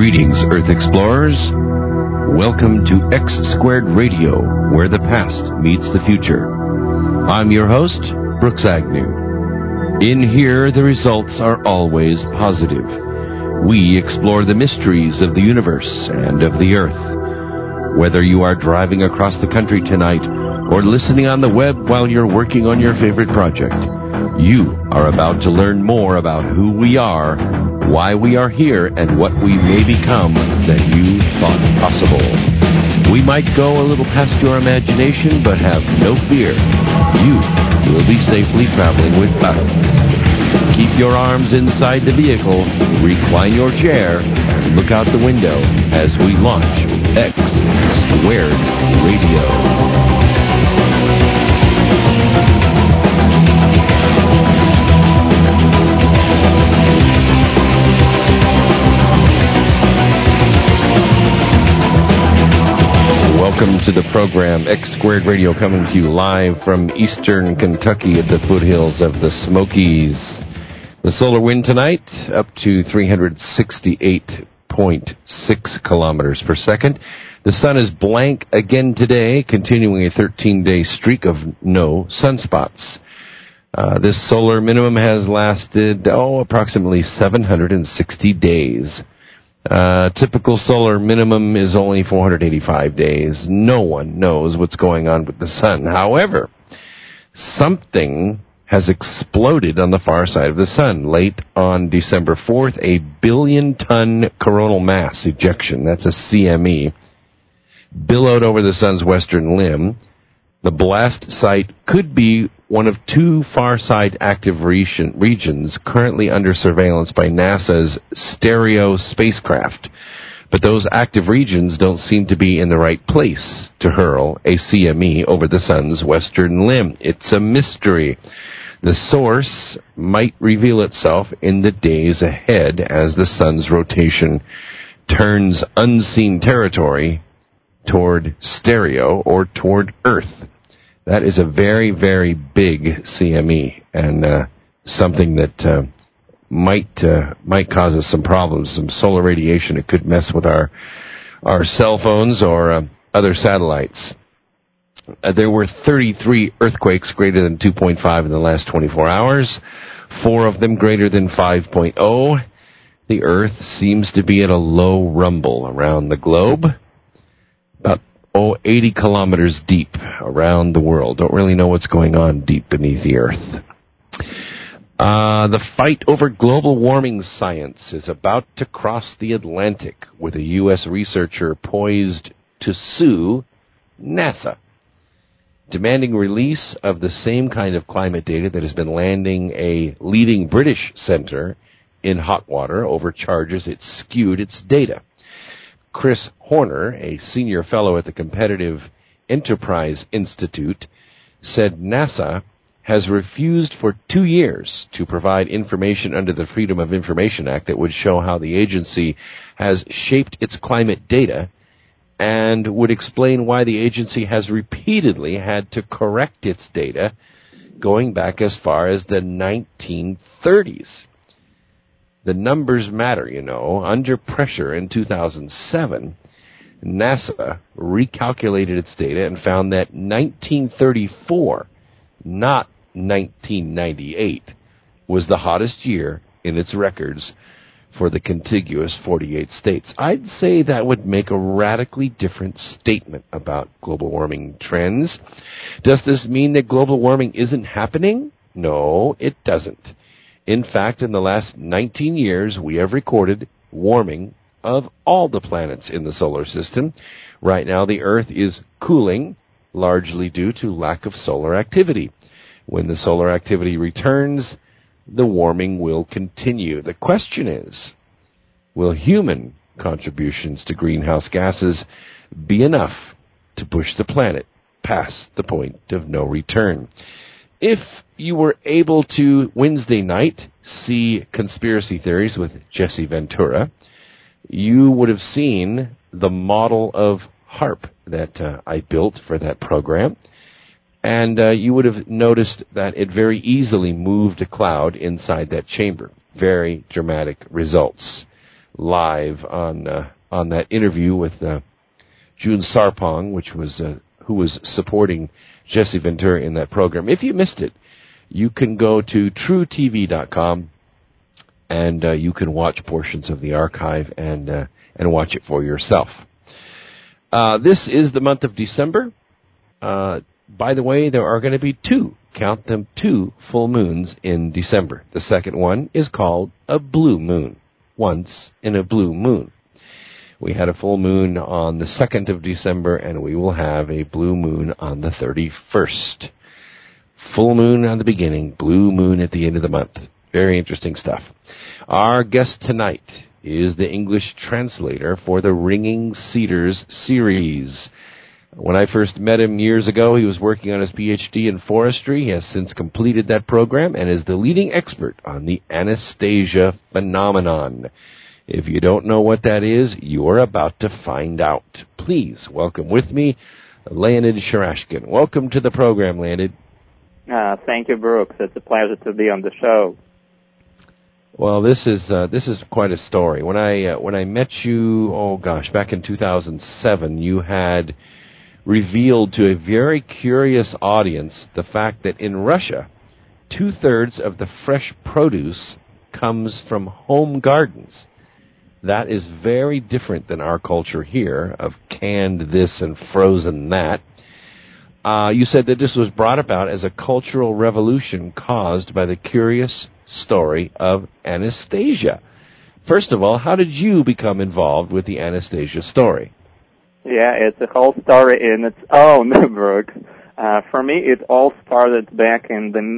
Greetings, Earth Explorers. Welcome to X Squared Radio, where the past meets the future. I'm your host, Brooks Agnew. In here, the results are always positive. We explore the mysteries of the universe and of the Earth. Whether you are driving across the country tonight or listening on the web while you're working on your favorite project, you are about to learn more about who we are, why we are here, and what we may become than you thought possible. We might go a little past your imagination, but have no fear. You will be safely traveling with us. Keep your arms inside the vehicle, recline your chair, and look out the window as we launch X Squared Radio. Welcome to the program, X Squared Radio, coming to you live from eastern Kentucky at the foothills of the Smokies. The solar wind tonight, up to 368.6 kilometers per second. The sun is blank again today, continuing a 13-day streak of no sunspots. This solar minimum has lasted, approximately 760 days. Typical solar minimum is only 485 days. No one knows what's going on with the sun. However, something has exploded on the far side of the sun. Late on December 4th, a billion-ton coronal mass ejection, that's a CME, billowed over the sun's western limb. The blast site could be one of two far-side active regions currently under surveillance by NASA's Stereo spacecraft. But those active regions don't seem to be in the right place to hurl a CME over the sun's western limb. It's a mystery. The source might reveal itself in the days ahead as the sun's rotation turns unseen territory toward Stereo or toward Earth. That is a very, very big CME, and something that might cause us some problems, some solar radiation. It could mess with our cell phones or other satellites. There were 33 earthquakes greater than 2.5 in the last 24 hours, 4 of them greater than 5.0. The Earth seems to be at a low rumble around the globe, about 80 kilometers deep around the world. Don't really know what's going on deep beneath the Earth. The fight over global warming science is about to cross the Atlantic, with a U.S. researcher poised to sue NASA, demanding release of the same kind of climate data that has been landing a leading British center in hot water over charges it skewed its data. Chris Horner, a senior fellow at the Competitive Enterprise Institute, said NASA has refused for 2 years to provide information under the Freedom of Information Act that would show how the agency has shaped its climate data, and would explain why the agency has repeatedly had to correct its data going back as far as the 1930s. The numbers matter, you know. Under pressure in 2007, NASA recalculated its data and found that 1934, not 1998, was the hottest year in its records for the contiguous 48 states. I'd say that would make a radically different statement about global warming trends. Does this mean that global warming isn't happening? No, it doesn't. In fact, in the last 19 years, we have recorded warming of all the planets in the solar system. Right now, the Earth is cooling, largely due to lack of solar activity. When the solar activity returns, the warming will continue. The question is, will human contributions to greenhouse gases be enough to push the planet past the point of no return? If you were able to, Wednesday night, see Conspiracy Theories with Jesse Ventura, you would have seen the model of HAARP that I built for that program. And you would have noticed that it very easily moved a cloud inside that chamber. Very dramatic results. live on that interview with June Sarpong, who was supporting Jesse Ventura in that program. If you missed it, you can go to truetv.com and you can watch portions of the archive and watch it for yourself. This is the month of December. By the way, there are going to be two full moons in December. The second one is called a blue moon, once in a blue moon. We had a full moon on the 2nd of December, and we will have a blue moon on the 31st. Full moon on the beginning, blue moon at the end of the month. Very interesting stuff. Our guest tonight is the English translator for the Ringing Cedars series. When I first met him years ago, he was working on his PhD in forestry. He has since completed that program and is the leading expert on the Anastasia phenomenon. If you don't know what that is, you're about to find out. Please welcome with me Leonid Sharashkin. Welcome to the program, Leonid. Thank you, Brooks. It's a pleasure to be on the show. Well, this is quite a story. When I met you, back in 2007, you had revealed to a very curious audience the fact that in Russia, 2/3 of the fresh produce comes from home gardens. That is very different than our culture here of canned this and frozen that. You said that this was brought about as a cultural revolution caused by the curious story of Anastasia. First of all, how did you become involved with the Anastasia story? Yeah, it's a whole story in its own, Brooks. For me, it all started back in the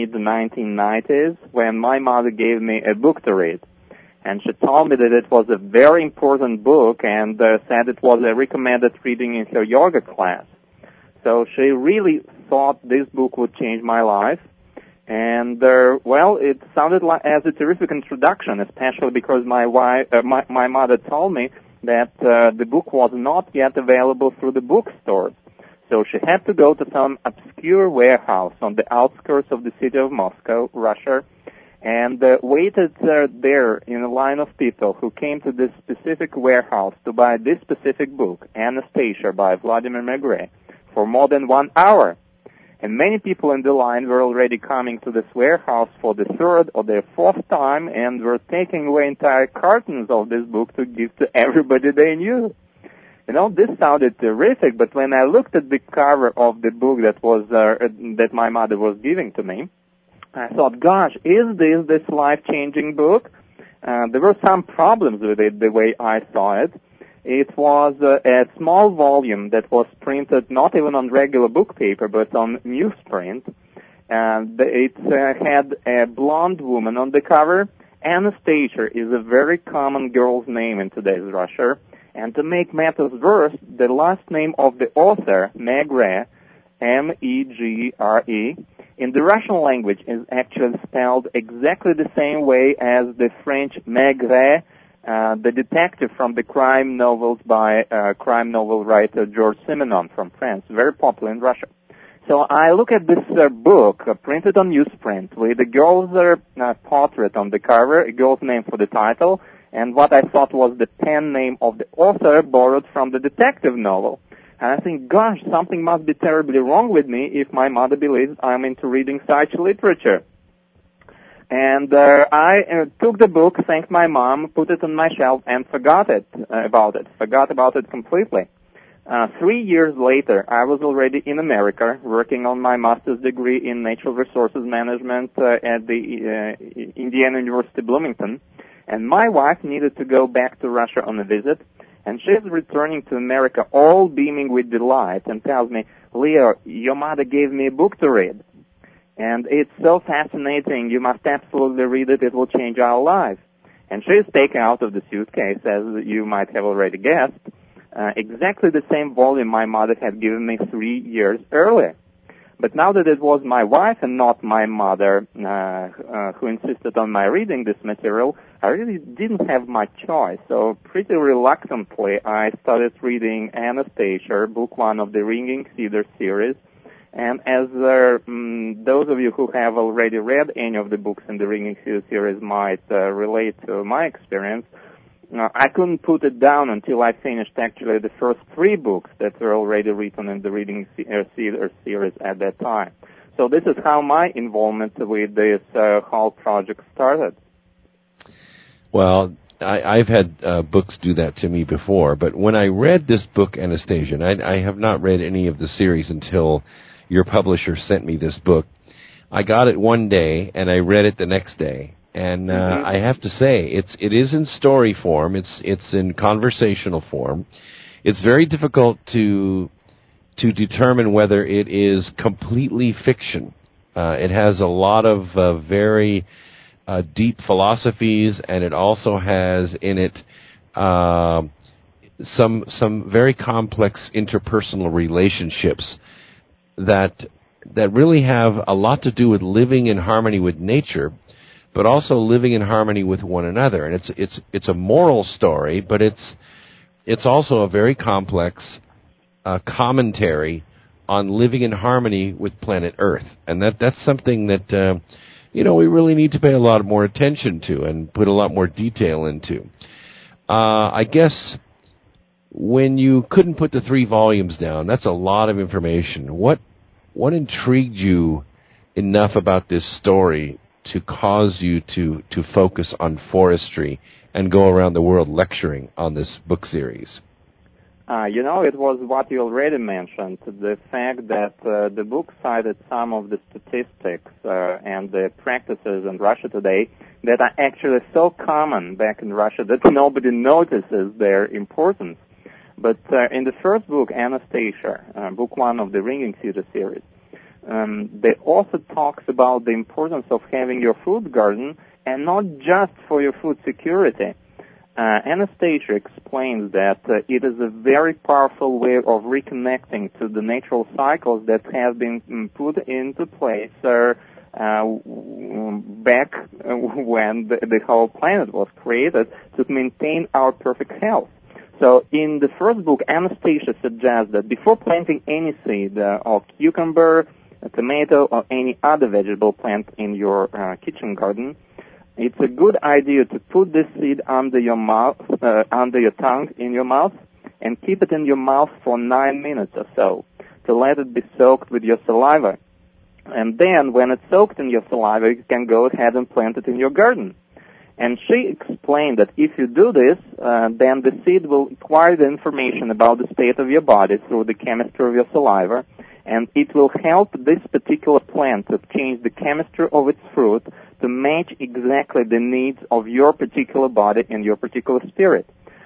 mid-1990s when my mother gave me a book to read. And she told me that it was a very important book and said it was a recommended reading in her yoga class. So she really thought this book would change my life. And, it sounded as a terrific introduction, especially because my mother told me that the book was not yet available through the bookstores. So she had to go to some obscure warehouse on the outskirts of the city of Moscow, Russia, and waited there in a line of people who came to this specific warehouse to buy this specific book, Anastasia by Vladimir Maigret, for more than 1 hour. And many people in the line were already coming to this warehouse for the third or the fourth time and were taking away entire cartons of this book to give to everybody they knew. You know, this sounded terrific, but when I looked at the cover of the book that my mother was giving to me, I thought, gosh, is this life-changing book? There were some problems with it the way I saw it. It was a small volume that was printed not even on regular book paper, but on newsprint. And it had a blonde woman on the cover. Anastasia is a very common girl's name in today's Russia. And to make matters worse, the last name of the author, Maigret, M-E-G-R-E, in the Russian language is actually spelled exactly the same way as the French Maigret, the detective from the crime novels by crime novel writer Georges Simenon from France, very popular in Russia. So I look at this book printed on newsprint with a girl's portrait on the cover, a girl's name for the title, and what I thought was the pen name of the author borrowed from the detective novel. And I think, gosh, something must be terribly wrong with me if my mother believes I'm into reading such literature. And I took the book, thanked my mom, put it on my shelf, and forgot about it completely. 3 years later, I was already in America working on my master's degree in natural resources management at the Indiana University Bloomington. And my wife needed to go back to Russia on a visit. And she's returning to America all beaming with delight and tells me, Leo, your mother gave me a book to read. And it's so fascinating. You must absolutely read it. It will change our lives. And she's taken out of the suitcase, as you might have already guessed, exactly the same volume my mother had given me 3 years earlier. But now that it was my wife and not my mother who insisted on my reading this material, I really didn't have much choice. So pretty reluctantly, I started reading Anastasia, book 1 of the Ringing Cedars series. And as those of you who have already read any of the books in the Ringing Cedars series might relate to my experience, I couldn't put it down until I finished actually the first 3 books that were already written in the reading series at that time. So this is how my involvement with this whole project started. Well, I've had books do that to me before, but when I read this book, Anastasia, and I have not read any of the series until your publisher sent me this book, I got it one day and I read it the next day. And I have to say, it is in story form. It's in conversational form. It's very difficult to determine whether it is completely fiction. It has a lot of very deep philosophies, and it also has in it some very complex interpersonal relationships that really have a lot to do with living in harmony with nature, but also living in harmony with one another. And it's a moral story, but it's also a very complex commentary on living in harmony with planet Earth. And that's something that we really need to pay a lot more attention to and put a lot more detail into. I guess when you couldn't put the 3 volumes down, that's a lot of information. What intrigued you enough about this story to cause you to focus on forestry and go around the world lecturing on this book series? It was what you already mentioned, the fact that the book cited some of the statistics and the practices in Russia today that are actually so common back in Russia that nobody notices their importance. But in the first book, Anastasia, book 1 of the Ringing Cedar series, they also talks about the importance of having your food garden, and not just for your food security. Anastasia explains that it is a very powerful way of reconnecting to the natural cycles that have been put into place back when the whole planet was created to maintain our perfect health. So in the first book, Anastasia suggests that before planting any seed of cucumber, a tomato, or any other vegetable plant in your kitchen garden, it's a good idea to put this seed under your mouth, under your tongue in your mouth, and keep it in your mouth for 9 minutes or so to let it be soaked with your saliva. And then, when it's soaked in your saliva, you can go ahead and plant it in your garden. And she explained that if you do this, then the seed will acquire the information about the state of your body through the chemistry of your saliva, and it will help this particular plant to change the chemistry of its fruit to match exactly the needs of your particular body and your particular spirit.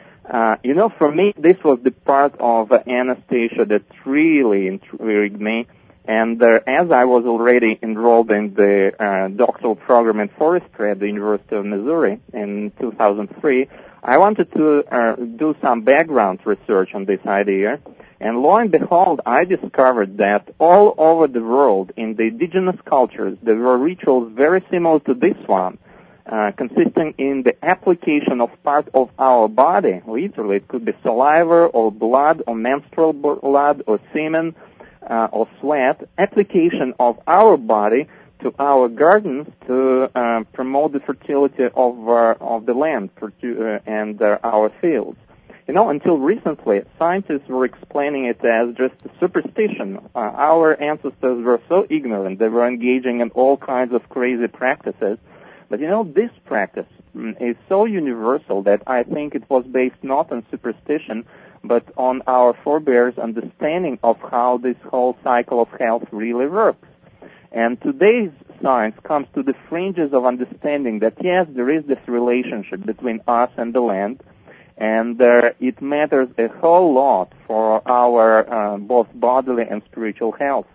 For me, this was the part of Anastasia that really intrigued me. And as I was already enrolled in the doctoral program in forestry at the University of Missouri in 2003, I wanted to do some background research on this idea. And lo and behold, I discovered that all over the world in the indigenous cultures, there were rituals very similar to this one, consisting in the application of part of our body. Literally, it could be saliva or blood or menstrual blood or semen, or sweat, application of our body to our gardens to promote the fertility of the land and our fields. Until recently, scientists were explaining it as just a superstition. Our ancestors were so ignorant; they were engaging in all kinds of crazy practices. But this practice is so universal that I think it was based not on superstition, but on our forebears' understanding of how this whole cycle of health really works. And today's science comes to the fringes of understanding that, yes, there is this relationship between us and the land, and it matters a whole lot for our both bodily and spiritual health.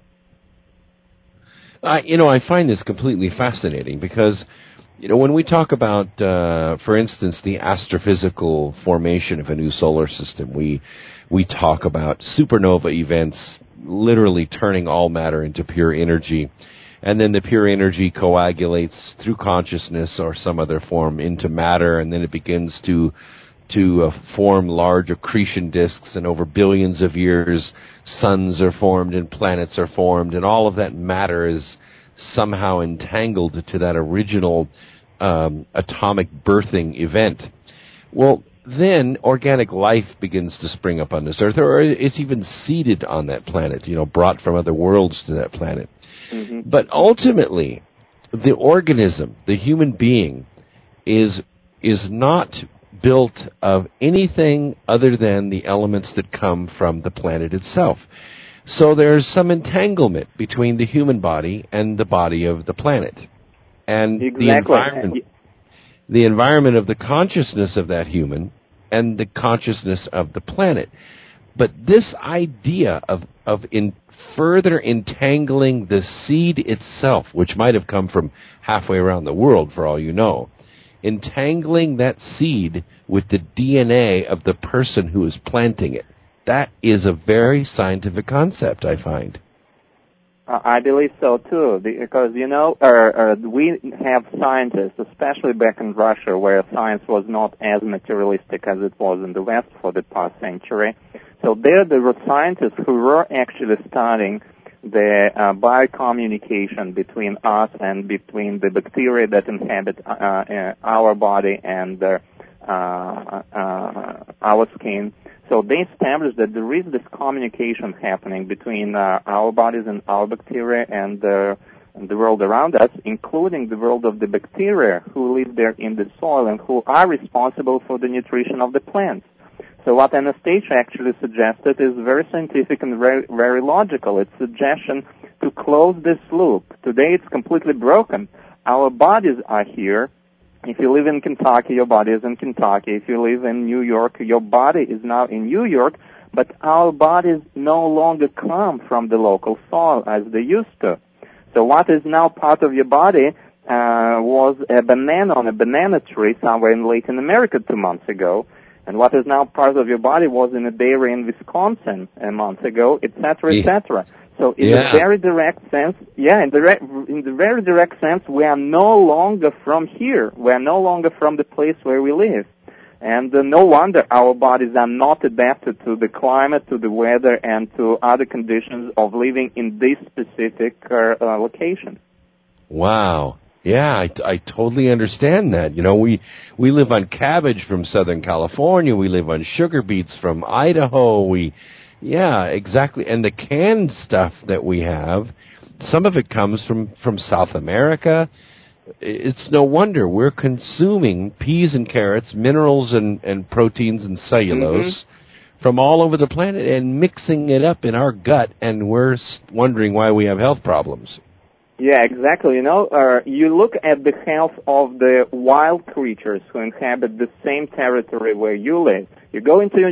I find this completely fascinating because when we talk about, for instance, the astrophysical formation of a new solar system, we talk about supernova events literally turning all matter into pure energy, and then the pure energy coagulates through consciousness or some other form into matter, and then it begins to form large accretion disks, and over billions of years, suns are formed and planets are formed, and all of that matter is somehow entangled to that original atomic birthing event. Well, then organic life begins to spring up on this earth, or it's even seeded on that planet, brought from other worlds to that planet. Mm-hmm. But ultimately, the organism, the human being, is not built of anything other than the elements that come from the planet itself. So there's some entanglement between the human body and the body of the planet. And exactly. the environment of the consciousness of that human and the consciousness of the planet. But this idea of further entangling the seed itself, which might have come from halfway around the world for all you know, entangling that seed with the DNA of the person who is planting it, that is a very scientific concept, I find. I believe so, too, because, we have scientists, especially back in Russia, where science was not as materialistic as it was in the West for the past century. So there were scientists who were actually studying the biocommunication between us and between the bacteria that inhabit our body and our skin. So they established that there is this communication happening between our bodies and our bacteria and the world around us, including the world of the bacteria who live there in the soil and who are responsible for the nutrition of the plants. So what Anastasia actually suggested is very scientific and very, very logical. It's a suggestion to close this loop. Today it's completely broken. Our bodies are here. If you live in Kentucky, your body is in Kentucky. If you live in New York, your body is now in New York, but our bodies no longer come from the local soil as they used to. So what is now part of your body was a banana on a banana tree somewhere in Latin America 2 months ago, and what is now part of your body was in a dairy in Wisconsin a month ago, etc., etc. So in the very direct sense, in the very direct sense, we are no longer from here. We are no longer from the place where we live. And no wonder our bodies are not adapted to the climate, to the weather, and to other conditions of living in this specific location. Wow. Yeah, I totally understand that. We live on cabbage from Southern California. We live on sugar beets from Idaho. Yeah, exactly. And the canned stuff that we have, some of it comes from South America. It's no wonder we're consuming peas and carrots, minerals and proteins and cellulose from all over the planet and mixing it up in our gut, and we're wondering why we have health problems. Yeah, exactly. You look at the health of the wild creatures who inhabit the same territory where you live. You go into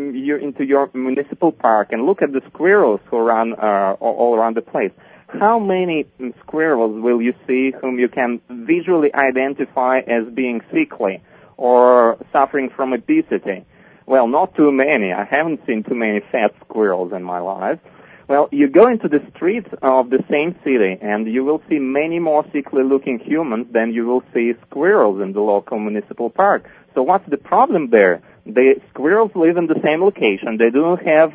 your municipal park and look at the squirrels who run all around the place. How many squirrels will you see whom you can visually identify as being sickly or suffering from obesity? Well, not too many. I haven't seen too many fat squirrels in my life. Well, you go into the streets of the same city, and you will see many more sickly-looking humans than you will see squirrels in the local municipal park. So what's the problem there? The squirrels live in the same location. They don't have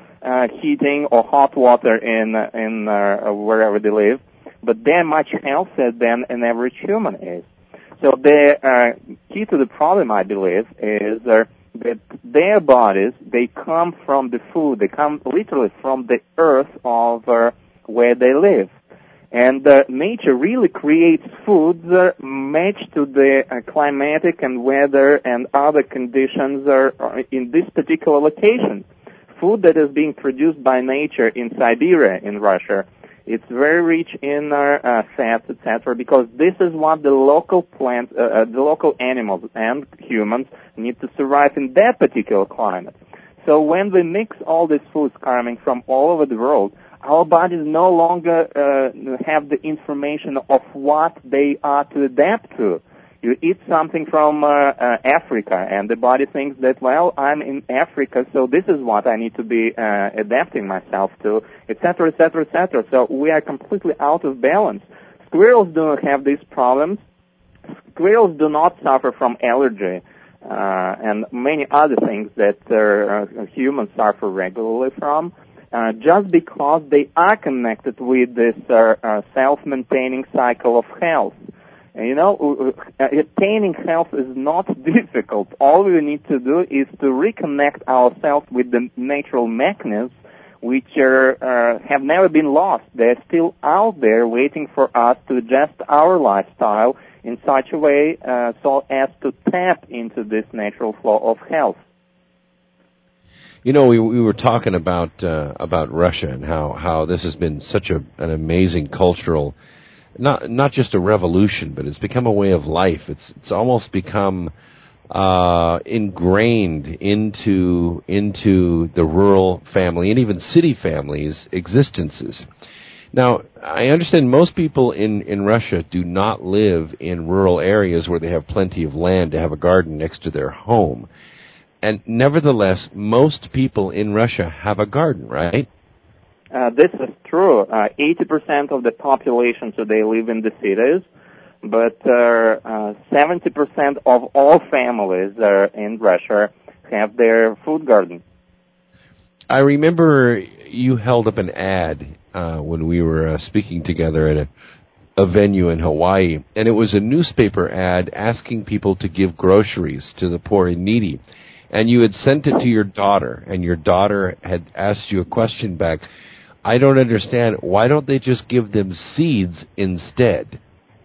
heating or hot water in wherever they live, but they're much healthier than an average human is. So the key to the problem, I believe, is that their bodies, they come from the food. They come literally from the earth of where they live. And nature really creates foods matched to the climatic and weather and other conditions in this particular location. Food that is being produced by nature in Siberia, in Russia, it's very rich in fats, etc., because this is what the local plants, the local animals and humans need to survive in that particular climate. So when we mix all these foods coming from all over the world, our bodies no longer have the information of what they are to adapt to. You eat something from Africa, and the body thinks that, well, I'm in Africa, so this is what I need to be adapting myself to, etc., etc., etc. So we are completely out of balance. Squirrels do not have these problems. Squirrels do not suffer from allergy and many other things that humans suffer regularly from, just because they are connected with this self-maintaining cycle of health. Attaining health is not difficult. All we need to do is to reconnect ourselves with the natural mechanisms which have never been lost. They're still out there waiting for us to adjust our lifestyle in such a way so as to tap into this natural flow of health. We were talking about Russia and how this has been such an amazing cultural, not just a revolution, but it's become a way of life. It's almost become ingrained into the rural family and even city families' existences. Now, I understand most people in Russia do not live in rural areas where they have plenty of land to have a garden next to their home. And nevertheless, most people in Russia have a garden, right? This is true. 80% of the population today live in the cities, but 70% of all families in Russia have their food garden. I remember you held up an ad when we were speaking together at a venue in Hawaii, and it was a newspaper ad asking people to give groceries to the poor and needy. And you had sent it to your daughter, and your daughter had asked you a question back. I don't understand. Why don't they just give them seeds instead?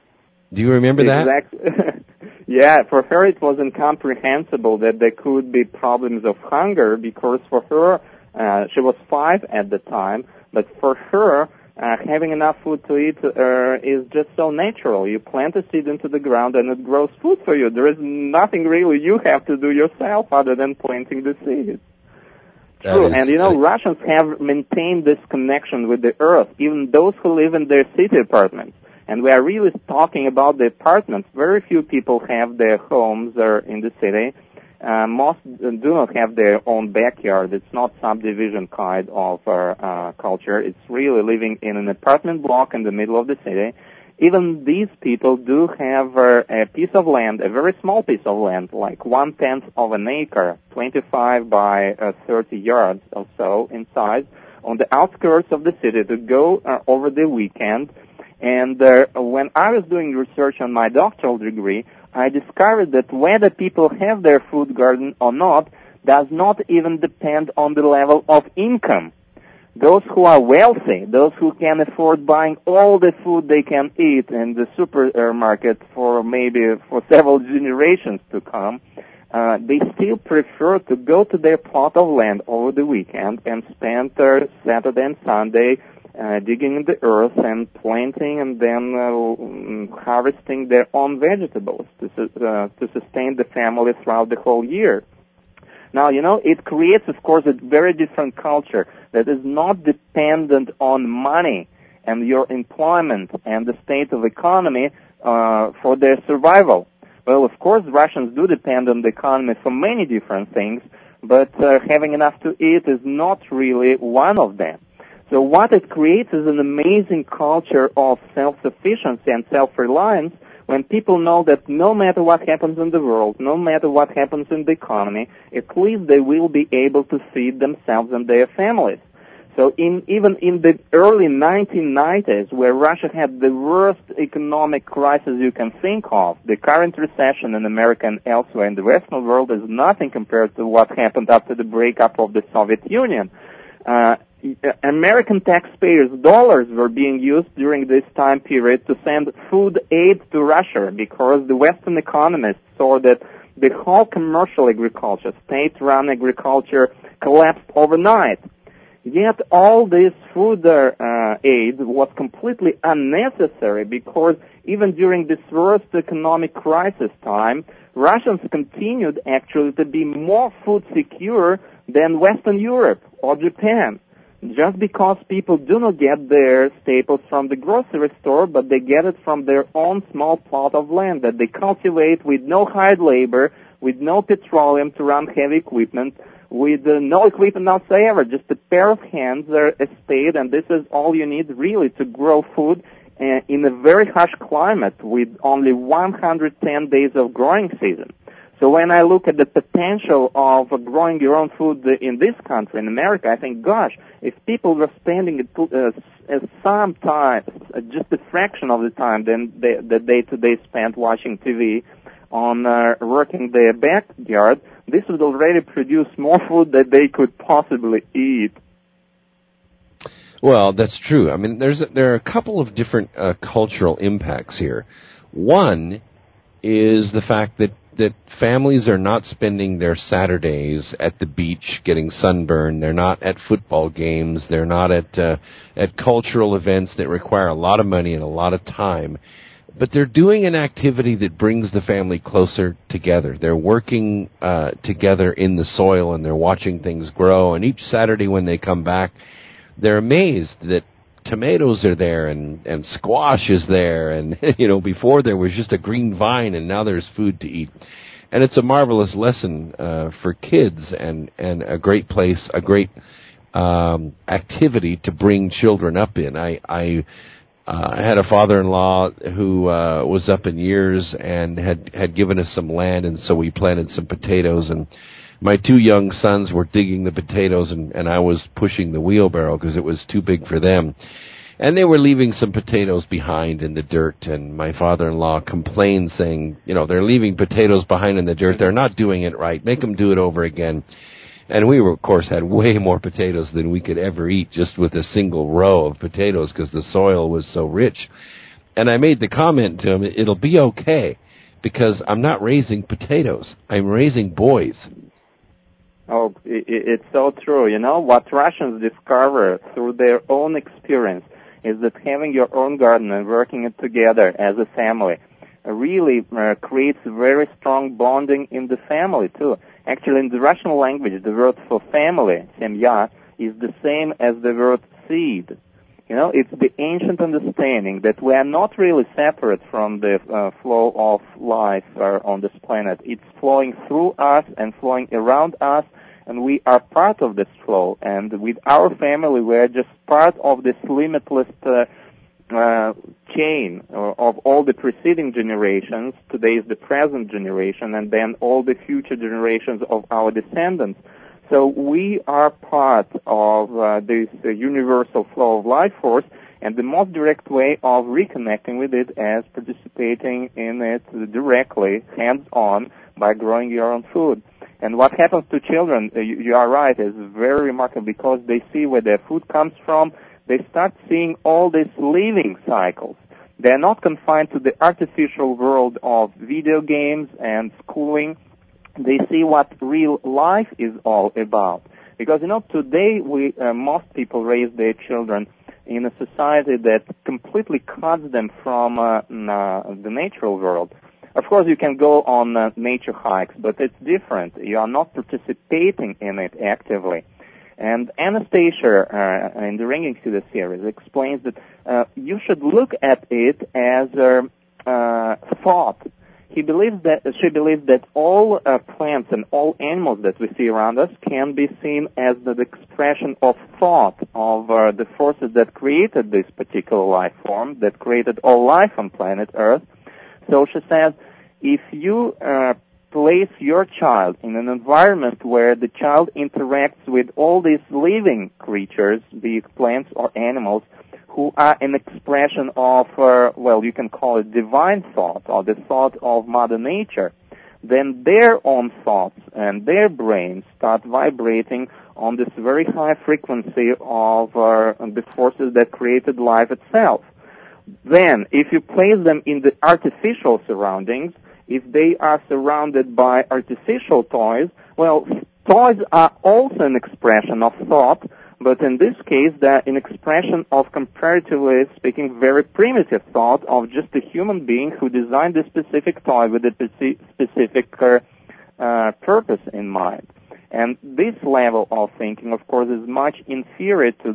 Do you remember that? Exactly. Yeah, for her it was incomprehensible that there could be problems of hunger because for her, she was 5 at the time, but for her, having enough food to eat is just so natural. You plant a seed into the ground and it grows food for you. There is nothing really you have to do yourself other than planting the seed. True, and Russians have maintained this connection with the earth, even those who live in their city apartments. And we are really talking about the apartments. Very few people have their homes in the city. Most do not have their own backyard. It's not subdivision kind of culture. It's really living in an apartment block in the middle of the city. Even these people do have a piece of land, a very small piece of land, like 1/10 of an acre, 25 by 30 yards or so in size, on the outskirts of the city to go over the weekend. And when I was doing research on my doctoral degree, I discovered that whether people have their food garden or not does not even depend on the level of income. Those who are wealthy, those who can afford buying all the food they can eat in the supermarket for several generations to come, they still prefer to go to their plot of land over the weekend and spend their Saturday and Sunday digging in the earth and planting and then harvesting their own vegetables to sustain the family throughout the whole year. Now, it creates, of course, a very different culture that is not dependent on money and your employment and the state of economy for their survival. Well, of course, Russians do depend on the economy for many different things, but having enough to eat is not really one of them. So what it creates is an amazing culture of self-sufficiency and self-reliance when people know that no matter what happens in the world, no matter what happens in the economy, at least they will be able to feed themselves and their families. So even in the early 1990s, where Russia had the worst economic crisis you can think of, the current recession in America and elsewhere in the Western world is nothing compared to what happened after the breakup of the Soviet Union. American taxpayers' dollars were being used during this time period to send food aid to Russia because the Western economists saw that the whole commercial agriculture, state-run agriculture, collapsed overnight. Yet all this food aid was completely unnecessary because even during this worst economic crisis time, Russians continued actually to be more food secure than Western Europe or Japan. Just because people do not get their staples from the grocery store, but they get it from their own small plot of land that they cultivate with no hard labor, with no petroleum to run heavy equipment, with no equipment whatsoever, just a pair of hands, a spade, and this is all you need really to grow food in a very harsh climate with only 110 days of growing season. So when I look at the potential of growing your own food in this country, in America, I think, gosh, if people were spending some time, just a fraction of the time that they today spend watching TV on working their backyard, this would already produce more food that they could possibly eat. Well, that's true. I mean, there are a couple of different cultural impacts here. One is the fact that families are not spending their Saturdays at the beach getting sunburned. They're not at football games. They're not at cultural events that require a lot of money and a lot of time. But they're doing an activity that brings the family closer together. They're working together in the soil, and they're watching things grow. And each Saturday when they come back, they're amazed that tomatoes are there and squash is there. And, before there was just a green vine, and now there's food to eat. And it's a marvelous lesson for kids and a great place, a great activity to bring children up in. I had a father-in-law who was up in years and had given us some land, and so we planted some potatoes. And my two young sons were digging the potatoes, and I was pushing the wheelbarrow because it was too big for them. And they were leaving some potatoes behind in the dirt, and my father-in-law complained, saying, they're leaving potatoes behind in the dirt. They're not doing it right. Make them do it over again. And we, of course, had way more potatoes than we could ever eat just with a single row of potatoes because the soil was so rich. And I made the comment to him, it'll be okay because I'm not raising potatoes. I'm raising boys. Oh, it's so true. What Russians discover through their own experience is that having your own garden and working it together as a family really creates very strong bonding in the family, too. Actually, in the Russian language, the word for family, semya, is the same as the word seed. It's the ancient understanding that we are not really separate from the flow of life on this planet. It's flowing through us and flowing around us, and we are part of this flow. And with our family, we are just part of this limitless chain of all the preceding generations. Today is the present generation, and then all the future generations of our descendants. So we are part of this universal flow of life force, and the most direct way of reconnecting with it is participating in it directly, hands-on, by growing your own food. And what happens to children, you are right, is very remarkable because they see where their food comes from. They start seeing all these living cycles. They're not confined to the artificial world of video games and schooling. They see what real life is all about. Because, today most people raise their children in a society that completely cuts them from the natural world. Of course, you can go on nature hikes, but it's different. You are not participating in it actively. And Anastasia, in the Ringing City series, explains that you should look at it as thought. She believes that all plants and all animals that we see around us can be seen as the expression of thought of the forces that created this particular life form, that created all life on planet Earth. So she says, if you place your child in an environment where the child interacts with all these living creatures, be it plants or animals, who are an expression of, you can call it divine thought or the thought of Mother Nature, then their own thoughts and their brains start vibrating on this very high frequency of the forces that created life itself. Then, if you place them in the artificial surroundings, if they are surrounded by artificial toys, toys are also an expression of thought, but in this case, they're an expression of, comparatively speaking, very primitive thought of just a human being who designed a specific toy with a specific purpose in mind. And this level of thinking, of course, is much inferior to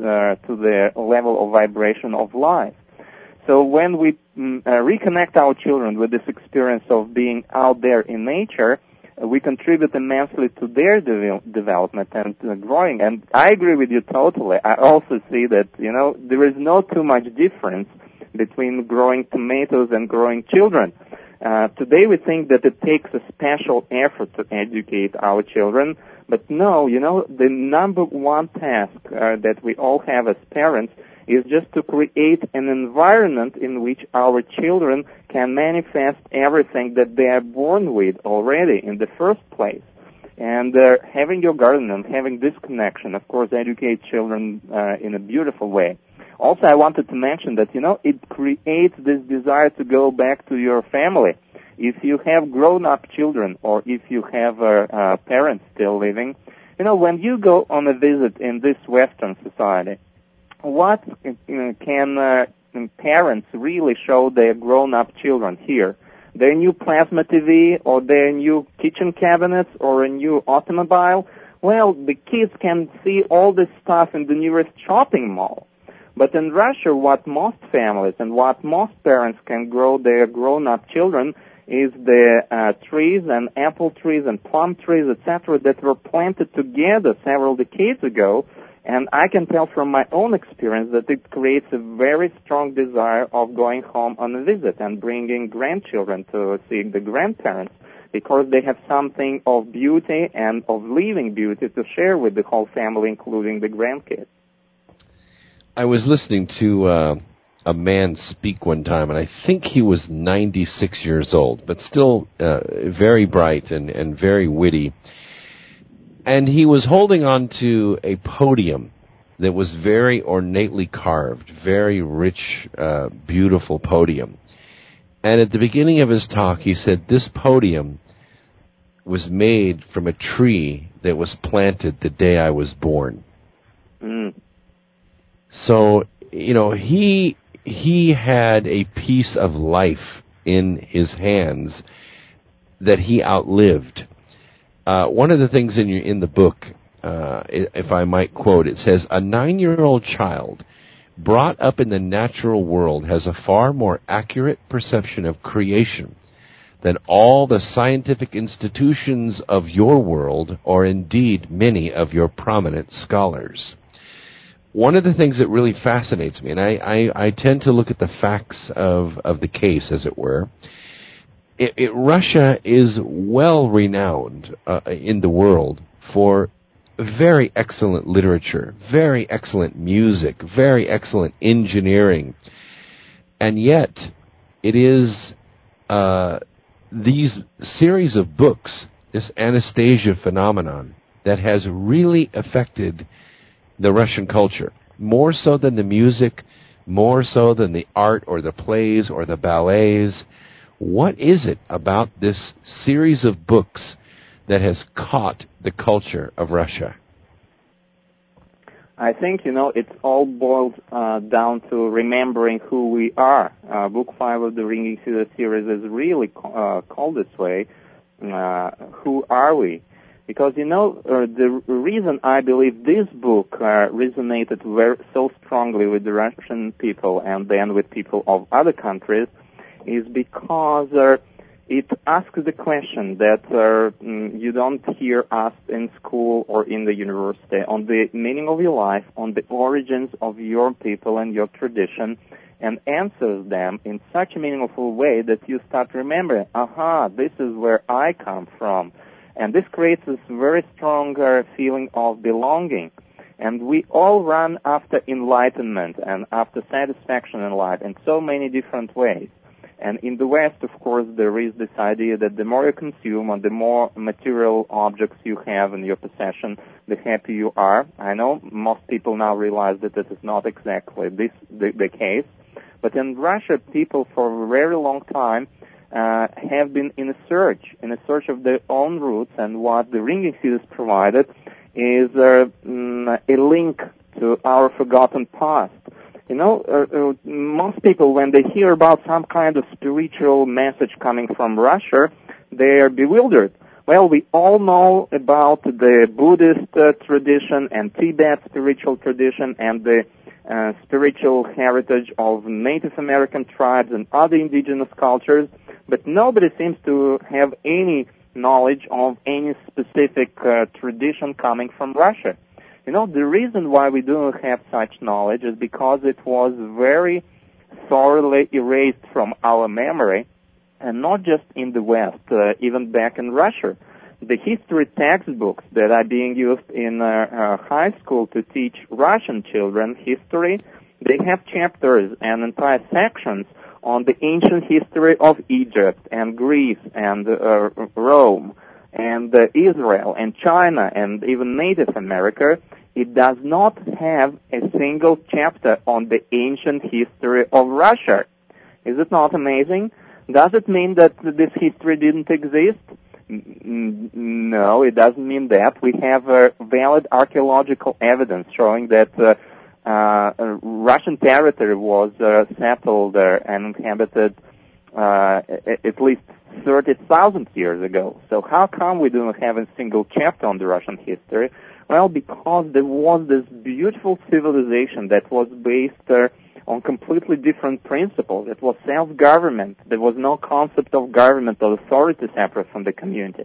the level of vibration of life. So when we reconnect our children with this experience of being out there in nature, we contribute immensely to their development and growing. And I agree with you totally. I also see that, there is no too much difference between growing tomatoes and growing children. Today we think that it takes a special effort to educate our children, but no, the number one task that we all have as parents is just to create an environment in which our children can manifest everything that they are born with already in the first place. And having your garden and having this connection, of course, educates children in a beautiful way. Also, I wanted to mention that, it creates this desire to go back to your family. If you have grown-up children or if you have parents still living, when you go on a visit in this Western society, what can parents really show their grown-up children here? Their new plasma TV or their new kitchen cabinets or a new automobile? Well, the kids can see all this stuff in the nearest shopping mall. But in Russia, what most families and what most parents can grow their grown-up children is the trees and apple trees and plum trees, etc., that were planted together several decades ago. And I can tell from my own experience that it creates a very strong desire of going home on a visit and bringing grandchildren to see the grandparents, because they have something of beauty and of living beauty to share with the whole family, including the grandkids. I was listening to a man speak one time, and I think he was 96 years old, but still very bright and very witty. And he was holding on to a podium that was very ornately carved, very rich, beautiful podium. And at the beginning of his talk, he said, this podium was made from a tree that was planted the day I was born. Mm. So, he had a piece of life in his hands that he outlived. One of the things in the book, if I might quote, it says, a 9-year-old child brought up in the natural world has a far more accurate perception of creation than all the scientific institutions of your world, or indeed many of your prominent scholars. One of the things that really fascinates me, and I tend to look at the facts of the case, as it were, Russia is well renowned in the world for very excellent literature, very excellent music, very excellent engineering. And yet, it is these series of books, this Anastasia phenomenon, that has really affected the Russian culture, more so than the music, more so than the art or the plays or the ballets. What is it about this series of books that has caught the culture of Russia? I think, it all boils down to remembering who we are. Book 5 of the Ringing Cedar series is really called this way. Who are we? Because, the reason I believe this book resonated so strongly with the Russian people and then with people of other countries is because it asks the question that you don't hear asked in school or in the university on the meaning of your life, on the origins of your people and your tradition, and answers them in such a meaningful way that you start remembering, this is where I come from. And this creates this very strong feeling of belonging. And we all run after enlightenment and after satisfaction in life in so many different ways. And in the West, of course, there is this idea that the more you consume and the more material objects you have in your possession, the happier you are. I know most people now realize that it is not exactly the case. But in Russia, people for a very long time have been in a search of their own roots, and what the Ringing Cedars provided is a link to our forgotten past. Most people, when they hear about some kind of spiritual message coming from Russia, they are bewildered. Well, we all know about the Buddhist tradition and Tibet spiritual tradition and the spiritual heritage of Native American tribes and other indigenous cultures, but nobody seems to have any knowledge of any specific tradition coming from Russia. The reason why we don't have such knowledge is because it was very thoroughly erased from our memory and not just in the West, even back in Russia. The history textbooks that are being used in high school to teach Russian children history, they have chapters and entire sections on the ancient history of Egypt and Greece and Rome and Israel and China and even Native America. It does not have a single chapter on the ancient history of Russia. Is it not amazing? Does it mean that this history didn't exist? No, it doesn't mean that. We have valid archaeological evidence showing that Russian territory was settled and inhabited at least 30,000 years ago. So how come we don't have a single chapter on the Russian history? Well, because there was this beautiful civilization that was based on completely different principles. It was self-government. There was no concept of government or authority separate from the community.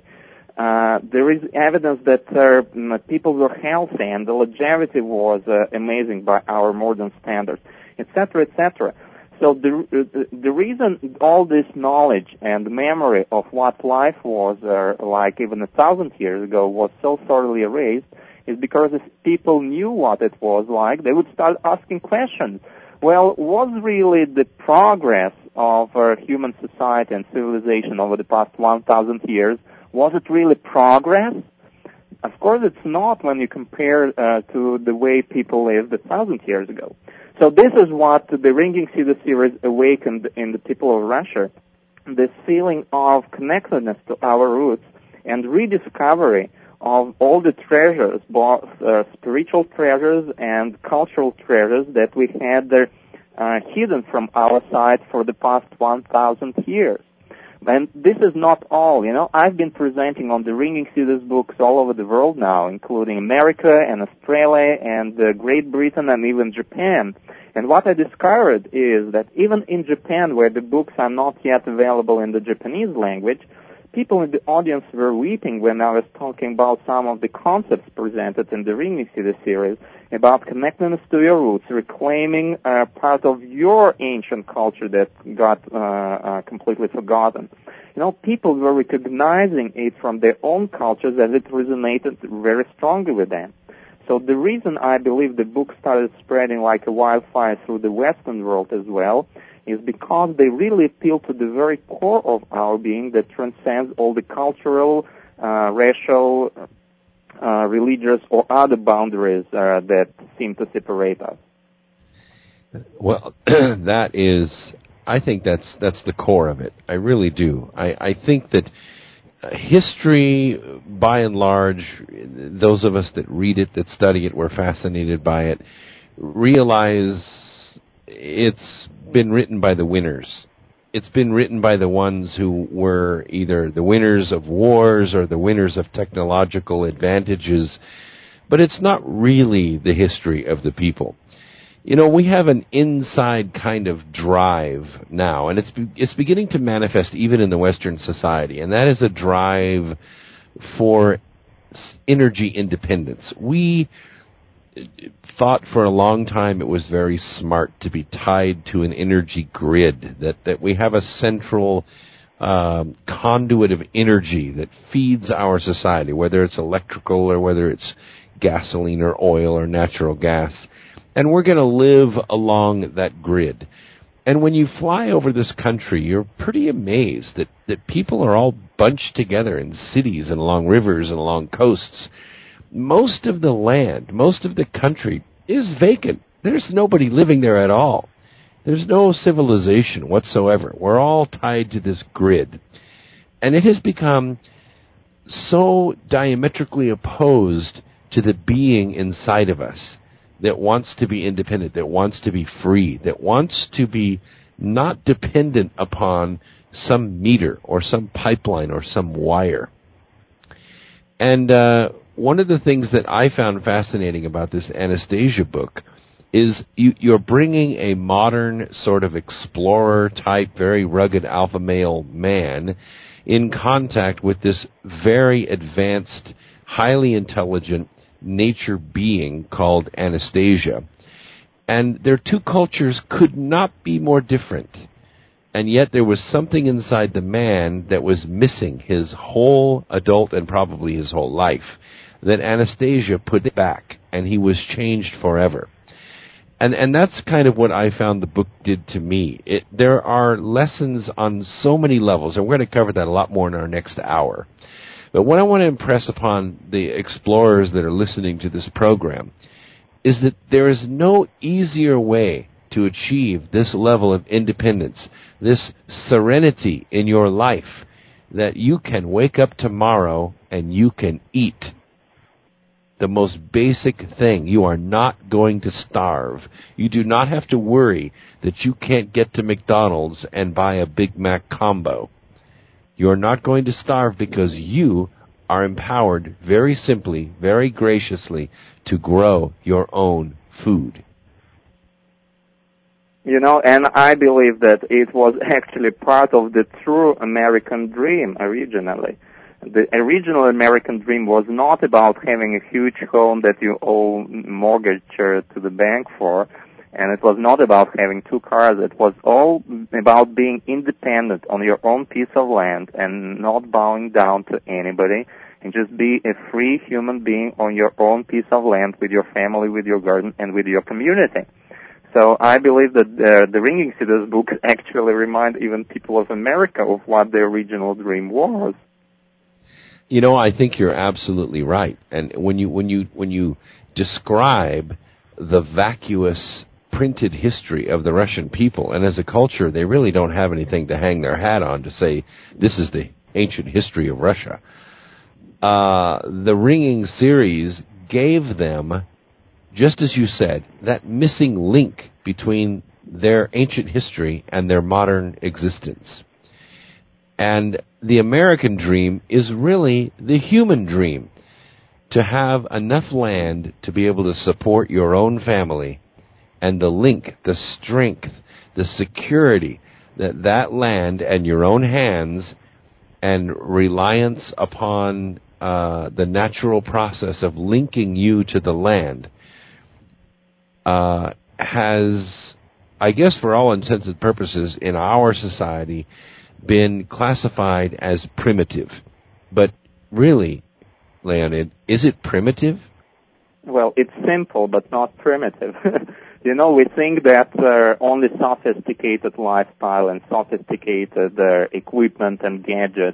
There is evidence that people were healthy and the longevity was amazing by our modern standards, etc., etc. So the reason all this knowledge and memory of what life was like even 1,000 years ago was so thoroughly erased is because if people knew what it was like, they would start asking questions. Well, was really the progress of human society and civilization over the past 1,000 years, was it really progress? Of course it's not when you compare to the way people lived 1,000 years ago. So this is what the Ringing Cedar series awakened in the people of Russia, this feeling of connectedness to our roots and rediscovery of all the treasures, both spiritual treasures and cultural treasures that we had hidden from our side for the past 1,000 years. And this is not all, I've been presenting on the Ringing Cedars books all over the world now, including America and Australia and Great Britain and even Japan. And what I discovered is that even in Japan, where the books are not yet available in the Japanese language, people in the audience were weeping when I was talking about some of the concepts presented in the Ringing Cedar series about connectedness to your roots, reclaiming part of your ancient culture that got completely forgotten. People were recognizing it from their own cultures as it resonated very strongly with them. So the reason I believe the book started spreading like a wildfire through the Western world as well is because they really appeal to the very core of our being that transcends all the cultural, racial, religious, or other boundaries that seem to separate us. Well, I think that's the core of it. I really do. I think that history, by and large, those of us that read it, that study it, we're fascinated by it, realize it's been written by the winners. It's been written by the ones who were either the winners of wars or the winners of technological advantages, but it's not really the history of the people. We have an inside kind of drive now, and it's beginning to manifest even in the Western society, and that is a drive for energy independence. We thought for a long time it was very smart to be tied to an energy grid, that we have a central conduit of energy that feeds our society, whether it's electrical or whether it's gasoline or oil or natural gas. And we're going to live along that grid. And when you fly over this country, you're pretty amazed that people are all bunched together in cities and along rivers and along coasts. Most of the land, most of the country is vacant. There's nobody living there at all. There's no civilization whatsoever. We're all tied to this grid. And it has become so diametrically opposed to the being inside of us that wants to be independent, that wants to be free, that wants to be not dependent upon some meter or some pipeline or some wire. And one of the things that I found fascinating about this Anastasia book is you're bringing a modern sort of explorer-type, very rugged alpha male man in contact with this very advanced, highly intelligent nature being called Anastasia. And their two cultures could not be more different. And yet there was something inside the man that was missing his whole adult and probably his whole life, that Anastasia put it back, and he was changed forever. And that's kind of what I found the book did to me. There are lessons on so many levels, and we're going to cover that a lot more in our next hour. But what I want to impress upon the explorers that are listening to this program is that there is no easier way to achieve this level of independence, this serenity in your life, that you can wake up tomorrow and you can eat. The most basic thing. You are not going to starve. You do not have to worry that you can't get to McDonald's and buy a Big Mac combo. You are not going to starve because you are empowered very simply, very graciously, to grow your own food. You know, and I believe that it was actually part of the true American dream originally. The original American dream was not about having a huge home that you owe mortgage to the bank for, and it was not about having 2 cars. It was all about being independent on your own piece of land and not bowing down to anybody, and just be a free human being on your own piece of land with your family, with your garden, and with your community. So I believe that the Ringing Cedars books actually remind even people of America of what their original dream was. You know, I think you're absolutely right. And when you describe the vacuous printed history of the Russian people, and as a culture, they really don't have anything to hang their hat on to say this is the ancient history of Russia. The Ringing series gave them, just as you said, that missing link between their ancient history and their modern existence. And the American dream is really the human dream, to have enough land to be able to support your own family, and the link, the strength, the security that land and your own hands and reliance upon the natural process of linking you to the land has, I guess for all intents and purposes in our society, been classified as primitive. But really, Leonid, is it primitive? Well, it's simple, but not primitive. You know, we think that only sophisticated lifestyle and sophisticated equipment and gadgets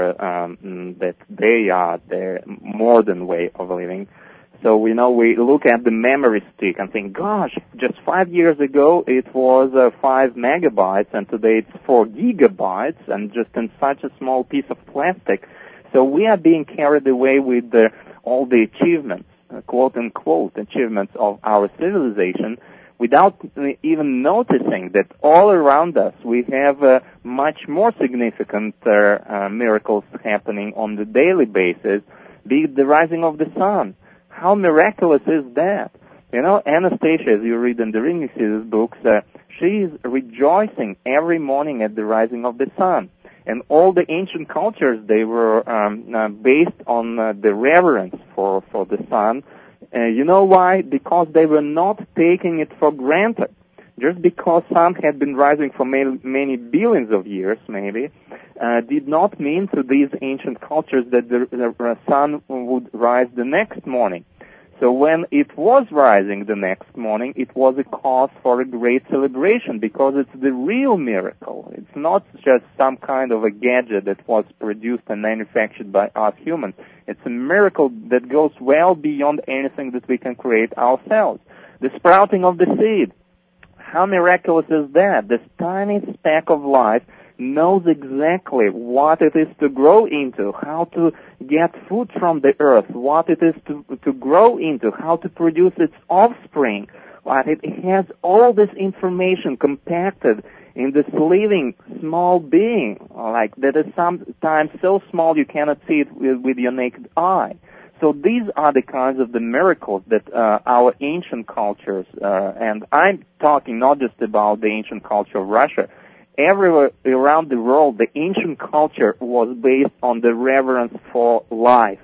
that they are their modern way of living. So, we look at the memory stick and think, gosh, just 5 years ago it was 5 megabytes, and today it's 4 gigabytes, and just in such a small piece of plastic. So we are being carried away with all the achievements, quote-unquote achievements of our civilization, without even noticing that all around us we have much more significant miracles happening on the daily basis, be it the rising of the sun. How miraculous is that? You know, Anastasia, as you read in the Ringing Cedars books, she is rejoicing every morning at the rising of the sun. And all the ancient cultures, they were based on the reverence for the sun. You know why? Because they were not taking it for granted. Just because sun had been rising for many billions of years, maybe, did not mean to these ancient cultures that the sun would rise the next morning. So when it was rising the next morning, it was a cause for a great celebration, because it's the real miracle. It's not just some kind of a gadget that was produced and manufactured by us humans. It's a miracle that goes well beyond anything that we can create ourselves. The sprouting of the seed. How miraculous is that? This tiny speck of life knows exactly what it is to grow into, how to get food from the earth, what it is to grow into, how to produce its offspring. But it has all this information compacted in this living small being, like that is sometimes so small you cannot see it with your naked eye. So these are the kinds of the miracles that our ancient cultures, and I'm talking not just about the ancient culture of Russia, everywhere around the world, the ancient culture was based on the reverence for life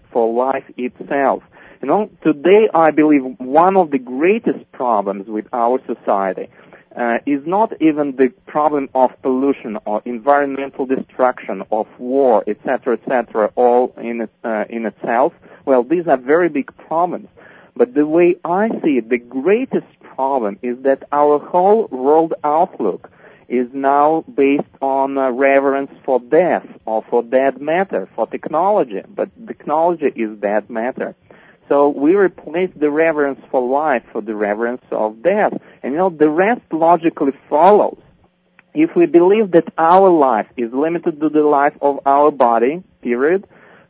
itself. You know, today I believe one of the greatest problems with our society is not even the problem of pollution or environmental destruction, of war, etc., all in itself. Well, these are very big problems. But the way I see it, the greatest problem is that our whole world outlook is now based on reverence for death or for dead matter, for technology. But technology is dead matter. So we replace the reverence for life for the reverence of death. And the rest logically follows. If we believe that our life is limited to the life of our body, period,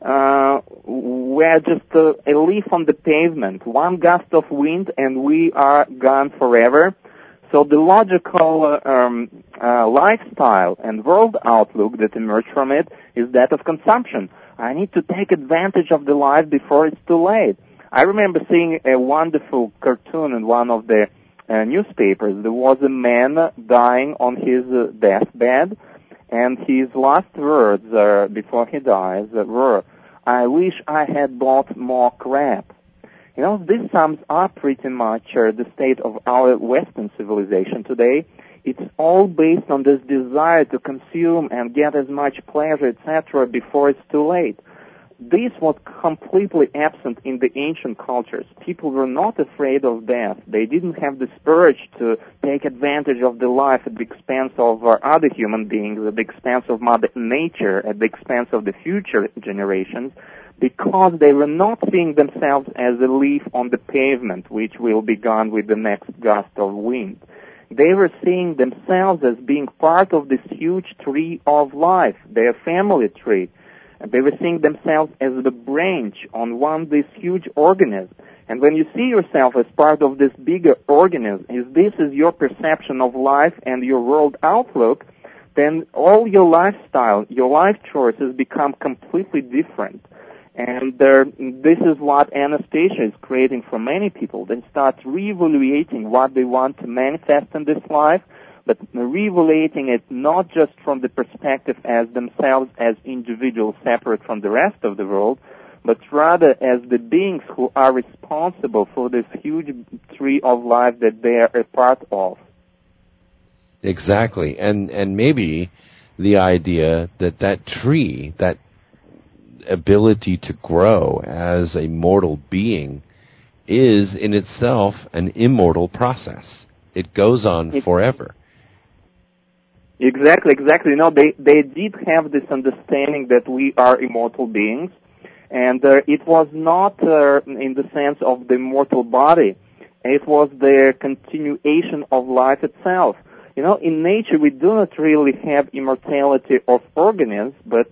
we're just a leaf on the pavement, one gust of wind, and we are gone forever. So the logical lifestyle and world outlook that emerge from it is that of consumption. I need to take advantage of the life before it's too late. I remember seeing a wonderful cartoon in one of the newspapers. There was a man dying on his deathbed, and his last words before he dies were, "I wish I had bought more crap." This sums up pretty much the state of our Western civilization today. It's all based on this desire to consume and get as much pleasure, etc., before it's too late. This was completely absent in the ancient cultures. People were not afraid of death. They didn't have this urge to take advantage of the life at the expense of other human beings, at the expense of Mother Nature, at the expense of the future generations, because they were not seeing themselves as a leaf on the pavement, which will be gone with the next gust of wind. They were seeing themselves as being part of this huge tree of life, their family tree. They were seeing themselves as the branch on this huge organism. And when you see yourself as part of this bigger organism, if this is your perception of life and your world outlook, then all your lifestyle, your life choices become completely different. And this is what Anastasia is creating for many people. They start reevaluating what they want to manifest in this life, but reevaluating it not just from the perspective as themselves as individuals separate from the rest of the world, but rather as the beings who are responsible for this huge tree of life that they are a part of. Exactly. And maybe the idea that tree, that ability to grow as a mortal being, is in itself an immortal process. It goes on forever. Exactly. They did have this understanding that we are immortal beings, and it was not in the sense of the mortal body. It was the continuation of life itself. In nature we do not really have immortality of organisms, but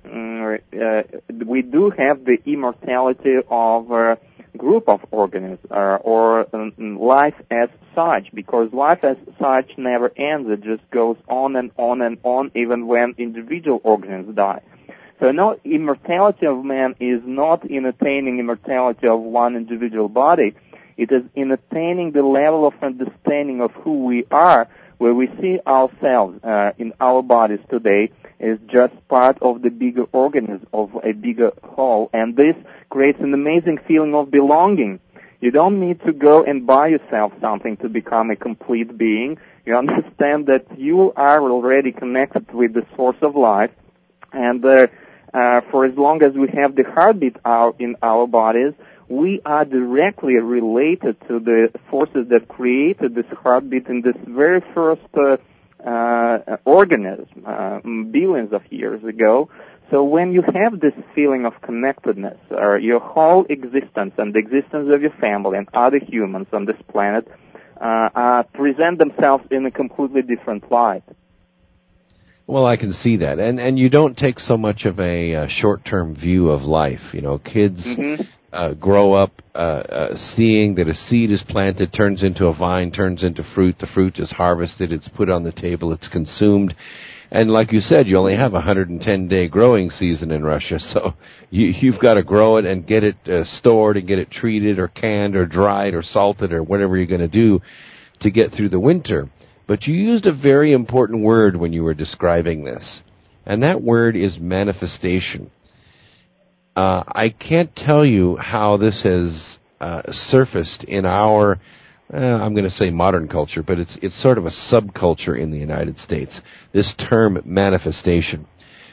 we do have the immortality of a group of organisms, or life as such, because life as such never ends. It just goes on and on and on, even when individual organisms die. So immortality of man is not in attaining immortality of one individual body. It is in attaining the level of understanding of who we are, where we see ourselves in our bodies today as just part of the bigger organism, of a bigger whole. And this creates an amazing feeling of belonging. You don't need to go and buy yourself something to become a complete being. You understand that you are already connected with the source of life, and for as long as we have the heartbeat in our bodies, we are directly related to the forces that created this heartbeat in this very first organism, billions of years ago. So when you have this feeling of connectedness, your whole existence and the existence of your family and other humans on this planet present themselves in a completely different light. Well, I can see that. And you don't take so much of a short-term view of life. Kids grow up seeing that a seed is planted, turns into a vine, turns into fruit. The fruit is harvested. It's put on the table. It's consumed. And like you said, you only have a 110-day growing season in Russia. So you've got to grow it and get it stored and get it treated or canned or dried or salted or whatever you're going to do to get through the winter. But you used a very important word when you were describing this, and that word is manifestation. I can't tell you how this has surfaced in our I'm going to say modern culture, but it's sort of a subculture in the United States, this term manifestation.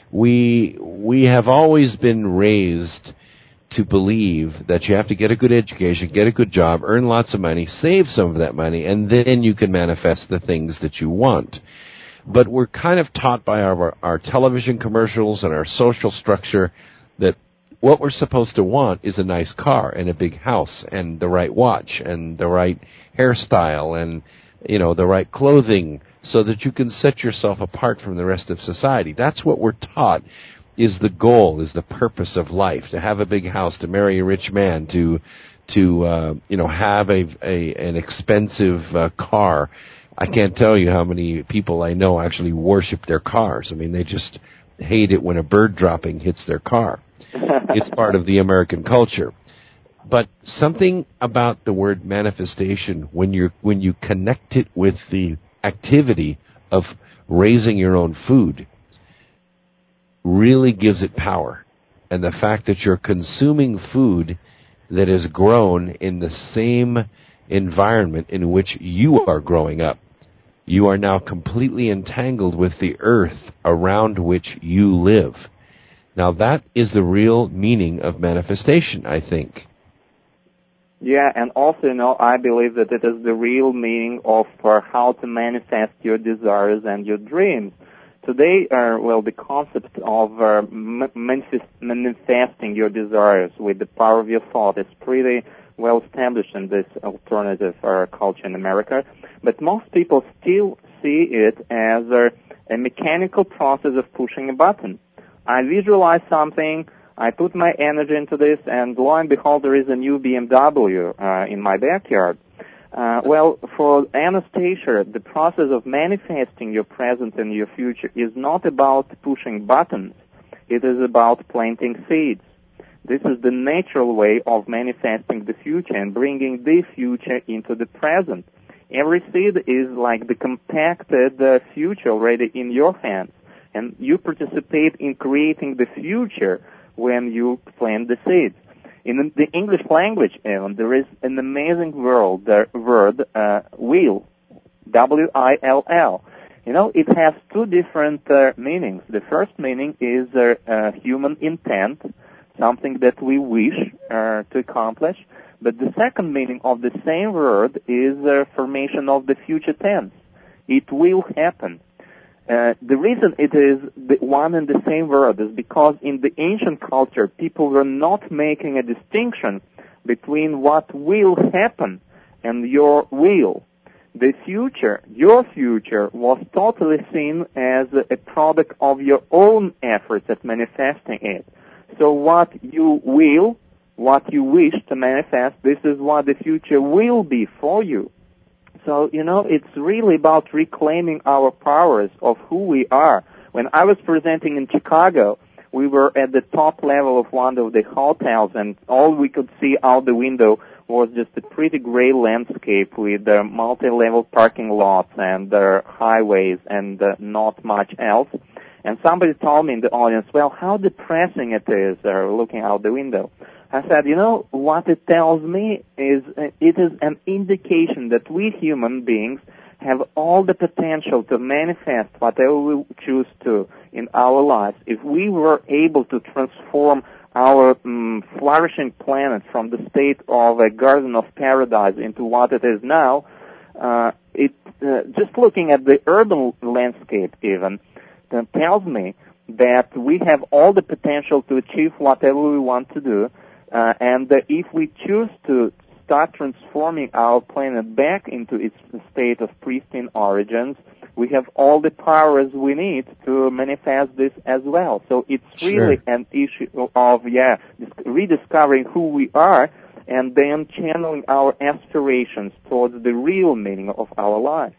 We have always been raised to believe that you have to get a good education, get a good job, earn lots of money, save some of that money, and then you can manifest the things that you want. But we're kind of taught by our television commercials and our social structure that what we're supposed to want is a nice car and a big house and the right watch and the right hairstyle and, the right clothing so that you can set yourself apart from the rest of society. That's what we're taught is the goal, is the purpose of life, to have a big house, to marry a rich man, to have an expensive car. I can't tell you how many people I know actually worship their cars. I mean, they just hate it when a bird dropping hits their car. It's part of the American culture. But something about the word manifestation, when you connect it with the activity of raising your own food, really gives it power. And the fact that you're consuming food that is grown in the same environment in which you are growing up. You are now completely entangled with the earth around which you live. Now that is the real meaning of manifestation, I think. Yeah, and also, I believe that it is the real meaning of how to manifest your desires and your dreams. Today, the concept of manifesting your desires with the power of your thought is pretty well established in this alternative culture in America. But most people still see it as a mechanical process of pushing a button. I visualize something, I put my energy into this, and lo and behold, there is a new BMW in my backyard. For Anastasia, the process of manifesting your present and your future is not about pushing buttons. It is about planting seeds. This is the natural way of manifesting the future and bringing the future into the present. Every seed is like the compacted future already in your hands, and you participate in creating the future when you plant the seeds. In the English language, Evan, there is an amazing word, will, W-I-L-L. It has two different meanings. The first meaning is human intent, something that we wish to accomplish. But the second meaning of the same word is formation of the future tense. It will happen. The reason it is the one and the same word is because in the ancient culture, people were not making a distinction between what will happen and your will. The future, your future, was totally seen as a product of your own efforts at manifesting it. So what you will, what you wish to manifest, this is what the future will be for you. So, it's really about reclaiming our powers of who we are. When I was presenting in Chicago, we were at the top level of one of the hotels, and all we could see out the window was just a pretty gray landscape with multi-level parking lots and highways and not much else. And somebody told me in the audience, well, how depressing it is looking out the window. I said, what it tells me is it is an indication that we human beings have all the potential to manifest whatever we choose to in our lives. If we were able to transform our flourishing planet from the state of a garden of paradise into what it is now, just looking at the urban landscape even, tells me that we have all the potential to achieve whatever we want to do. And if we choose to start transforming our planet back into its state of pristine origins, we have all the powers we need to manifest this as well. So it's really an issue of, rediscovering who we are and then channeling our aspirations towards the real meaning of our life.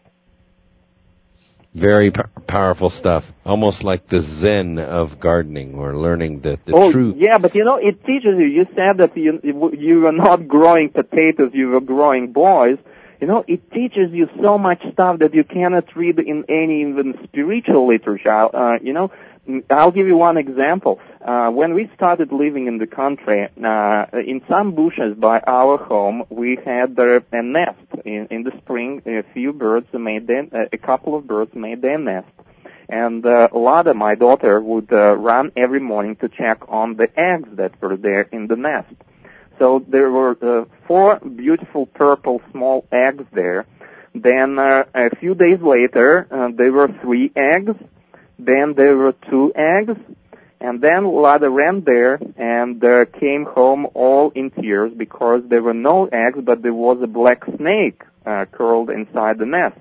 Very powerful stuff. Almost like the Zen of gardening, or learning the truth. Yeah, but it teaches you. You said that you were not growing potatoes, you were growing boys. It teaches you so much stuff that you cannot read in any even spiritual literature. I'll give you one example. When we started living in the country, in some bushes by our home, we had a nest. In the spring, a couple of birds made their nest. And Lada, my daughter, would run every morning to check on the eggs that were there in the nest. So there were 4 beautiful purple small eggs there. Then a few days later, there were 3 eggs. Then there were 2 eggs. And then Lada ran there and came home all in tears because there were no eggs, but there was a black snake curled inside the nest.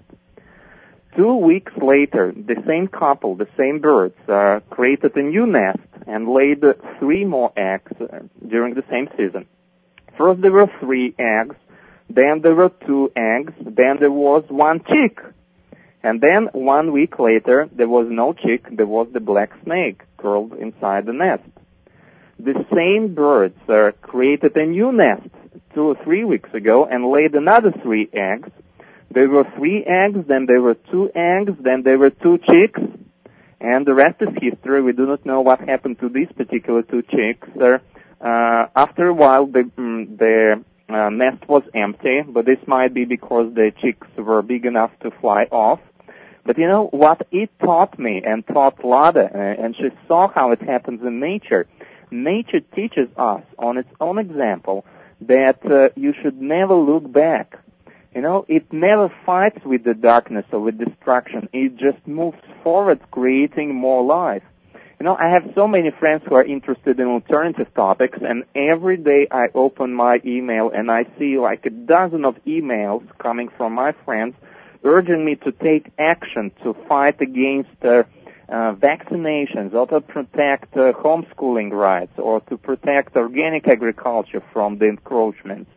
2 weeks later, the same couple, the same birds, created a new nest and laid 3 more eggs during the same season. First there were 3 eggs, then there were 2 eggs, then there was 1 chick. And then 1 week later, there was no chick, there was the black snake curled inside the nest. The same birds created a new nest 2 or 3 weeks ago and laid another 3 eggs. There were 3 eggs, then there were 2 eggs, then there were 2 chicks, and the rest is history. We do not know what happened to these particular 2 chicks. After a while, the nest was empty, but this might be because the chicks were big enough to fly off. But you know what it taught me and taught Lada, and she saw how it happens in nature. Nature teaches us on its own example that you should never look back. You know, it never fights with the darkness or with destruction. It just moves forward, creating more life. You know, I have so many friends who are interested in alternative topics, and every day I open my email and I see like a dozen of emails coming from my friends urging me to take action to fight against vaccinations, or to protect homeschooling rights, or to protect organic agriculture from the encroachments,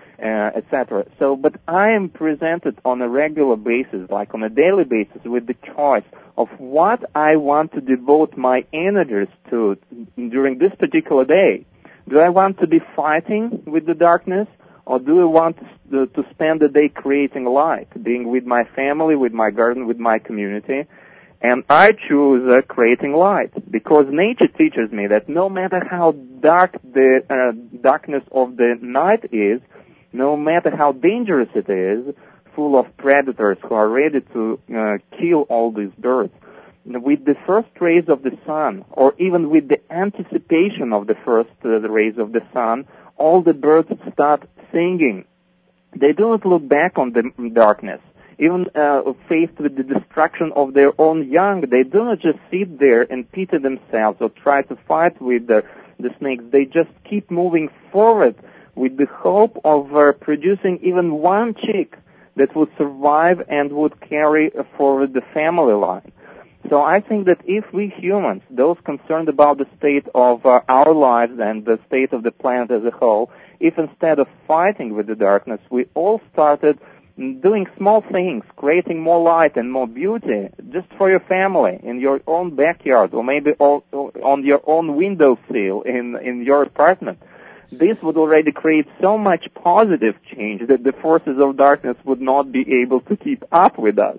etc. So, but I am presented on a regular basis, like on a daily basis, with the choice of what I want to devote my energies to during this particular day. Do I want to be fighting with the darkness, or do I want to spend the day creating light, being with my family, with my garden, with my community? And I choose creating light, because nature teaches me that no matter how dark the darkness of the night is, no matter how dangerous it is, full of predators who are ready to kill all these birds, with the first rays of the sun, or even with the anticipation of the first rays of the sun, all the birds start singing. They do not look back on the darkness. Even faced with the destruction of their own young, they do not just sit there and pity themselves or try to fight with the snakes. They just keep moving forward with the hope of producing even 1 chick that would survive and would carry forward the family line. So I think that if we humans, those concerned about the state of our lives and the state of the planet as a whole, if instead of fighting with the darkness, we all started doing small things, creating more light and more beauty, just for your family, in your own backyard, or maybe on your own windowsill in your apartment, this would already create so much positive change that the forces of darkness would not be able to keep up with us.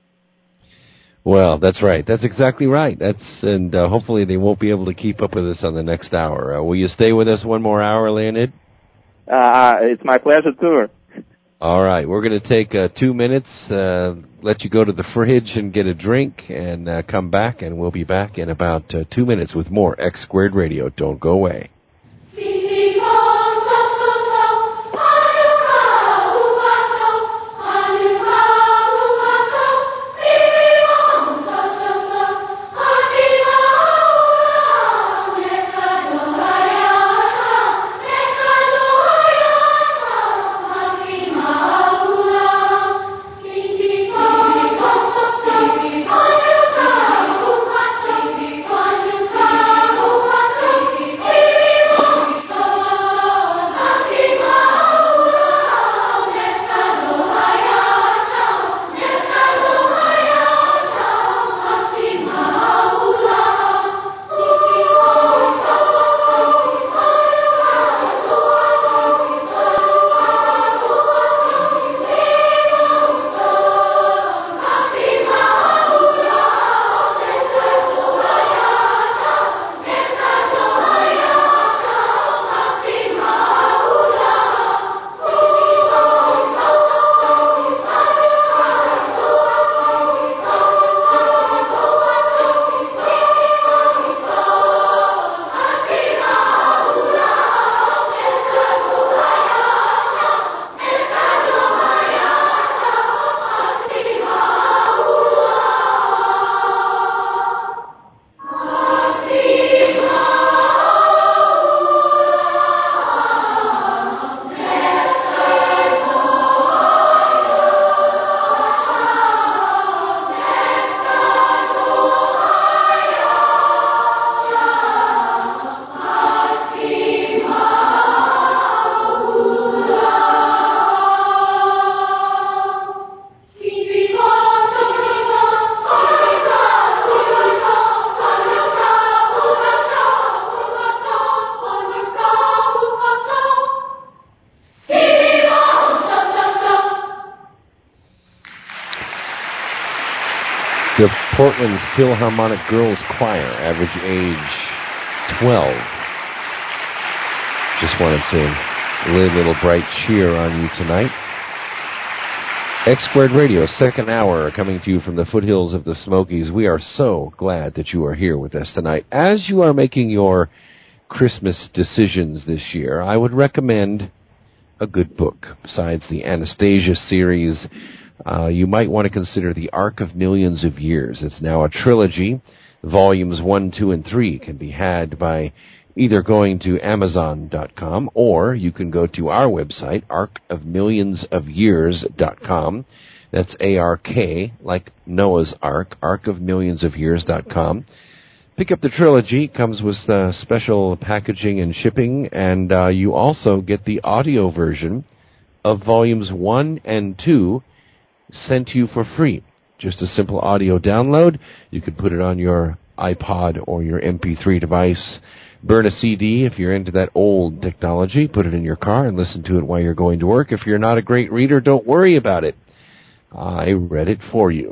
Well, that's right. That's exactly right. And hopefully they won't be able to keep up with us on the next hour. Will you stay with us one more hour, Leonid? It's my pleasure, too. All right. We're going to take 2 minutes, let you go to the fridge and get a drink, and come back, and we'll be back in about 2 minutes with more X Squared Radio. Don't go away. The Portland Philharmonic Girls Choir, average age 12. Just wanted to lay a little bright cheer on you tonight. X Squared Radio, second hour, coming to you from the foothills of the Smokies. We are so glad that you are here with us tonight. As you are making your Christmas decisions this year, I would recommend a good book. Besides the Anastasia series, you might want to consider The Ark of Millions of Years. It's now a trilogy. Volumes 1, 2, and 3 can be had by either going to Amazon.com, or you can go to our website, arkofmillionsofyears.com. That's A-R-K, like Noah's Ark, arkofmillionsofyears.com. Pick up the trilogy. It comes with special packaging and shipping, and you also get the audio version of Volumes 1 and 2 sent to you for free. Just a simple audio download. You can put it on your iPod or your MP3 device. Burn a CD if you're into that old technology. Put it in your car and listen to it while you're going to work. If you're not a great reader, don't worry about it. I read it for you.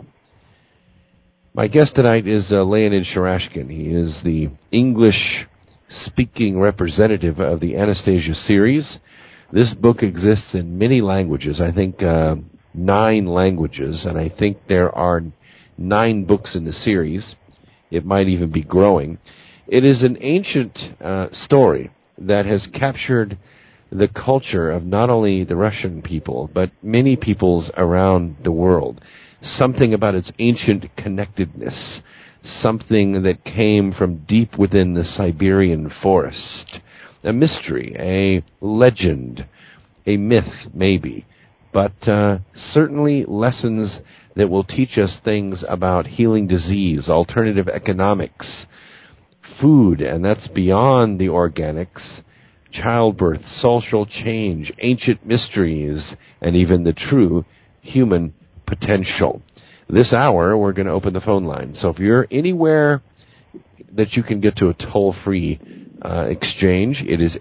My guest tonight is Leonid Sharashkin. He is the English-speaking representative of the Anastasia series. This book exists in many languages, I think 9 languages, and I think there are 9 books in the series. It might even be growing. It is an ancient story that has captured the culture of not only the Russian people, but many peoples around the world. Something about its ancient connectedness, something that came from deep within the Siberian forest. A mystery, a legend, a myth maybe, but certainly lessons that will teach us things about healing disease, alternative economics, food, and that's beyond the organics, childbirth, social change, ancient mysteries, and even the true human potential. This hour, we're going to open the phone line. So if you're anywhere that you can get to a toll-free exchange, it is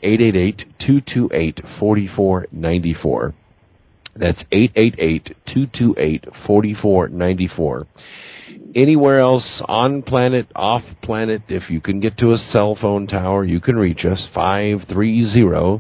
888-228-4494. That's 888-228-4494. Anywhere else, on planet, off planet, if you can get to a cell phone tower, you can reach us, 530-776-5154,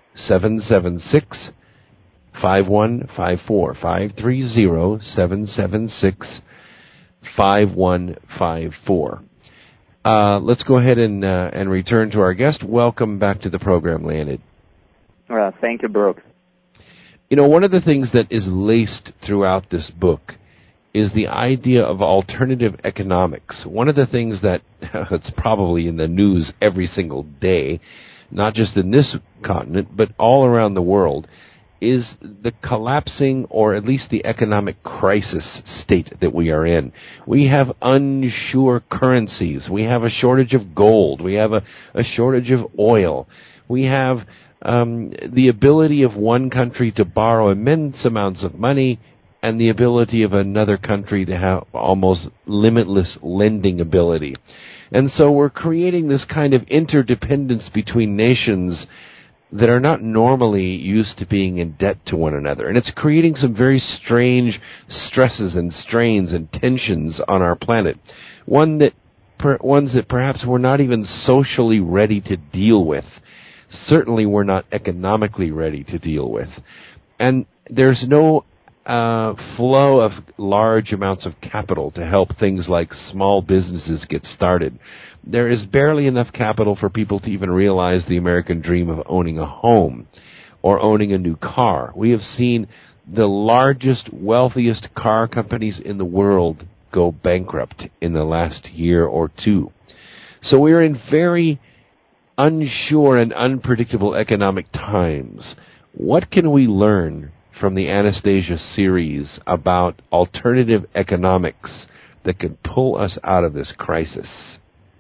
530-776-5154. Let's go ahead and return to our guest. Welcome back to the program, Leonid. Thank you, Brooks. You know, one of the things that is laced throughout this book is the idea of alternative economics. One of the things that it's probably in the news every single day, not just in this continent, but all around the world, is the collapsing, or at least the economic crisis state that we are in. We have unsure currencies. We have a shortage of gold. We have a shortage of oil. We have the ability of one country to borrow immense amounts of money, and the ability of another country to have almost limitless lending ability. And so we're creating this kind of interdependence between nations that are not normally used to being in debt to one another. And it's creating some very strange stresses and strains and tensions on our planet. Ones that perhaps we're not even socially ready to deal with. Certainly we're not economically ready to deal with. And there's no flow of large amounts of capital to help things like small businesses get started. There is barely enough capital for people to even realize the American dream of owning a home or owning a new car. We have seen the largest, wealthiest car companies in the world go bankrupt in the last year or two. So we are in very unsure and unpredictable economic times. What can we learn from the Anastasia series about alternative economics that could pull us out of this crisis?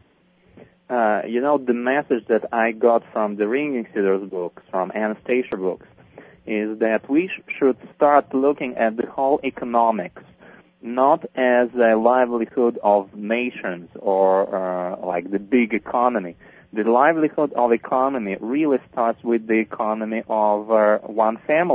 The message that I got from the Ringing Cedars books, from Anastasia books, is that we should start looking at the whole economics, not as a livelihood of nations or like the big economy. The livelihood of economy really starts with the economy of one family.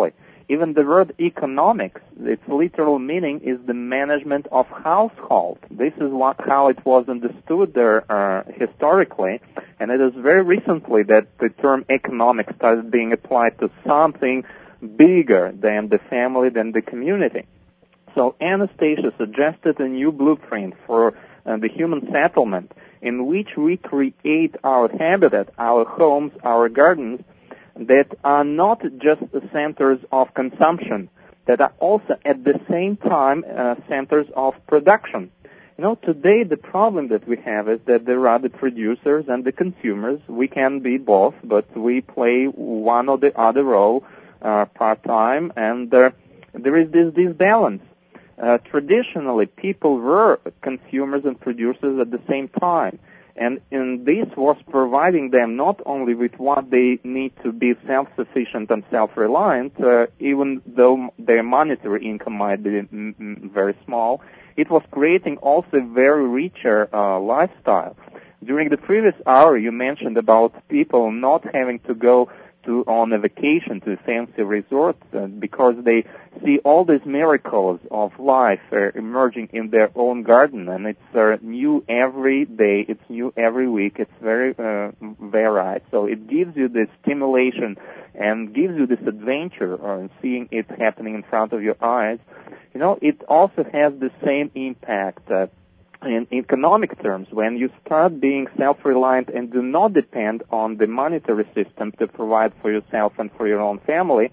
Even the word economics, its literal meaning is the management of household. This is how it was understood there historically, and it is very recently that the term economics started being applied to something bigger than the family, than the community. So Anastasia suggested a new blueprint for the human settlement in which we create our habitat, our homes, our gardens, that are not just the centers of consumption, that are also at the same time centers of production. You know, today the problem that we have is that there are the producers and the consumers. We can be both, but we play one or the other role part-time, and there is this disbalance. Traditionally, people were consumers and producers at the same time. And this was providing them not only with what they need to be self-sufficient and self-reliant, even though their monetary income might be very small, it was creating also a very richer lifestyle. During the previous hour, you mentioned about people not having to go on a vacation to a fancy resort because they see all these miracles of life emerging in their own garden, and it's new every day, it's new every week, it's very varied. So it gives you this stimulation and gives you this adventure seeing it happening in front of your eyes. You know, it also has the same impact in economic terms. When you start being self-reliant and do not depend on the monetary system to provide for yourself and for your own family,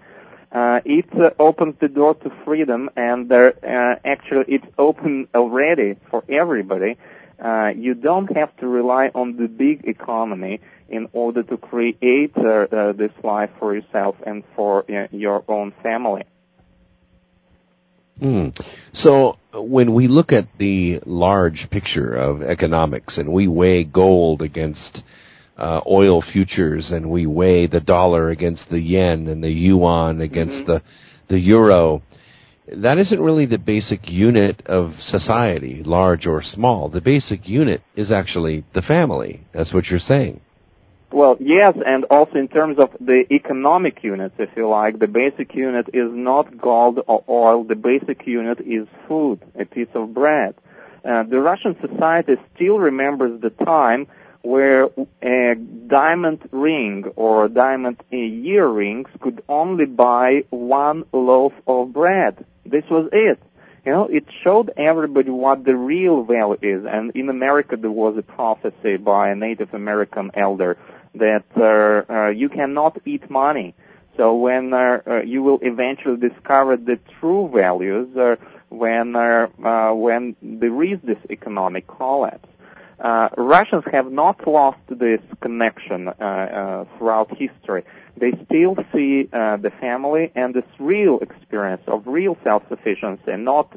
it opens the door to freedom, and actually it's open already for everybody. You don't have to rely on the big economy in order to create this life for yourself and for your own family. So when we look at the large picture of economics and we weigh gold against oil futures, and we weigh the dollar against the yen and the yuan against the euro, that isn't really the basic unit of society, large or small. The basic unit is actually the family. That's what you're saying. Well, yes, and also in terms of the economic units, if you like, the basic unit is not gold or oil. The basic unit is food, a piece of bread. The Russian society still remembers the time where a diamond ring or diamond earrings could only buy one loaf of bread. This was it. You know, it showed everybody what the real value is. And in America, there was a prophecy by a Native American elder that you cannot eat money. So when you will eventually discover the true values, when there is this economic collapse. Russians have not lost this connection throughout history. They still see the family and this real experience of real self-sufficiency, and not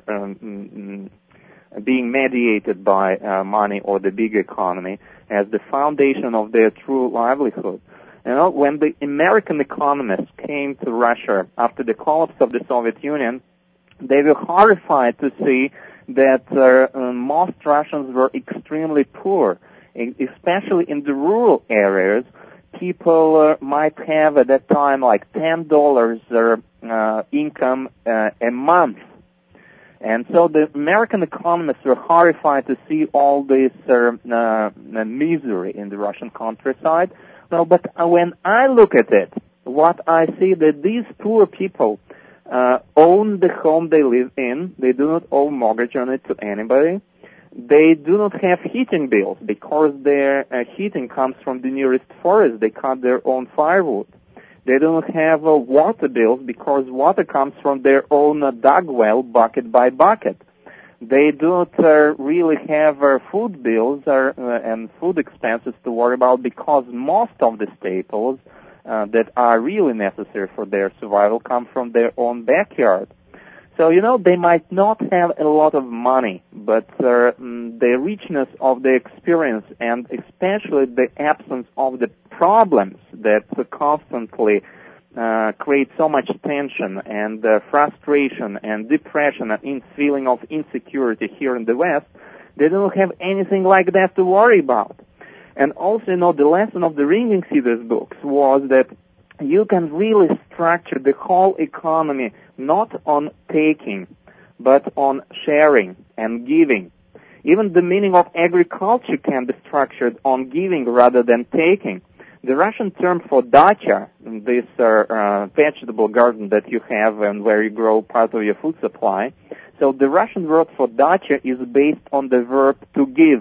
being mediated by money or the big economy, as the foundation of their true livelihood. You know, when the American economists came to Russia after the collapse of the Soviet Union, they were horrified to see that most Russians were extremely poor, especially in the rural areas. People might have at that time like $10 income a month. And so the American economists were horrified to see all this misery in the Russian countryside. Well, but when I look at it, what I see that these poor people own the home they live in. They do not owe mortgage on it to anybody. They do not have heating bills because their heating comes from the nearest forest. They cut their own firewood. They do not have water bills because water comes from their own dug well, bucket by bucket. They do not really have food bills and food expenses to worry about because most of the staples that are really necessary for their survival come from their own backyard. So, you know, they might not have a lot of money, but the richness of the experience and especially the absence of the problems that constantly create so much tension and frustration and depression and feeling of insecurity here in the West, they don't have anything like that to worry about. And also, you know, the lesson of the Ringling Cedars books was that you can really structure the whole economy not on taking, but on sharing and giving. Even the meaning of agriculture can be structured on giving rather than taking. The Russian term for dacha, this vegetable garden that you have and where you grow part of your food supply, so the Russian word for dacha is based on the verb to give.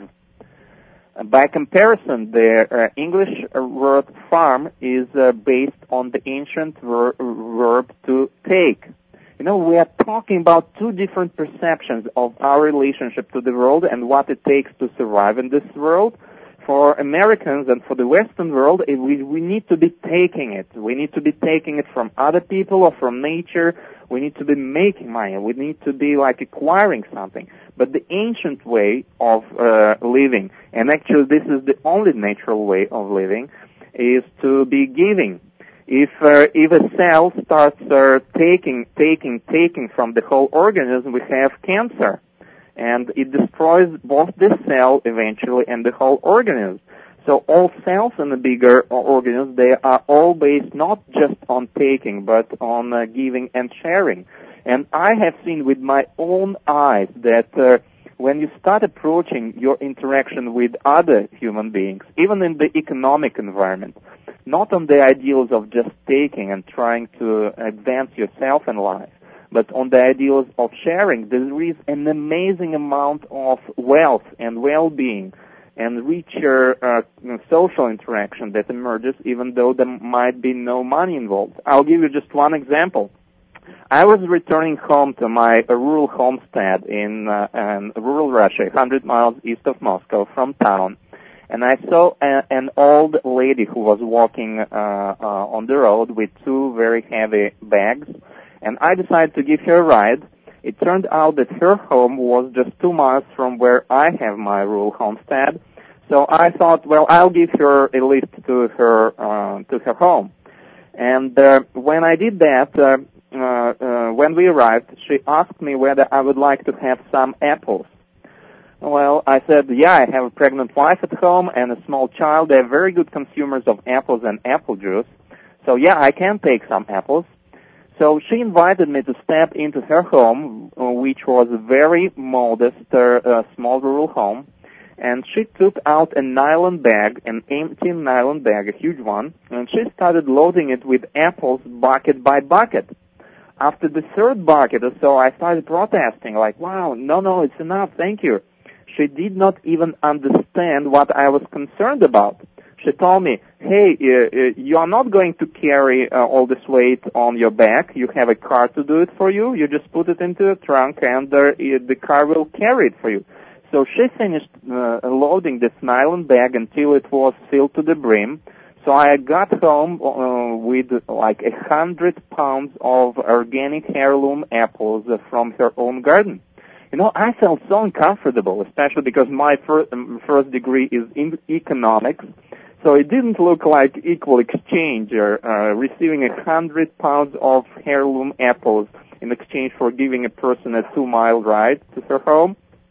By comparison, the English word farm is based on the ancient verb to take. You know, we are talking about two different perceptions of our relationship to the world and what it takes to survive in this world. For Americans and for the Western world, we need to be taking it. We need to be taking it from other people or from nature. We need to be making money. We need to be like acquiring something. But the ancient way of living, and actually this is the only natural way of living, is to be giving. If a cell starts taking from the whole organism, we have cancer. And it destroys both the cell eventually and the whole organism. So all cells in the bigger organisms, they are all based not just on taking, but on giving and sharing. And I have seen with my own eyes that when you start approaching your interaction with other human beings, even in the economic environment, not on the ideals of just taking and trying to advance yourself in life, but on the ideals of sharing, there is an amazing amount of wealth and well-being and richer social interaction that emerges, even though there might be no money involved. I'll give you just one example. I was returning home to my rural homestead in rural Russia, 100 miles east of Moscow from town, and I saw an old lady who was walking on the road with two very heavy bags, and I decided to give her a ride. It turned out that her home was just 2 miles from where I have my rural homestead, so I thought, well, I'll give her a lift to her home. And when I did that, when we arrived, she asked me whether I would like to have some apples. Well, I said, yeah, I have a pregnant wife at home and a small child. They're very good consumers of apples and apple juice. So, yeah, I can take some apples. So she invited me to step into her home, which was a very modest, small rural home. And she took out a nylon bag, an empty nylon bag, a huge one, and she started loading it with apples bucket by bucket. After the third bucket or so, I started protesting, like, wow, no, it's enough, thank you. She did not even understand what I was concerned about. She told me, hey, you are not going to carry all this weight on your back. You have a car to do it for you. You just put it into a trunk and the car will carry it for you. So she finished loading this nylon bag until it was filled to the brim. So I got home with like 100 pounds of organic heirloom apples from her own garden. You know, I felt so uncomfortable, especially because my first degree is in economics. So it didn't look like equal exchange, receiving 100 pounds of heirloom apples in exchange for giving a person a 2-mile ride to her home.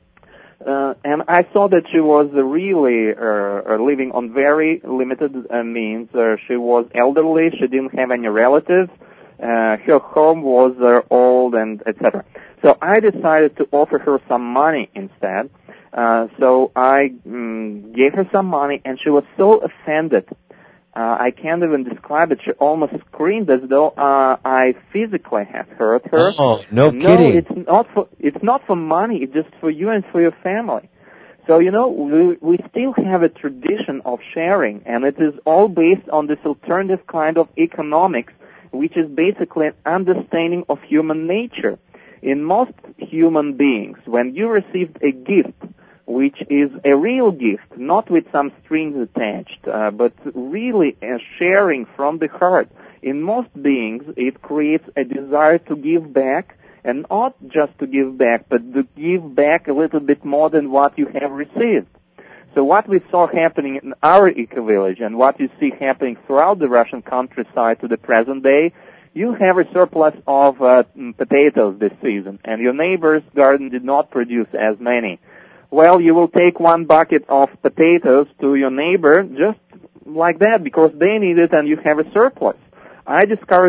And I saw that she was really living on very limited means. She was elderly. She didn't have any relatives. Her home was old and etc. So I decided to offer her some money instead. So I gave her some money, and she was so offended. I can't even describe it. She almost screamed as though I physically had hurt her. Oh, no kidding. No, it's not for money. It's just for you and for your family. So, you know, we still have a tradition of sharing, and it is all based on this alternative kind of economics, which is basically an understanding of human nature. In most human beings, when you received a gift, which is a real gift, not with some strings attached, but really a sharing from the heart. In most beings, it creates a desire to give back, and not just to give back, but to give back a little bit more than what you have received. So what we saw happening in our eco-village and what you see happening throughout the Russian countryside to the present day, you have a surplus of potatoes this season, and your neighbor's garden did not produce as many. Well, you will take one bucket of potatoes to your neighbor just like that because they need it and you have a surplus. I discovered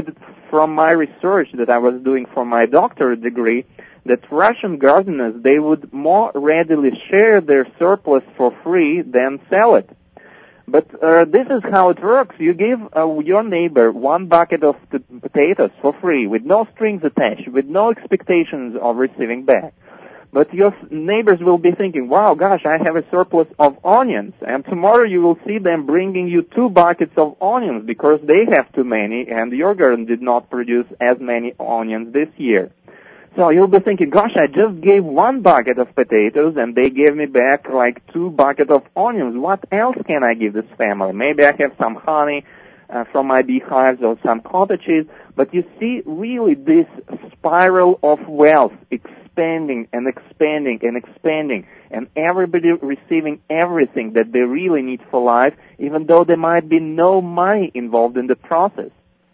from my research that I was doing for my doctorate degree that Russian gardeners, they would more readily share their surplus for free than sell it. But this is how it works. You give your neighbor one bucket of potatoes for free with no strings attached, with no expectations of receiving back. But your neighbors will be thinking, wow, gosh, I have a surplus of onions. And tomorrow you will see them bringing you 2 buckets of onions because they have too many and your garden did not produce as many onions this year. So you'll be thinking, gosh, I just gave 1 bucket of potatoes and they gave me back like 2 buckets of onions. What else can I give this family? Maybe I have some honey from my beehives or some cottages. But you see really this spiral of wealth expanding and expanding and expanding, and everybody receiving everything that they really need for life, even though there might be no money involved in the process.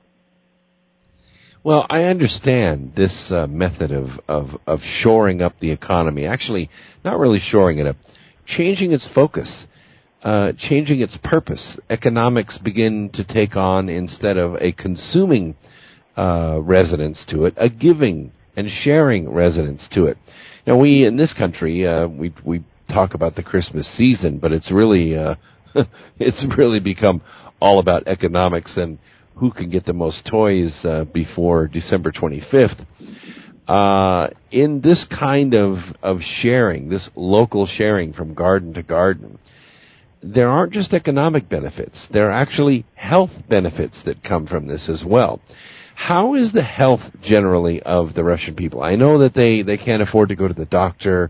Well, I understand this method of shoring up the economy. Actually, not really shoring it up, changing its focus, changing its purpose. Economics begin to take on, instead of a consuming residence to it, a giving and sharing residence to it. Now, we in this country we talk about the Christmas season, but it's really it's really become all about economics and who can get the most toys before December 25th. In this kind of sharing, this local sharing from garden to garden, there aren't just economic benefits. There are actually health benefits that come from this as well. How is the health generally of the Russian people? I know that they can't afford to go to the doctor.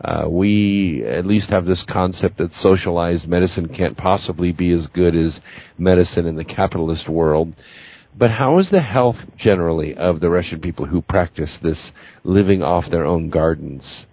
We at least have this concept that socialized medicine can't possibly be as good as medicine in the capitalist world. But how is the health generally of the Russian people who practice this living off their own gardens?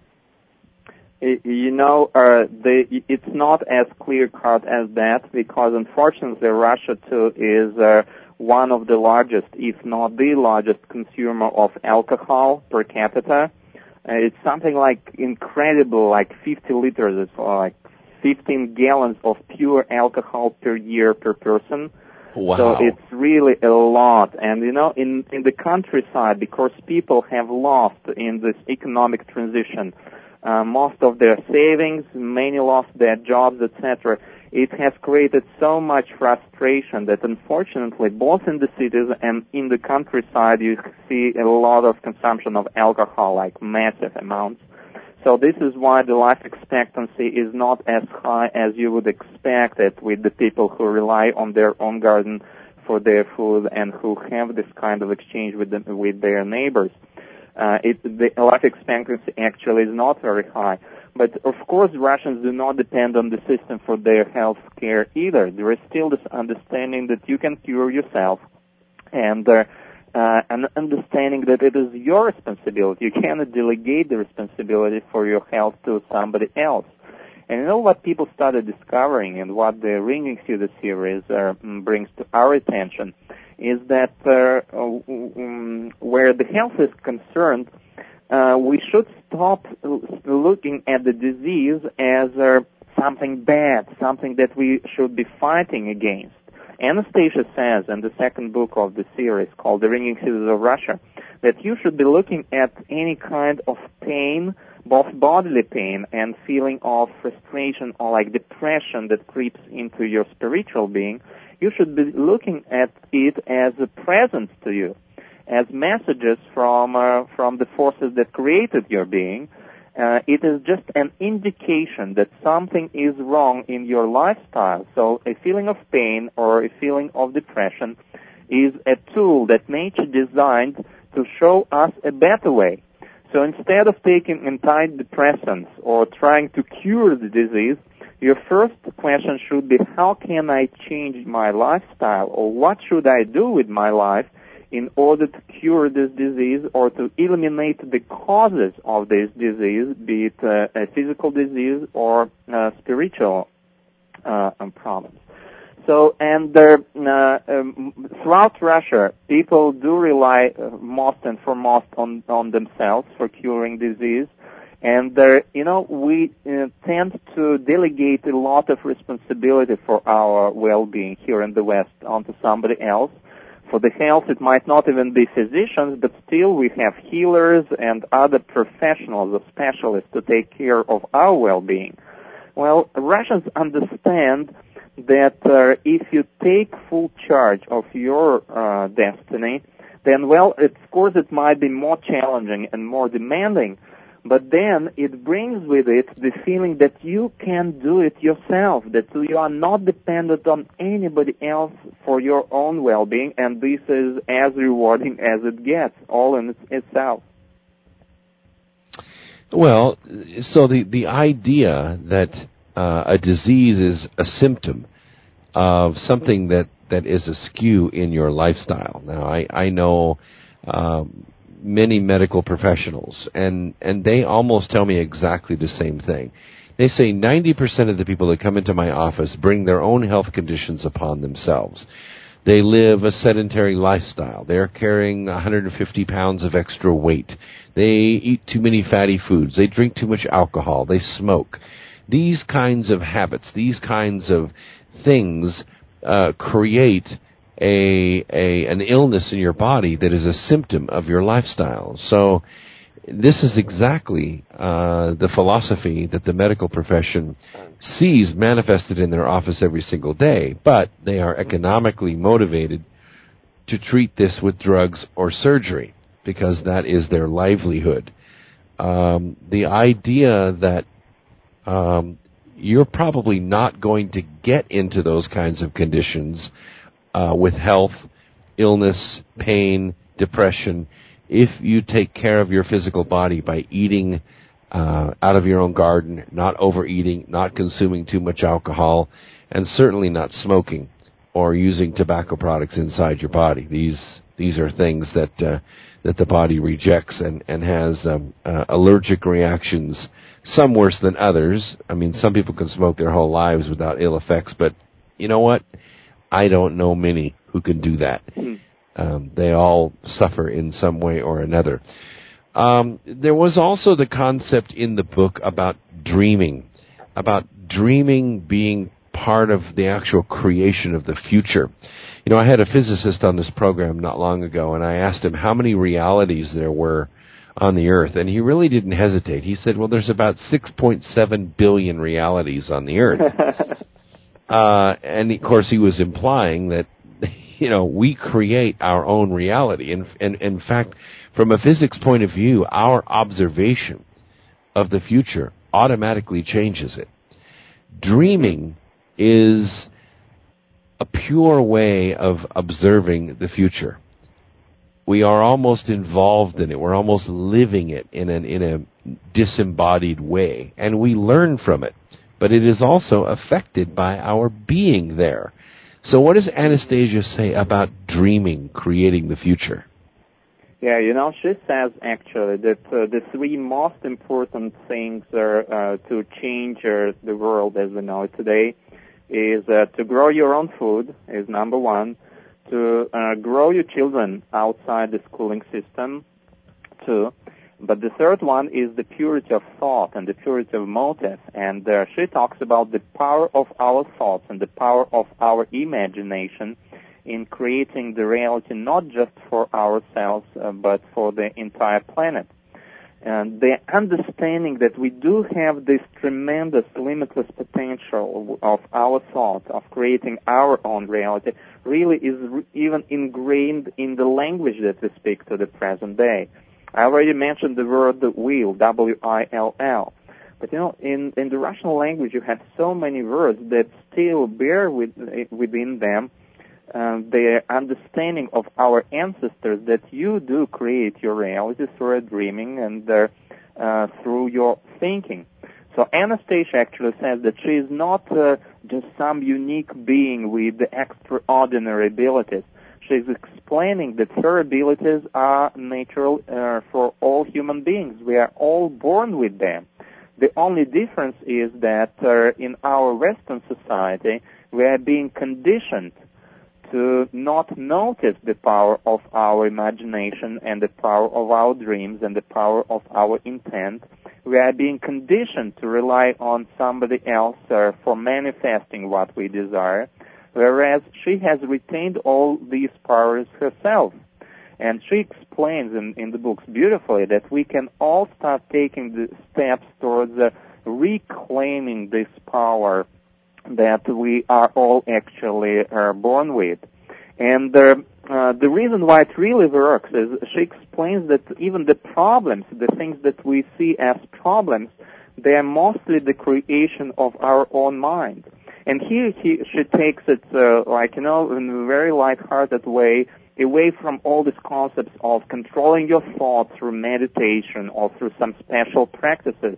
You know, it's not as clear-cut as that because, unfortunately, Russia, too, is one of the largest, if not the largest, consumer of alcohol per capita. It's something like incredible, like 50 liters. It's like 15 gallons of pure alcohol per year per person. Wow. So it's really a lot. And, you know, in the countryside, because people have lost in this economic transition most of their savings, many lost their jobs, etc., it has created so much frustration that, unfortunately, both in the cities and in the countryside, you see a lot of consumption of alcohol, like massive amounts. So this is why the life expectancy is not as high as you would expect it with the people who rely on their own garden for their food and who have this kind of exchange with their neighbors. The life expectancy actually is not very high. But, of course, Russians do not depend on the system for their health care either. There is still this understanding that you can cure yourself and an understanding that it is your responsibility. You cannot delegate the responsibility for your health to somebody else. And you know what people started discovering and what the Ringing Cedar series brings to our attention is that where the health is concerned, we should stop looking at the disease as something bad, something that we should be fighting against. Anastasia says in the second book of the series called The Ringing Cedars of Russia that you should be looking at any kind of pain, both bodily pain and feeling of frustration or like depression that creeps into your spiritual being. You should be looking at it as a present to you, as messages from the forces that created your being. It is just an indication that something is wrong in your lifestyle. So a feeling of pain or a feeling of depression is a tool that nature designed to show us a better way. So instead of taking antidepressants or trying to cure the disease, your first question should be, how can I change my lifestyle, or what should I do with my life in order to cure this disease or to eliminate the causes of this disease, be it a physical disease or spiritual problems. So, and throughout Russia, people do rely most and foremost on themselves for curing disease. And, we tend to delegate a lot of responsibility for our well-being here in the West onto somebody else. For the health, it might not even be physicians, but still we have healers and other professionals or specialists to take care of our well-being. Well, Russians understand that if you take full charge of your destiny, then, well, of course it might be more challenging and more demanding, but then it brings with it the feeling that you can do it yourself, that you are not dependent on anybody else for your own well-being, and this is as rewarding as it gets, all in itself. Well, so the idea that a disease is a symptom of something that is askew in your lifestyle. Now, I know many medical professionals, and they almost tell me exactly the same thing. They say 90% of the people that come into my office bring their own health conditions upon themselves. They live a sedentary lifestyle. They're carrying 150 pounds of extra weight. They eat too many fatty foods. They drink too much alcohol. They smoke. These kinds of habits, these kinds of things create an illness in your body that is a symptom of your lifestyle. So this is exactly the philosophy that the medical profession sees manifested in their office every single day, but they are economically motivated to treat this with drugs or surgery because that is their livelihood. The idea that you're probably not going to get into those kinds of conditions with health, illness, pain, depression, if you take care of your physical body by eating out of your own garden, not overeating, not consuming too much alcohol, and certainly not smoking or using tobacco products inside your body. These are things that the body rejects and has allergic reactions, some worse than others. I mean, some people can smoke their whole lives without ill effects, but you know what? I don't know many who can do that. They all suffer in some way or another. There was also the concept in the book about dreaming being part of the actual creation of the future. You know, I had a physicist on this program not long ago, and I asked him how many realities there were on the Earth, and he really didn't hesitate. He said, well, there's about 6.7 billion realities on the Earth. And, of course, he was implying that, you know, we create our own reality. And in fact, from a physics point of view, our observation of the future automatically changes it. Dreaming is a pure way of observing the future. We are almost involved in it. We're almost living it in a disembodied way, and we learn from it. But it is also affected by our being there. So what does Anastasia say about dreaming, creating the future? Yeah, you know, she says actually that the three most important things are to change the world as we know it today is to grow your own food is number one, to grow your children outside the schooling system, two, but the third one is the purity of thought and the purity of motive. And she talks about the power of our thoughts and the power of our imagination in creating the reality not just for ourselves, but for the entire planet. And the understanding that we do have this tremendous, limitless potential of our thought, of creating our own reality, really is even ingrained in the language that we speak to the present day. I already mentioned the word will, W-I-L-L. But, you know, in the Russian language, you have so many words that still bear within them the understanding of our ancestors that you do create your reality through a dreaming and through your thinking. So Anastasia actually says that she is not just some unique being with extraordinary abilities. She's explaining that her abilities are natural for all human beings. We are all born with them. The only difference is that in our Western society, we are being conditioned to not notice the power of our imagination and the power of our dreams and the power of our intent. We are being conditioned to rely on somebody else for manifesting what we desire. whereas she has retained all these powers herself. And she explains in the books beautifully that we can all start taking the steps towards reclaiming this power that we are all actually born with. And the reason why it really works is she explains that even the problems, the things that we see as problems, they are mostly the creation of our own mind. And here she takes it, in a very lighthearted way, away from all these concepts of controlling your thoughts through meditation or through some special practices.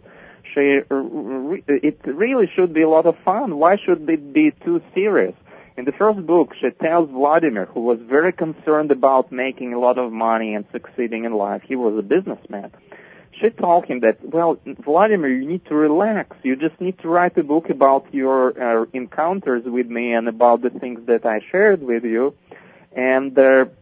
It really should be a lot of fun. Why should it be too serious? In the first book, she tells Vladimir, who was very concerned about making a lot of money and succeeding in life, he was a businessman. She told him that, well, Vladimir, you need to relax. You just need to write a book about your encounters with me and about the things that I shared with you, and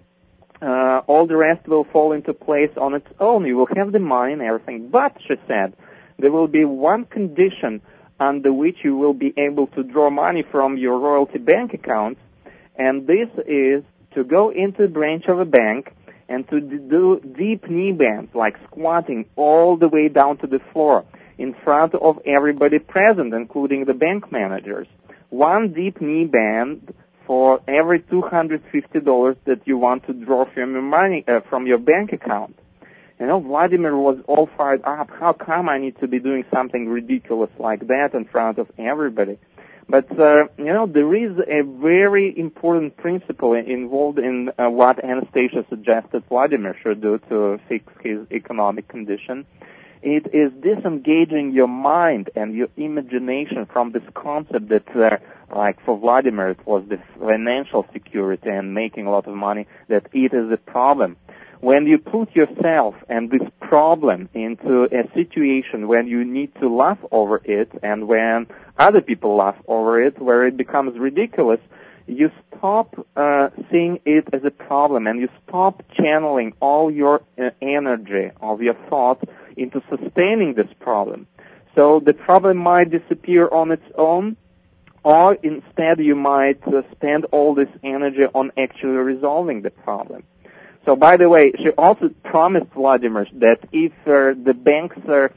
all the rest will fall into place on its own. You will have the money and everything. But, she said, there will be one condition under which you will be able to draw money from your royalty bank accounts, and this is to go into a branch of a bank and to do deep knee bends, like squatting all the way down to the floor in front of everybody present, including the bank managers. One deep knee bend for every $250 that you want to draw from your money, from your bank account. Vladimir was all fired up. How come I need to be doing something ridiculous like that in front of everybody? But, there is a very important principle involved in what Anastasia suggested Vladimir should do to fix his economic condition. It is disengaging your mind and your imagination from this concept that, like for Vladimir, it was the financial security and making a lot of money, that it is a problem. When you put yourself and this problem into a situation when you need to laugh over it and when other people laugh over it, where it becomes ridiculous, you stop seeing it as a problem and you stop channeling all your energy of your thought into sustaining this problem. So the problem might disappear on its own, or instead you might spend all this energy on actually resolving the problem. So, by the way, she also promised Vladimir that if the banks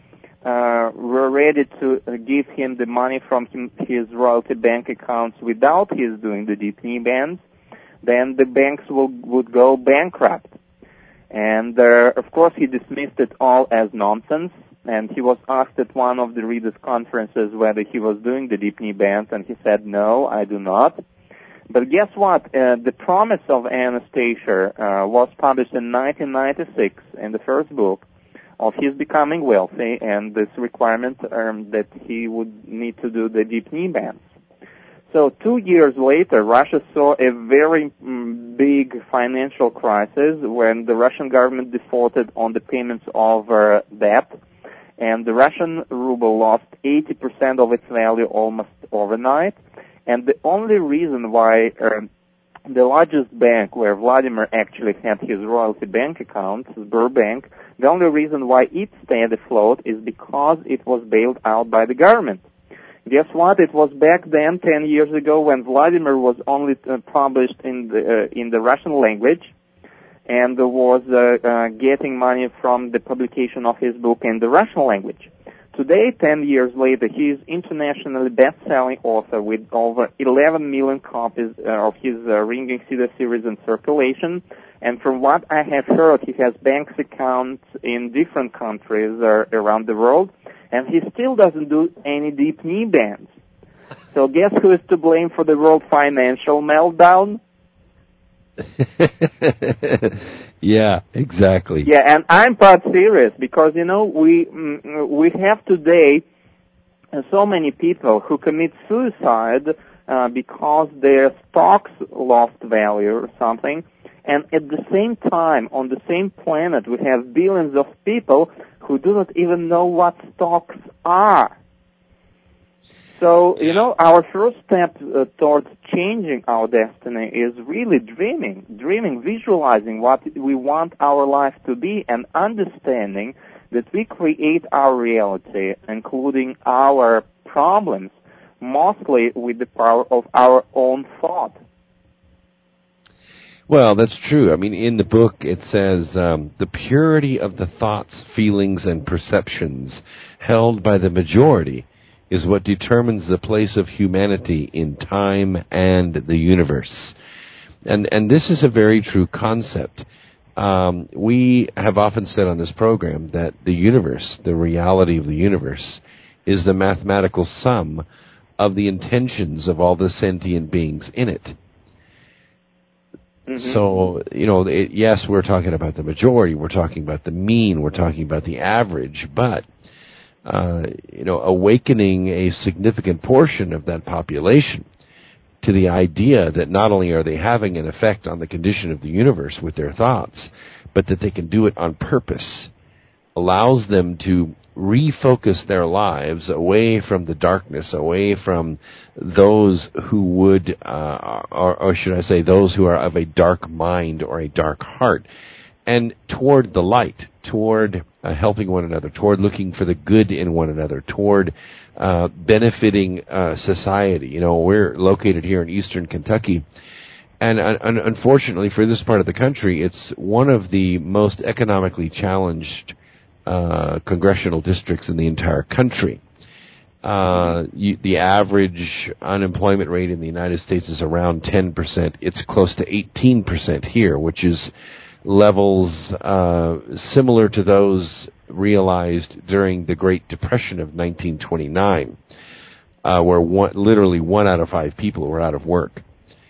were ready to give him the money from his royalty bank accounts without his doing the deep knee bends, then the banks would go bankrupt. And, of course, he dismissed it all as nonsense, and he was asked at one of the readers' conferences whether he was doing the deep knee bends, and he said, no, I do not. But guess what? The Promise of Anastasia was published in 1996 in the first book of his becoming wealthy and this requirement that he would need to do the deep knee bends. So 2 years later, Russia saw a very big financial crisis when the Russian government defaulted on the payments of debt, and the Russian ruble lost 80% of its value almost overnight. And the only reason why the largest bank where Vladimir actually had his royalty bank account, Sberbank, the only reason why it stayed afloat is because it was bailed out by the government. Guess what? It was back then, 10 years ago, when Vladimir was only published in the Russian language and was getting money from the publication of his book in the Russian language. Today, 10 years later, he is internationally best-selling author with over 11 million copies of his Ringing Cedar series in circulation. And from what I have heard, he has bank accounts in different countries around the world, and he still doesn't do any deep knee bends. So guess who is to blame for the world financial meltdown? Yeah, exactly. Yeah, and I'm part serious because, we have today so many people who commit suicide because their stocks lost value or something, and at the same time, on the same planet, we have billions of people who do not even know what stocks are. So, our first step towards changing our destiny is really dreaming, visualizing what we want our life to be, and understanding that we create our reality, including our problems, mostly with the power of our own thought. Well, that's true. I mean, in the book it says the purity of the thoughts, feelings, and perceptions held by the majority is what determines the place of humanity in time and the universe. And this is a very true concept. We have often said on this program that the universe, the reality of the universe, is the mathematical sum of the intentions of all the sentient beings in it. Mm-hmm. So, yes, we're talking about the majority, we're talking about the mean, we're talking about the average, but, awakening a significant portion of that population to the idea that not only are they having an effect on the condition of the universe with their thoughts, but that they can do it on purpose, allows them to refocus their lives away from the darkness, away from those who would, or should I say, those who are of a dark mind or a dark heart, and toward the light, toward helping one another, toward looking for the good in one another, toward benefiting society. We're located here in eastern Kentucky, and unfortunately for this part of the country, it's one of the most economically challenged congressional districts in the entire country. The average unemployment rate in the United States is around 10%. It's close to 18% here, which is levels similar to those realized during the Great Depression of 1929, where literally 1 out of 5 people were out of work.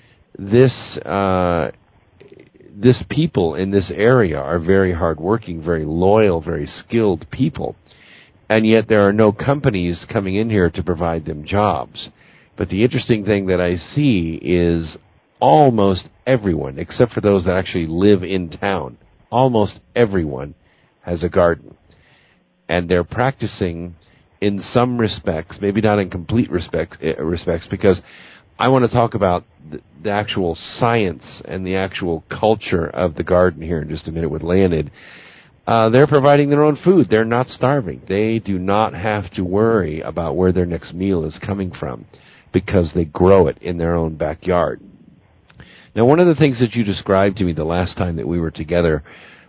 This people in this area are very hardworking, very loyal, very skilled people, and yet there are no companies coming in here to provide them jobs. But the interesting thing that I see is almost everyone, except for those that actually live in town, almost everyone has a garden. And they're practicing in some respects, maybe not in complete respects, because I want to talk about the actual science and the actual culture of the garden here in just a minute with Leonid. They're providing their own food. They're not starving. They do not have to worry about where their next meal is coming from because they grow it in their own backyard. Now, one of the things that you described to me the last time that we were together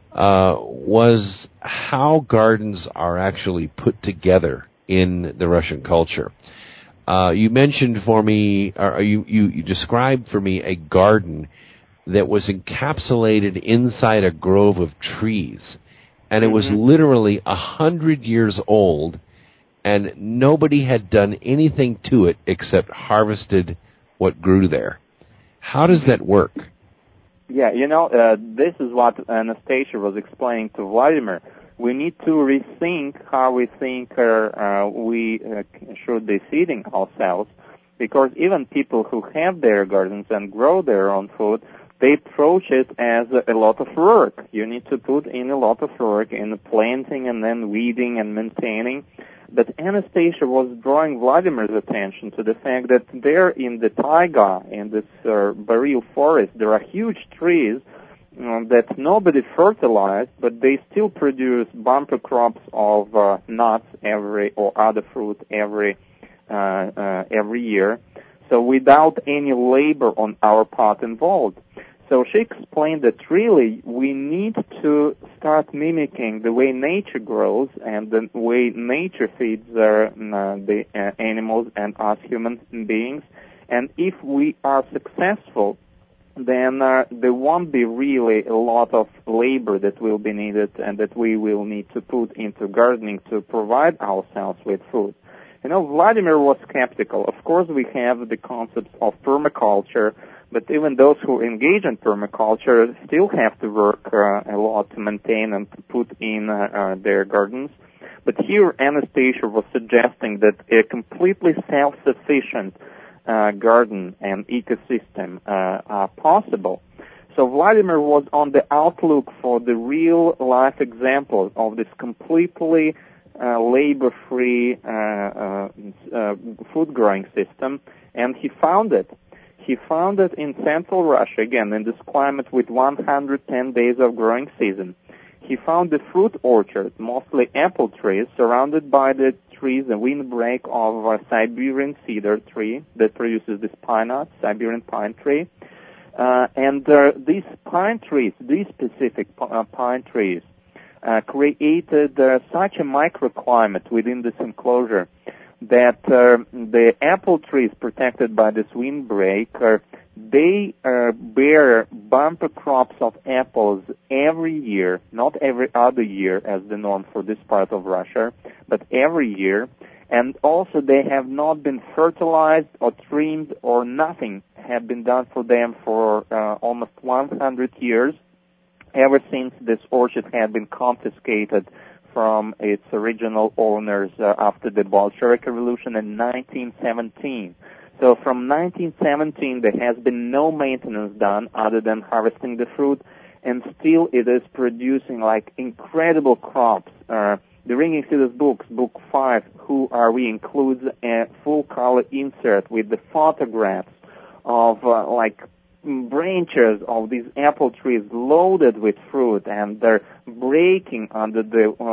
was how gardens are actually put together in the Russian culture. You mentioned for me, or you described for me a garden that was encapsulated inside a grove of trees. And it was literally 100 years old, and nobody had done anything to it except harvested what grew there. How does that work? Yeah, this is what Anastasia was explaining to Vladimir. We need to rethink how we think we should be feeding ourselves, because even people who have their gardens and grow their own food, they approach it as a lot of work. You need to put in a lot of work in planting and then weeding and maintaining. But Anastasia was drawing Vladimir's attention to the fact that there in the taiga, in this boreal forest, there are huge trees that nobody fertilized, but they still produce bumper crops of nuts or other fruit every year. So without any labor on our part involved. So she explained that really we need to start mimicking the way nature grows and the way nature feeds the animals and us human beings. And if we are successful, then there won't be really a lot of labor that will be needed and that we will need to put into gardening to provide ourselves with food. Vladimir was skeptical. Of course, we have the concept of permaculture, but even those who engage in permaculture still have to work a lot to maintain and to put in their gardens. But here Anastasia was suggesting that a completely self-sufficient garden and ecosystem are possible. So Vladimir was on the outlook for the real-life example of this completely labor-free food-growing system, and he found it. He found it in central Russia, again, in this climate with 110 days of growing season. He found the fruit orchard, mostly apple trees, surrounded by the tree is a windbreak of a Siberian cedar tree that produces this pine nut, Siberian pine tree. And these pine trees, these specific pine trees, created such a microclimate within this enclosure that the apple trees protected by this windbreak, they bear bumper crops of apples every year, not every other year as the norm for this part of Russia, but every year. And also they have not been fertilized or trimmed, or nothing had been done for them for almost 100 years, ever since this orchard had been confiscated from its original owners after the Bolshevik Revolution in 1917. So from 1917, there has been no maintenance done other than harvesting the fruit, and still it is producing like incredible crops. The Ringing Cedars books, Book 5, Who Are We, includes a full-color insert with the photographs of branches of these apple trees loaded with fruit, and they're breaking under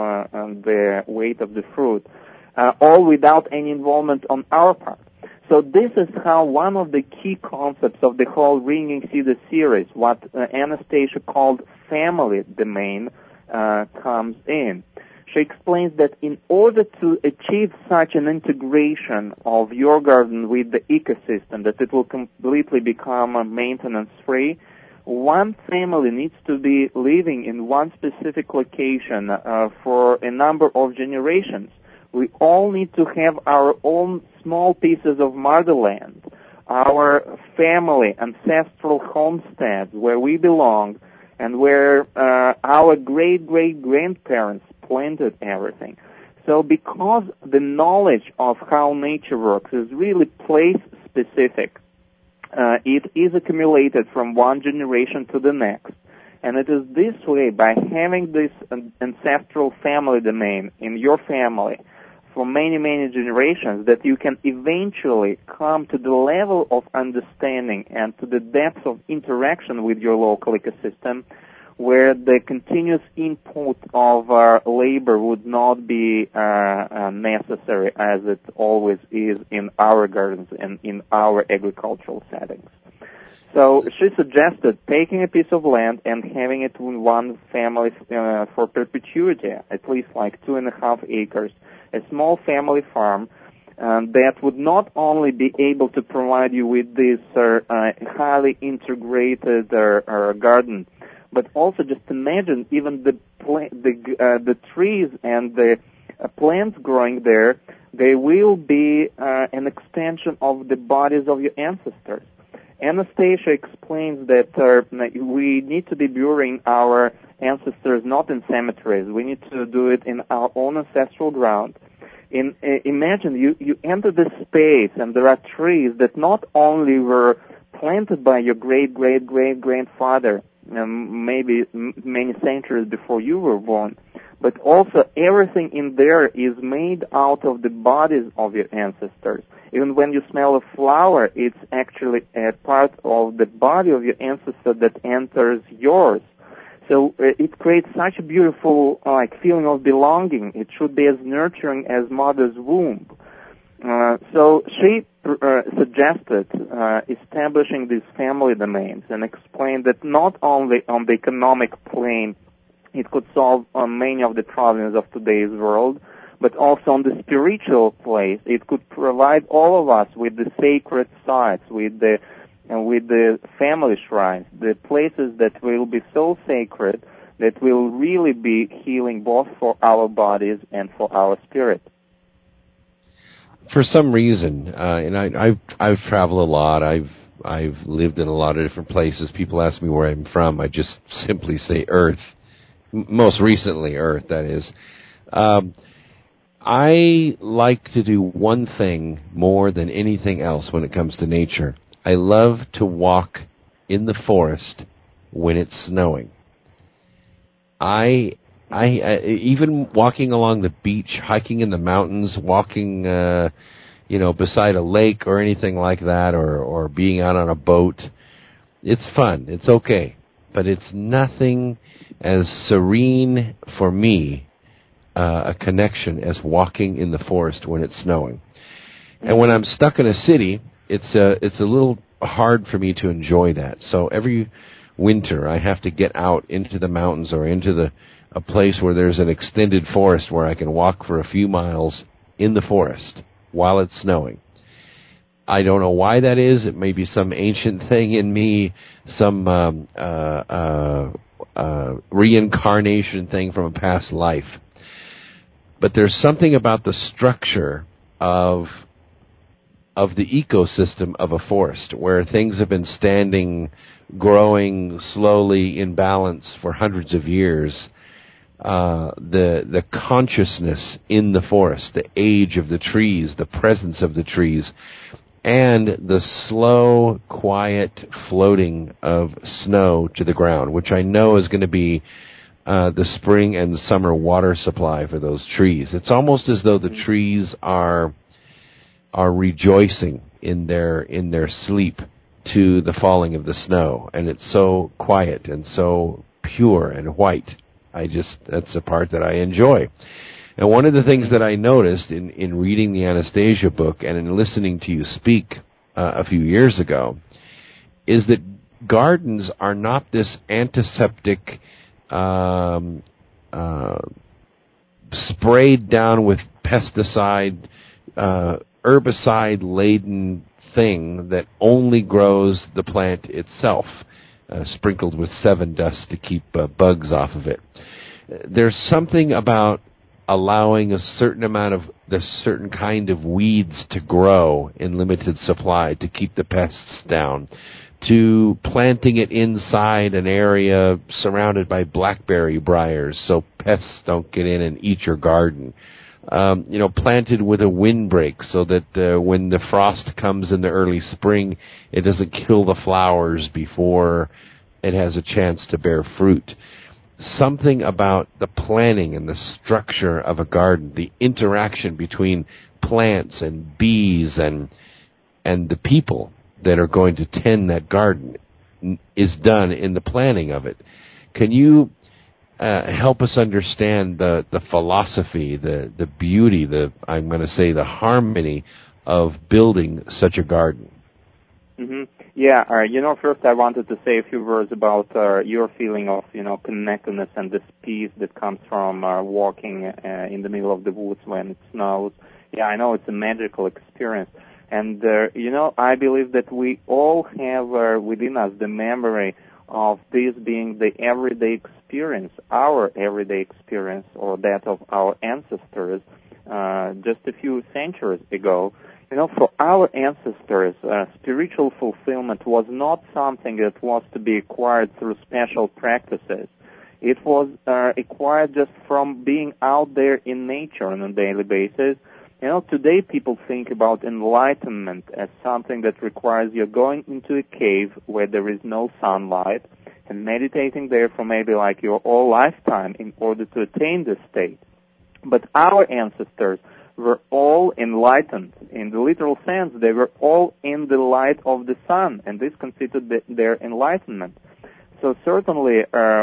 the weight of the fruit, all without any involvement on our part. So this is how one of the key concepts of the whole Ringing Cedars series, what Anastasia called family domain, comes in. She explains that in order to achieve such an integration of your garden with the ecosystem, that it will completely become maintenance-free, one family needs to be living in one specific location for a number of generations. We all need to have our own small pieces of motherland, our family, ancestral homesteads where we belong, and where our great-great-grandparents planted everything. So because the knowledge of how nature works is really place-specific, it is accumulated from one generation to the next. And it is this way, by having this ancestral family domain in your family for many, many generations, that you can eventually come to the level of understanding and to the depth of interaction with your local ecosystem, where the continuous input of labor would not be necessary as it always is in our gardens and in our agricultural settings. So she suggested taking a piece of land and having it in one family for perpetuity, at least like 2.5 acres, a small family farm that would not only be able to provide you with this highly integrated garden, but also just imagine even the trees and the plants growing there, they will be an extension of the bodies of your ancestors. Anastasia explains that we need to be burying our ancestors not in cemeteries. We need to do it in our own ancestral ground. Imagine you enter this space and there are trees that not only were planted by your great-great-great-grandfather, maybe many centuries before you were born, but also everything in there is made out of the bodies of your ancestors. Even when you smell a flower, it's actually a part of the body of your ancestor that enters yours. So it creates such a beautiful feeling of belonging. It should be as nurturing as mother's womb. So she suggested establishing these family domains and explained that not only on the economic plane it could solve many of the problems of today's world, but also on the spiritual place it could provide all of us with the sacred sites, with the family shrines, the places that will be so sacred that will really be healing both for our bodies and for our spirit. For some reason, and I've traveled a lot. I've lived in a lot of different places. People ask me where I'm from. I just simply say Earth. Most recently, Earth, that is. I like to do one thing more than anything else when it comes to nature. I love to walk in the forest when it's snowing. I even walking along the beach, hiking in the mountains, walking, beside a lake or anything like that, or being out on a boat. It's fun. It's okay. But it's nothing as serene for me a connection as walking in the forest when it's snowing. And when I'm stuck in a city, it's a little hard for me to enjoy that. So every winter I have to get out into the mountains or into a place where there's an extended forest where I can walk for a few miles in the forest while it's snowing. I don't know why that is. It may be some ancient thing in me, some reincarnation thing from a past life. But there's something about the structure of the ecosystem of a forest where things have been standing, growing slowly in balance for hundreds of years. The consciousness in the forest, the age of the trees, the presence of the trees, and the slow, quiet floating of snow to the ground, which I know is going to be the spring and summer water supply for those trees. It's almost as though the trees are rejoicing in their sleep to the falling of the snow, and it's so quiet and so pure and white. That's the part that I enjoy. And one of the things that I noticed in reading the Anastasia book and in listening to you speak a few years ago is that gardens are not this antiseptic, sprayed down with pesticide, herbicide-laden thing that only grows the plant itself, sprinkled with Sevin dust to keep bugs off of it. There's something about allowing a certain amount of the certain kind of weeds to grow in limited supply to keep the pests down, to planting it inside an area surrounded by blackberry briars so pests don't get in and eat your garden. Planted with a windbreak so that when the frost comes in the early spring, it doesn't kill the flowers before it has a chance to bear fruit. Something about the planning and the structure of a garden, the interaction between plants and bees and the people that are going to tend that garden is done in the planning of it. Can you help us understand the philosophy, the beauty, I'm going to say the harmony of building such a garden? Mm-hmm. Yeah, first I wanted to say a few words about your feeling of, connectedness and this peace that comes from walking in the middle of the woods when it snows. Yeah, I know it's a magical experience. And, I believe that we all have within us the memory of this being the everyday experience, our everyday experience, or that of our ancestors just a few centuries ago. For our ancestors, spiritual fulfillment was not something that was to be acquired through special practices. It was acquired just from being out there in nature on a daily basis. Today people think about enlightenment as something that requires you going into a cave where there is no sunlight and meditating there for maybe like your whole lifetime in order to attain this state. But our ancestors were all enlightened. In the literal sense, they were all in the light of the sun, and this constituted their enlightenment. So certainly,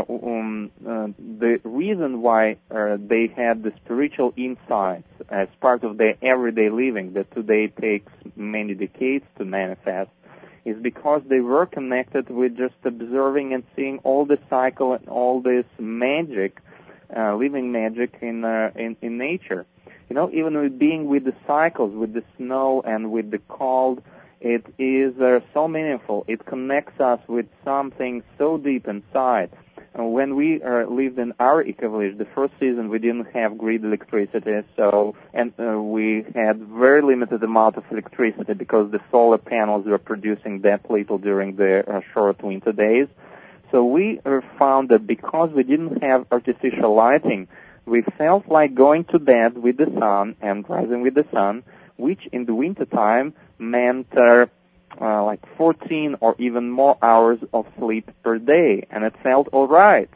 the reason why they had the spiritual insights as part of their everyday living that today takes many decades to manifest is because they were connected with just observing and seeing all the cycle and all this magic, living magic in nature. Even with being with the cycles, with the snow and with the cold, it is so meaningful. It connects us with something so deep inside. When we lived in our eco-village, the first season we didn't have grid electricity, and we had very limited amount of electricity because the solar panels were producing that little during the short winter days. So we found that because we didn't have artificial lighting, we felt like going to bed with the sun and rising with the sun, which in the wintertime meant like 14 or even more hours of sleep per day, and it felt all right.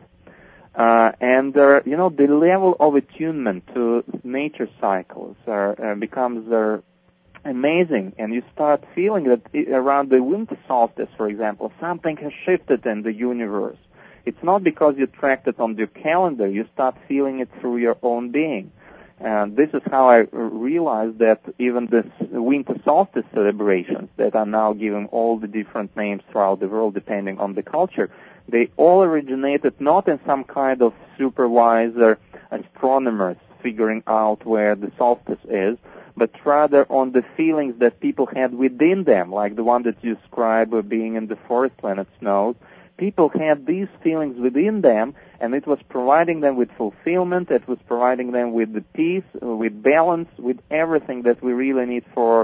The level of attunement to nature cycles becomes amazing, and you start feeling that around the winter solstice, for example, something has shifted in the universe. It's not because you tracked it on your calendar. You start feeling it through your own being. And this is how I realized that even the winter solstice celebrations that are now given all the different names throughout the world depending on the culture, they all originated not in some kind of supervisor astronomers figuring out where the solstice is, but rather on the feelings that people had within them, like the one that you described being in the forest when it snows. People had these feelings within them, and it was providing them with fulfillment, it was providing them with the peace, with balance, with everything that we really need for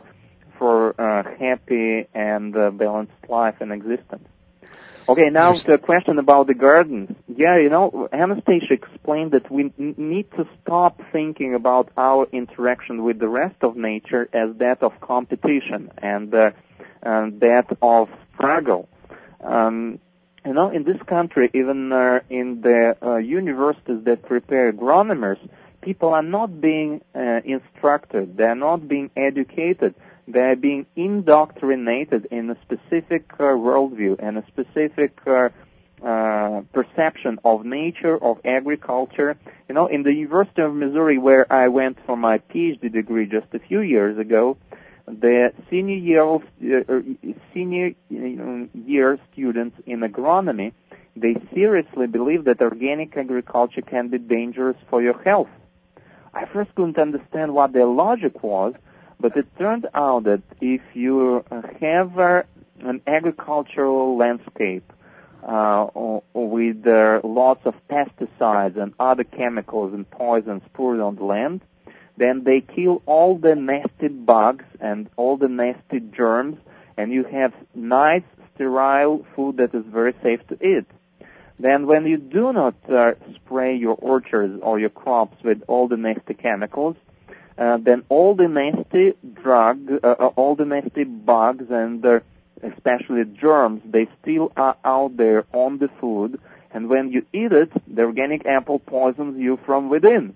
happy and balanced life and existence. Okay, now to a question about the gardens. Yeah, Anastasia explained that we need to stop thinking about our interaction with the rest of nature as that of competition and that of struggle. In this country, even in the universities that prepare agronomers, people are not being instructed, they are not being educated, they are being indoctrinated in a specific worldview and a specific perception of nature, of agriculture. In the University of Missouri, where I went for my PhD degree just a few years ago, the senior year students in agronomy, they seriously believe that organic agriculture can be dangerous for your health. I first couldn't understand what their logic was, but it turned out that if you have an agricultural landscape with lots of pesticides and other chemicals and poisons poured on the land, then they kill all the nasty bugs and all the nasty germs, and you have nice, sterile food that is very safe to eat. Then when you do not spray your orchards or your crops with all the nasty chemicals, then all the nasty all the nasty bugs and especially germs, they still are out there on the food, and when you eat it, the organic apple poisons you from within.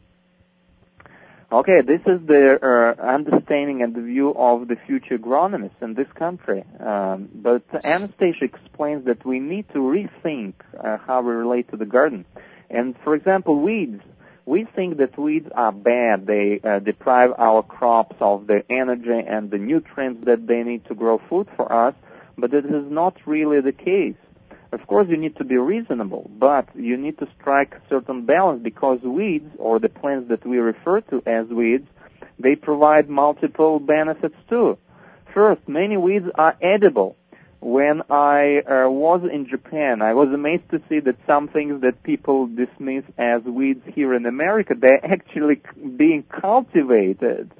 Okay, this is the understanding and the view of the future agronomists in this country. But Anastasia explains that we need to rethink how we relate to the garden. And, for example, weeds. We think that weeds are bad. They deprive our crops of the energy and the nutrients that they need to grow food for us, but it is not really the case. Of course, you need to be reasonable, but you need to strike a certain balance because weeds, or the plants that we refer to as weeds, they provide multiple benefits too. First, many weeds are edible. When I was in Japan, I was amazed to see that some things that people dismiss as weeds here in America, they're actually being cultivated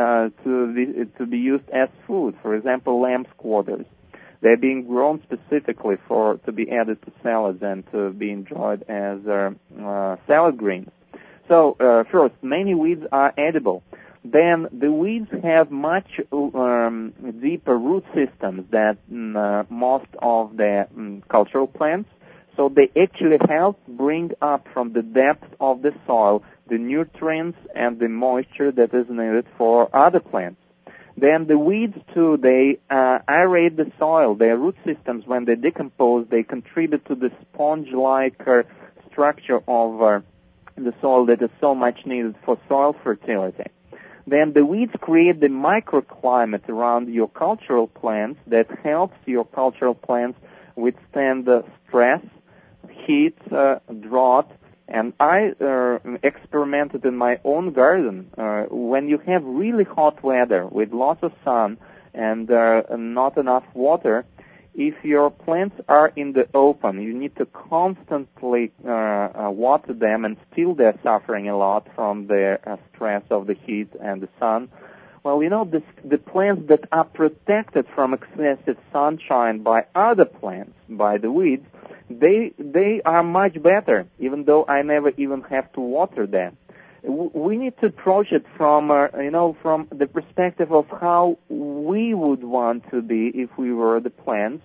to be used as food. For example, lamb's quarters. They're being grown specifically to be added to salads and to be enjoyed as salad greens. So, first, many weeds are edible. Then the weeds have much deeper root systems than most of the cultural plants. So they actually help bring up from the depth of the soil the nutrients and the moisture that is needed for other plants. Then the weeds, too, they aerate the soil. Their root systems, when they decompose, they contribute to the sponge-like structure of the soil that is so much needed for soil fertility. Then the weeds create the microclimate around your cultural plants that helps your cultural plants withstand stress, heat, drought. And I experimented in my own garden. When you have really hot weather with lots of sun and not enough water, if your plants are in the open, you need to constantly water them, and still they're suffering a lot from the stress of the heat and the sun. Well, the plants that are protected from excessive sunshine by other plants, by the weeds, they are much better, even though I never even have to water them. We need to approach it from the perspective of how we would want to be if we were the plants.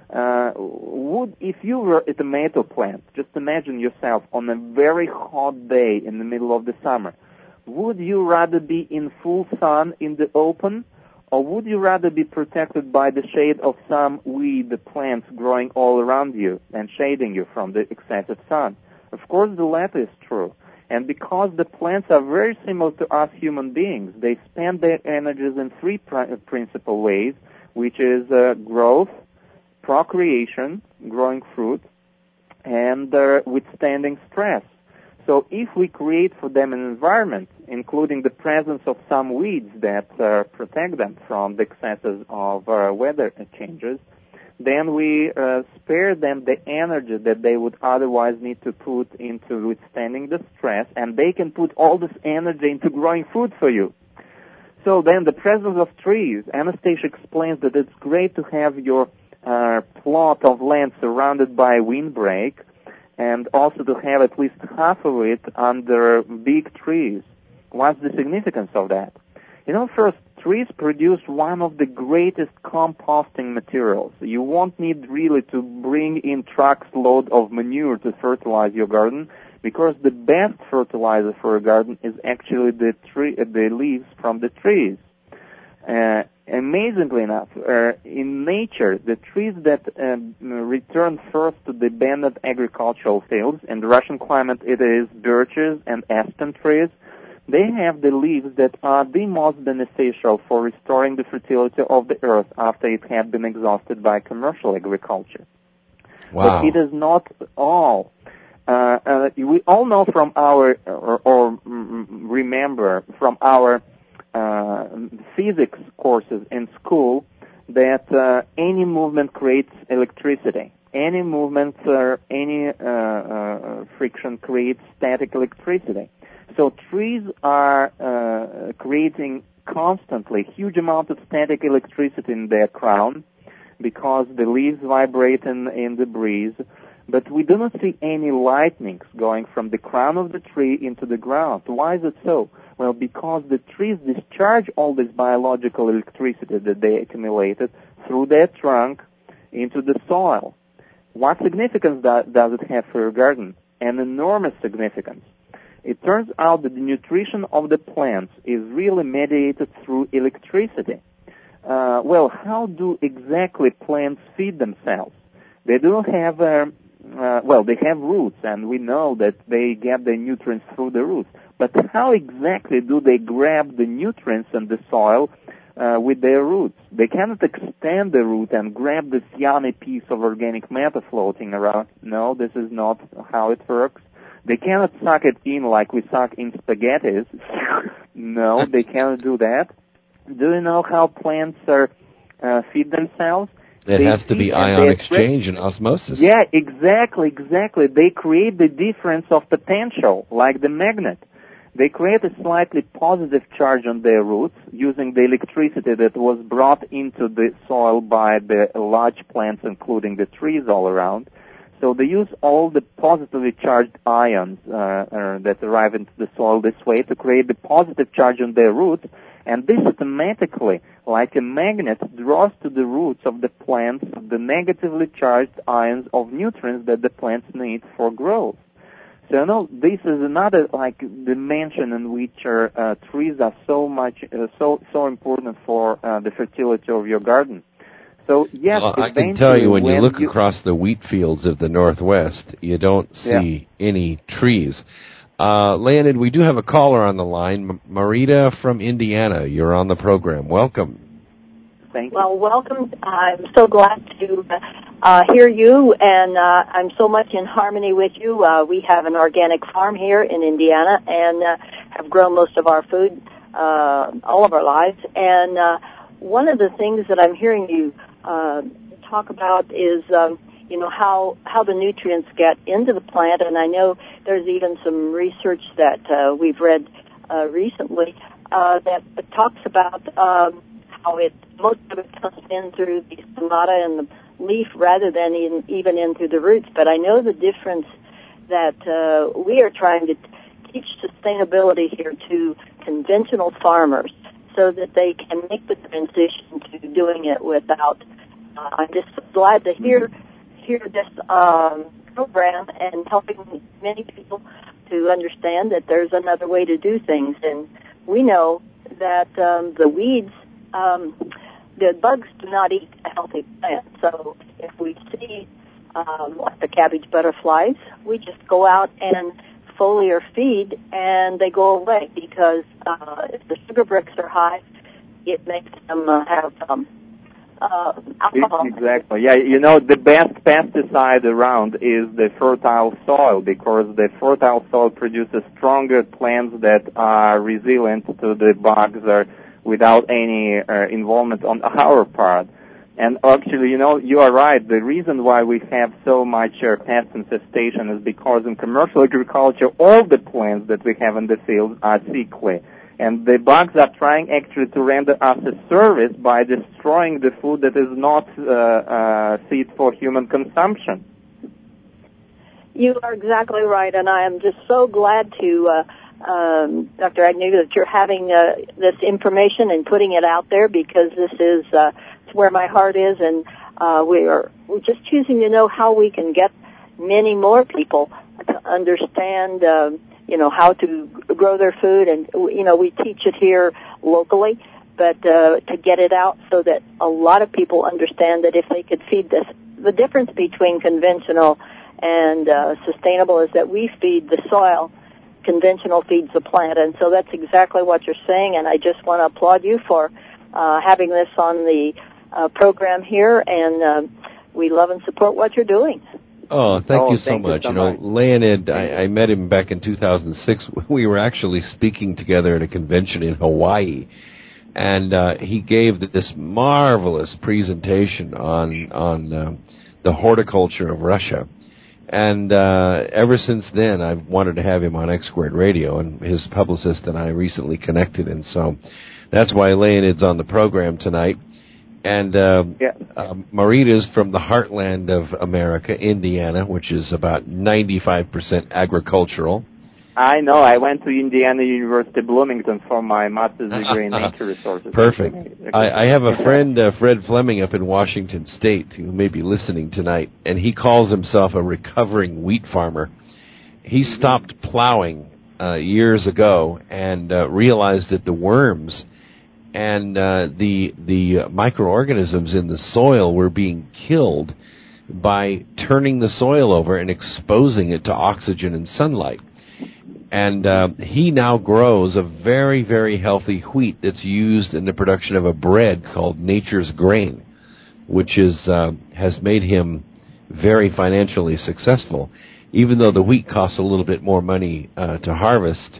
If you were a tomato plant, just imagine yourself on a very hot day in the middle of the summer. Would you rather be in full sun in the open, Or would you rather be protected by the shade of some weed plants growing all around you and shading you from the excessive sun? Of course, the latter is true. And because the plants are very similar to us human beings, they spend their energies in three principal ways, which is growth, procreation, growing fruit, and withstanding stress. So if we create for them an environment, including the presence of some weeds that protect them from the excesses of weather changes, then we spare them the energy that they would otherwise need to put into withstanding the stress, and they can put all this energy into growing food for you. So then the presence of trees, Anastasia explains that it's great to have your plot of land surrounded by a windbreak, and also to have at least half of it under big trees. What's the significance of that? First, trees produce one of the greatest composting materials. You won't need really to bring in trucks load of manure to fertilize your garden, because the best fertilizer for a garden is actually the leaves from the trees. Amazingly enough, in nature, the trees that return first to the abandoned agricultural fields, in the Russian climate it is birches and aspen trees, they have the leaves that are the most beneficial for restoring the fertility of the earth after it had been exhausted by commercial agriculture. Wow. But it is not all. We all know from our, or remember from our physics courses in school that any movement creates electricity. Any movement or any friction creates static electricity. So trees are creating constantly huge amount of static electricity in their crown because the leaves vibrate in the breeze. But we do not see any lightnings going from the crown of the tree into the ground. Why is it so? Well, because the trees discharge all this biological electricity that they accumulated through their trunk into the soil. What significance does it have for your garden? An enormous significance. It turns out that the nutrition of the plants is really mediated through electricity. How do exactly plants feed themselves? They do have, they have roots, and we know that they get their nutrients through the roots. But how exactly do they grab the nutrients in the soil with their roots? They cannot extend the root and grab this yummy piece of organic matter floating around. No, this is not how it works. They cannot suck it in like we suck in spaghettis. No, they cannot do that. Do you know how plants feed themselves? It has to be ion exchange and osmosis. Yeah, exactly. They create the difference of potential, like the magnet. They create a slightly positive charge on their roots using the electricity that was brought into the soil by the large plants, including the trees all around. So they use all the positively charged ions that arrive into the soil this way to create the positive charge on their roots, and this automatically, like a magnet, draws to the roots of the plants the negatively charged ions of nutrients that the plants need for growth. So, this is another dimension in which trees are so important for the fertility of your garden. So yes, I can tell you when you look across the wheat fields of the Northwest, you don't see any trees. Leonid, we do have a caller on the line, Marita from Indiana. You're on the program. Welcome. Thank you. Well, welcome. I'm so glad to hear you, and I'm so much in harmony with you. We have an organic farm here in Indiana and have grown most of our food all of our lives. And one of the things that I'm hearing you talk about is, how the nutrients get into the plant. And I know there's even some research that we've read recently that talks about how most of it comes in through the stomata and the leaf rather than even in through the roots. But I know the difference that we are trying to teach sustainability here to conventional farmers so that they can make the transition to doing it without. I'm just glad to hear this program and helping many people to understand that there's another way to do things. And we know that the weeds the bugs do not eat a healthy plant. So if we see like the cabbage butterflies, we just go out and foliar feed, and they go away because if the sugar bricks are high, it makes them have alcohol. Exactly. Yeah, you know, the best pesticide around is the fertile soil, because the fertile soil produces stronger plants that are resilient to the bugs or without any involvement on our part. And actually, you know, you are right. The reason why we have so much pest infestation is because in commercial agriculture, all the plants that we have in the field are sickly. And the bugs are trying actually to render us a service by destroying the food that is not fit for human consumption. You are exactly right, and I am just so glad to, Dr. Agnew, that you're having this information and putting it out there, because this is where my heart is, and we're just choosing to know how we can get many more people to understand how to grow their food. And, we teach it here locally, but to get it out so that a lot of people understand that if they could feed this, the difference between conventional and sustainable is that we feed the soil, conventional feeds the plant. And so that's exactly what you're saying, and I just want to applaud you for having this on the program here, and we love and support what you're doing. Oh, thank you so much. Leonid, I met him back in 2006. We were actually speaking together at a convention in Hawaii, and he gave this marvelous presentation on the horticulture of Russia. And ever since then, I've wanted to have him on X Squared Radio, and his publicist and I recently connected, and so that's why Leonid's on the program tonight. And Marita's from the heartland of America, Indiana, which is about 95% agricultural. I know. I went to Indiana University, Bloomington, for my master's degree in nature resources. Perfect. I have a friend, Fred Fleming, up in Washington State, who may be listening tonight, and he calls himself a recovering wheat farmer. He stopped plowing years ago and realized that the worms and the microorganisms in the soil were being killed by turning the soil over and exposing it to oxygen and sunlight. And he now grows a very, very healthy wheat that's used in the production of a bread called Nature's Grain, which has made him very financially successful. Even though the wheat costs a little bit more money to harvest,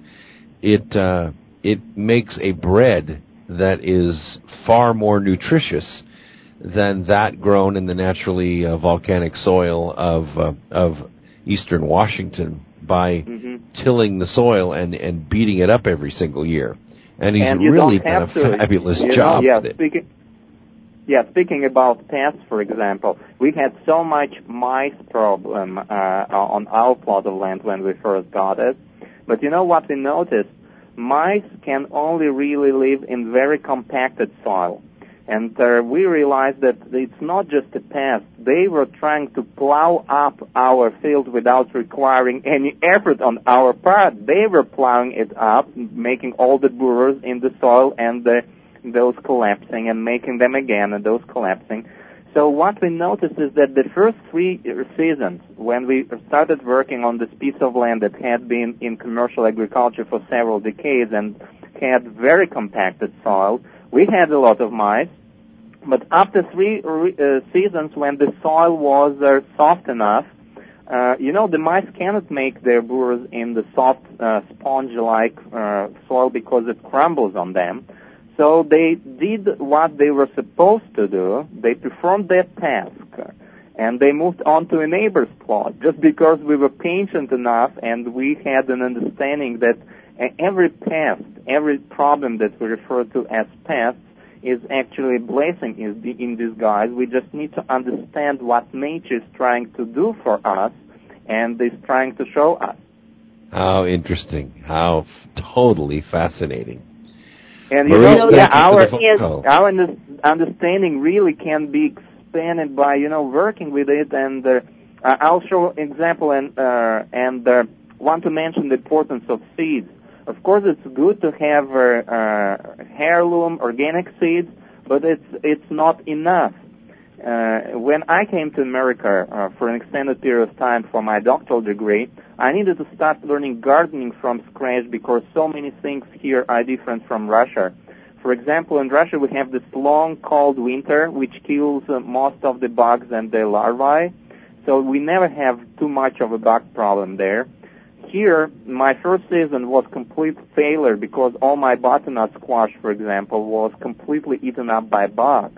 it makes a bread that is far more nutritious than that grown in the naturally volcanic soil of eastern Washington by tilling the soil and beating it up every single year. And he's really done a fabulous job with it. Speaking about pests, for example, we had so much mice problem on our plot of land when we first got it. But you know what we noticed? Mice can only really live in very compacted soil. And we realized that it's not just a pest. They were trying to plow up our field without requiring any effort on our part. They were plowing it up, making all the burrows in the soil and those collapsing, and making them again and those collapsing. So what we noticed is that the first 3 seasons, when we started working on this piece of land that had been in commercial agriculture for several decades and had very compacted soil, we had a lot of mice. But after 3 seasons, when the soil was soft enough, the mice cannot make their burrows in the soft, sponge-like soil because it crumbles on them. So they did what they were supposed to do. They performed their task, and they moved on to a neighbor's plot, just because we were patient enough and we had an understanding that every pest, every problem that we refer to as pests, is actually a blessing in disguise. We just need to understand what nature is trying to do for us and is trying to show us. How interesting. How totally fascinating. And our understanding really can be expanded by working with it. And I'll show an example and want to mention the importance of seeds. Of course, it's good to have heirloom organic seeds, but it's not enough. When I came to America for an extended period of time for my doctoral degree, I needed to start learning gardening from scratch because so many things here are different from Russia. For example, in Russia we have this long, cold winter which kills most of the bugs and their larvae, so we never have too much of a bug problem there. Here, my first season was complete failure because all my butternut squash, for example, was completely eaten up by bugs.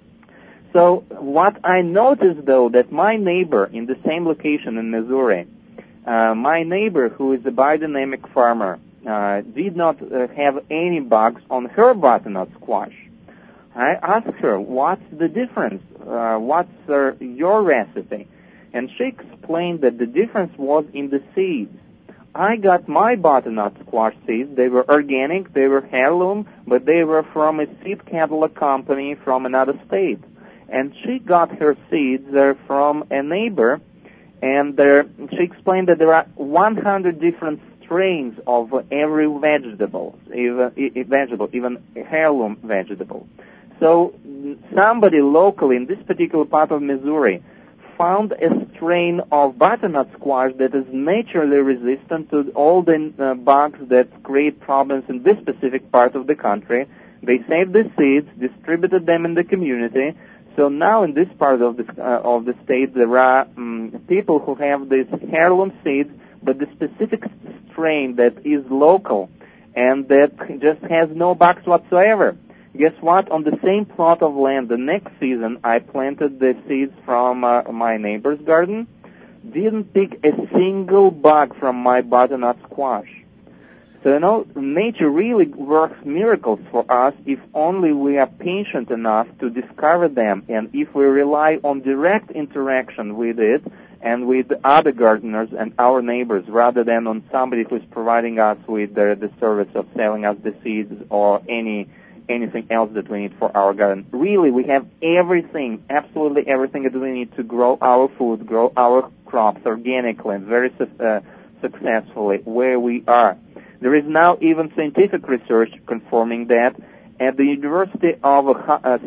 So what I noticed, though, that my neighbor in the same location in Missouri, my neighbor who is a biodynamic farmer, did not have any bugs on her butternut squash. I asked her, what's the difference? What's your recipe? And she explained that the difference was in the seeds. I got my butternut squash seeds. They were organic, they were heirloom, but they were from a seed catalog company from another state. And she got her seeds from a neighbor, and she explained that there are 100 different strains of every vegetable, even heirloom vegetable. So somebody locally in this particular part of Missouri found a strain of butternut squash that is naturally resistant to all the bugs that create problems in this specific part of the country. They saved the seeds, distributed them in the community. So now in this part of the state, there are people who have these heirloom seeds, but the specific strain that is local and that just has no bugs whatsoever. Guess what? On the same plot of land, the next season, I planted the seeds from my neighbor's garden. Didn't pick a single bug from my butternut squash. So, nature really works miracles for us if only we are patient enough to discover them, and if we rely on direct interaction with it and with other gardeners and our neighbors rather than on somebody who's providing us with the service of selling us the seeds or anything else that we need for our garden. Really, we have everything, absolutely everything that we need to grow our food, grow our crops organically and very successfully where we are. There is now even scientific research confirming that at the University of Ohio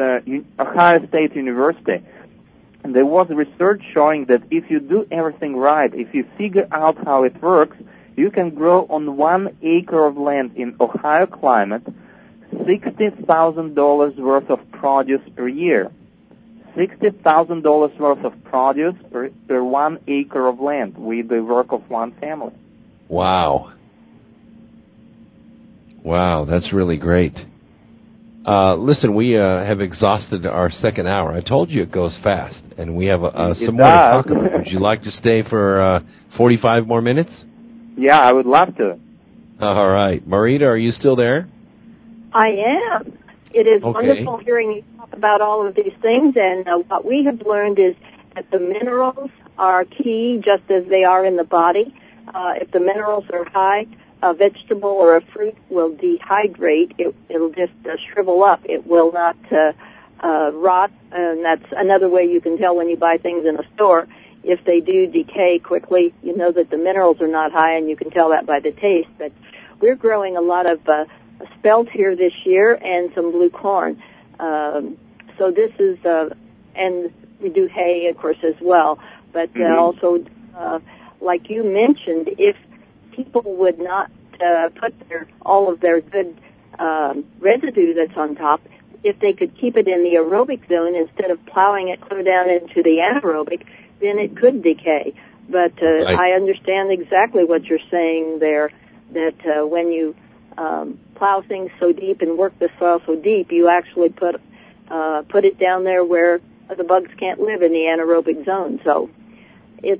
State University. There was research showing that if you do everything right, if you figure out how it works, you can grow on 1 acre of land in Ohio climate $60,000 worth of produce per year. $60,000 worth of produce per 1 acre of land with the work of one family. Wow. Wow, that's really great. Listen, we have exhausted our second hour. I told you it goes fast, and we have some more to talk about. Would you like to stay for 45 more minutes? Yeah, I would love to. All right. Marita, are you still there? I am. It is wonderful hearing you talk about all of these things, and what we have learned is that the minerals are key just as they are in the body. If the minerals are high, a vegetable or a fruit will dehydrate. It'll just shrivel up. It will not rot, and that's another way you can tell when you buy things in a store. If they do decay quickly, you know that the minerals are not high, and you can tell that by the taste. But we're growing a lot of spelt here this year and some blue corn. So this is, and we do hay, of course, as well. But also, like you mentioned, if people would not put all of their good residue that's on top, if they could keep it in the aerobic zone instead of plowing it clear down into the anaerobic, then it could decay. But I understand exactly what you're saying there, that when you plow things so deep and work the soil so deep, you actually put it down there where the bugs can't live in the anaerobic zone. So it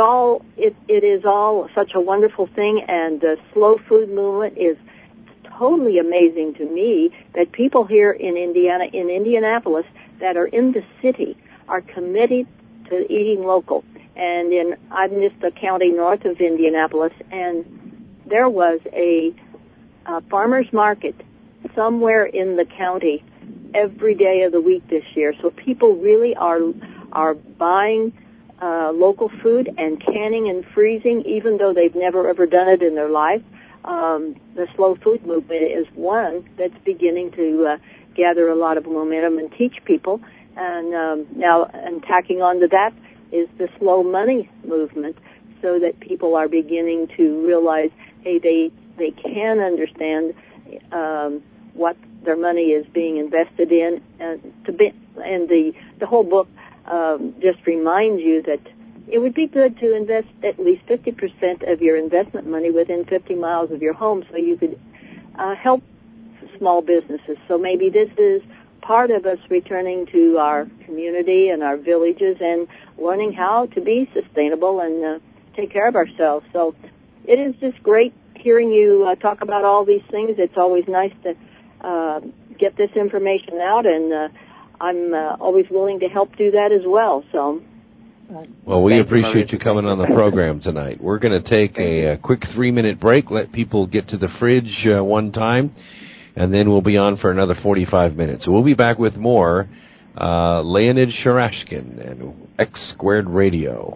is all such a wonderful thing, and the slow food movement is totally amazing to me that people here in Indiana, in Indianapolis, that are in the city are committed to eating local. And I'm just a county north of Indianapolis, and there was a farmer's market somewhere in the county every day of the week this year. So people really are buying local food and canning and freezing, even though they've never ever done it in their life. The slow food movement is one that's beginning to gather a lot of momentum and teach people. And now, and tacking onto that is the slow money movement, so that people are beginning to realize, hey, they can understand what their money is being invested in, and the whole book just reminds you that it would be good to invest at least 50% of your investment money within 50 miles of your home, so you could help small businesses. So maybe this is part of us returning to our community and our villages and learning how to be sustainable and take care of ourselves. So it is just great hearing you talk about all these things. It's always nice to get this information out, and I'm always willing to help do that as well. So. Well, we appreciate you coming on the program tonight. We're going to take a quick 3-minute break, let people get to the fridge one time, and then we'll be on for another 45 minutes. So we'll be back with more Leonid Sharashkin and X Squared Radio.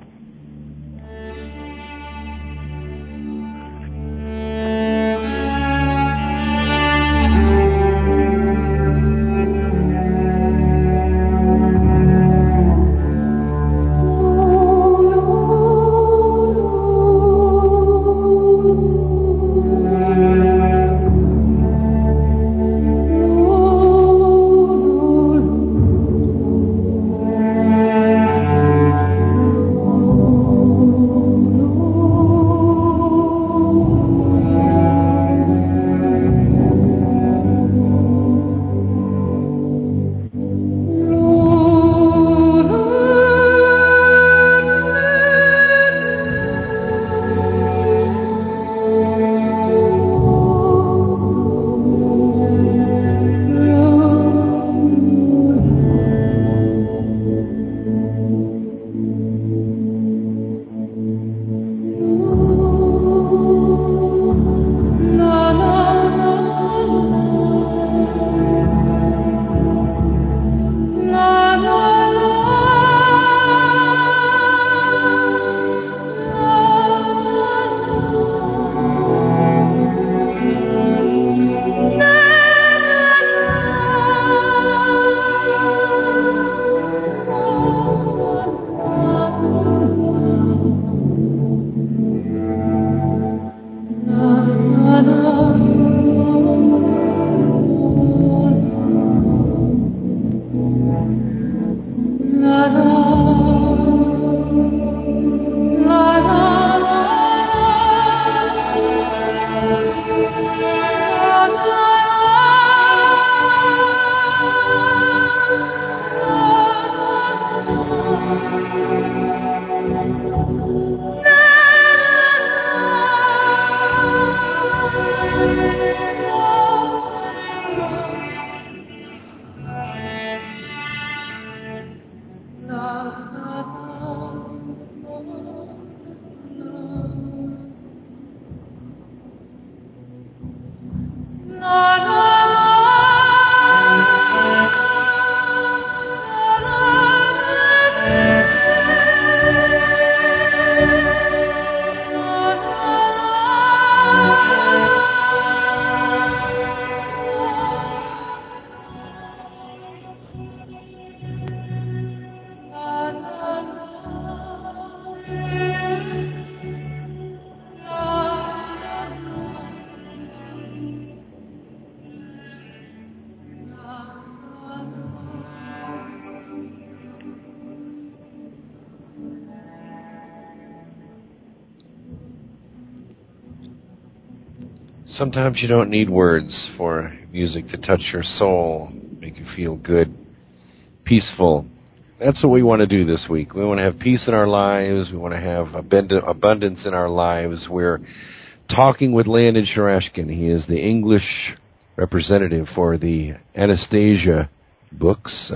Sometimes you don't need words for music to touch your soul, make you feel good, peaceful. That's what we want to do this week. We want to have peace in our lives. We want to have abundance in our lives. We're talking with Leonid Sharashkin. He is the English representative for the Anastasia books,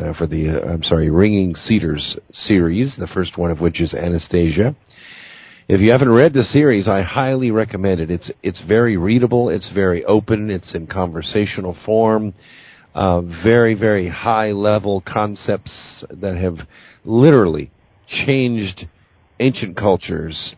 Ringing Cedars series, the first one of which is Anastasia. If you haven't read the series, I highly recommend it. It's very readable. It's very open. It's in conversational form. Very, very high-level concepts that have literally changed ancient cultures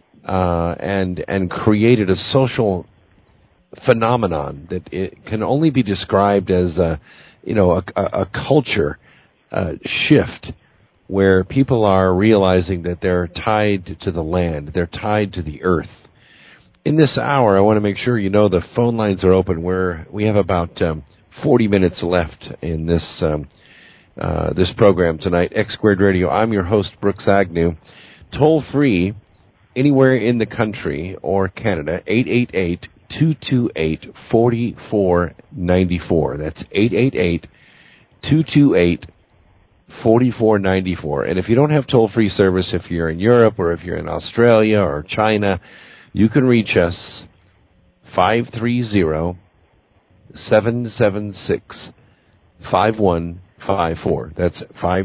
and created a social phenomenon that it can only be described as a culture shift where people are realizing that they're tied to the land, they're tied to the earth. In this hour, I want to make sure you know the phone lines are open. We have about 40 minutes left in this this program tonight, X Squared Radio. I'm your host, Brooks Agnew. Toll free, anywhere in the country or Canada, 888-228-4494. That's 888-228-4494. And if you don't have toll-free service, if you're in Europe or if you're in Australia or China, you can reach us 530-776-5154. That's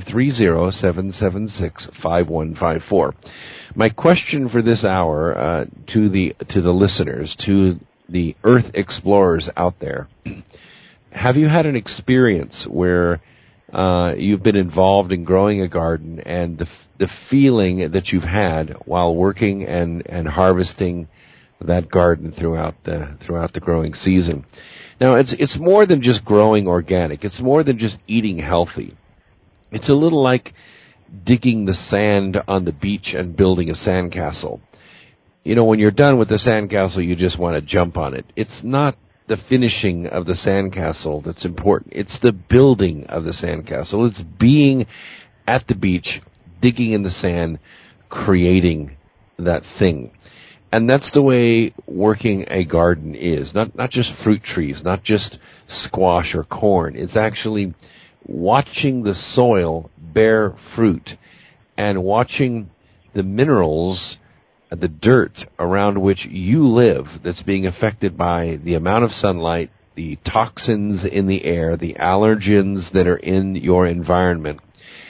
530-776-5154. My question for this hour to the listeners, to the Earth explorers out there, have you had an experience where you've been involved in growing a garden, and the feeling that you've had while working and harvesting that garden throughout the growing season? Now, it's more than just growing organic. It's more than just eating healthy. It's a little like digging the sand on the beach and building a sandcastle. When you're done with the sandcastle, you just want to jump on it. It's not the finishing of the sandcastle that's important. It's the building of the sandcastle. It's being at the beach, digging in the sand, creating that thing. And that's the way working a garden is. Not just fruit trees, not just squash or corn. It's actually watching the soil bear fruit and watching the minerals, the dirt around which you live that's being affected by the amount of sunlight, the toxins in the air, the allergens that are in your environment,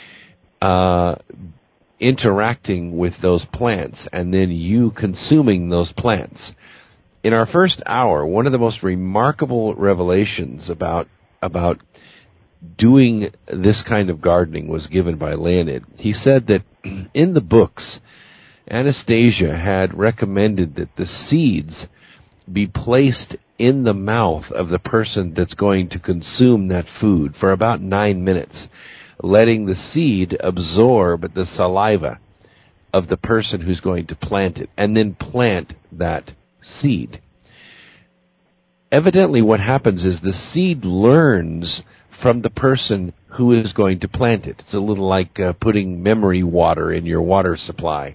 interacting with those plants, and then you consuming those plants. In our first hour, one of the most remarkable revelations about doing this kind of gardening was given by Leonid. He said that in the books, Anastasia had recommended that the seeds be placed in the mouth of the person that's going to consume that food for about 9 minutes, letting the seed absorb the saliva of the person who's going to plant it, and then plant that seed. Evidently, what happens is the seed learns from the person who is going to plant it. It's a little like putting memory water in your water supply.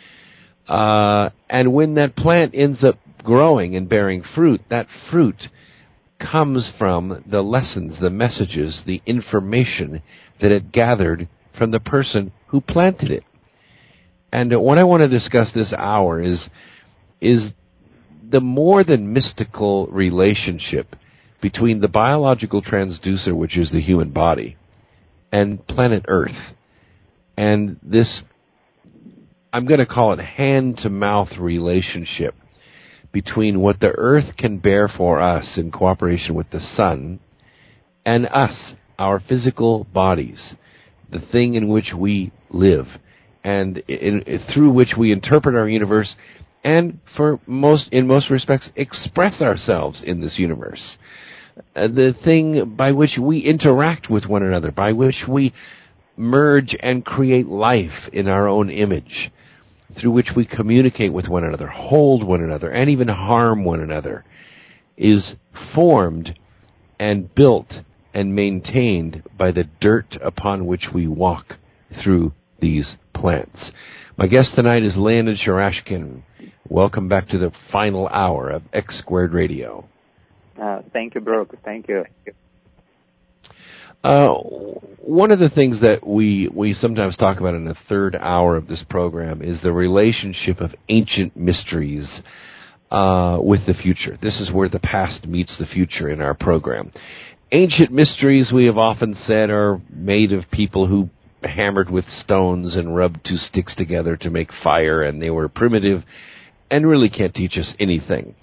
And when that plant ends up growing and bearing fruit, that fruit comes from the lessons, the messages, the information that it gathered from the person who planted it. And what I want to discuss this hour is the more than mystical relationship between the biological transducer, which is the human body, and planet Earth. And this, I'm going to call it hand-to-mouth relationship between what the Earth can bear for us in cooperation with the sun and us, our physical bodies, the thing in which we live, and through which we interpret our universe and, in most respects, express ourselves in this universe. The thing by which we interact with one another, by which we merge and create life in our own image, through which we communicate with one another, hold one another, and even harm one another, is formed and built and maintained by the dirt upon which we walk through these plants. My guest tonight is Leonid Sharashkin. Welcome back to the final hour of X Squared Radio. Thank you, Brooke. Thank you. One of the things that we sometimes talk about in the third hour of this program is the relationship of ancient mysteries with the future. This is where the past meets the future in our program. Ancient mysteries, we have often said, are made of people who hammered with stones and rubbed two sticks together to make fire, and they were primitive and really can't teach us anything.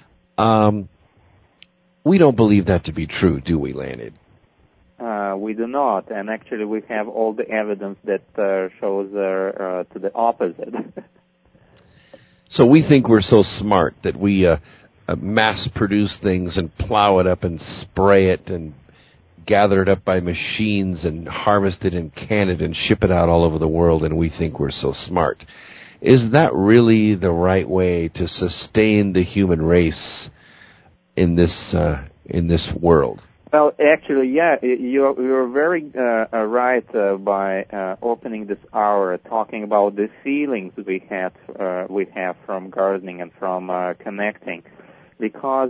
We don't believe that to be true, do we, Leonid? We do not, and actually we have all the evidence that shows to the opposite. So we think we're so smart that we mass-produce things and plow it up and spray it and gather it up by machines and harvest it and can it and ship it out all over the world, and we think we're so smart. Is that really the right way to sustain the human race in this world? Well, actually, yeah, you're very right by opening this hour talking about the feelings we have from gardening and from connecting, because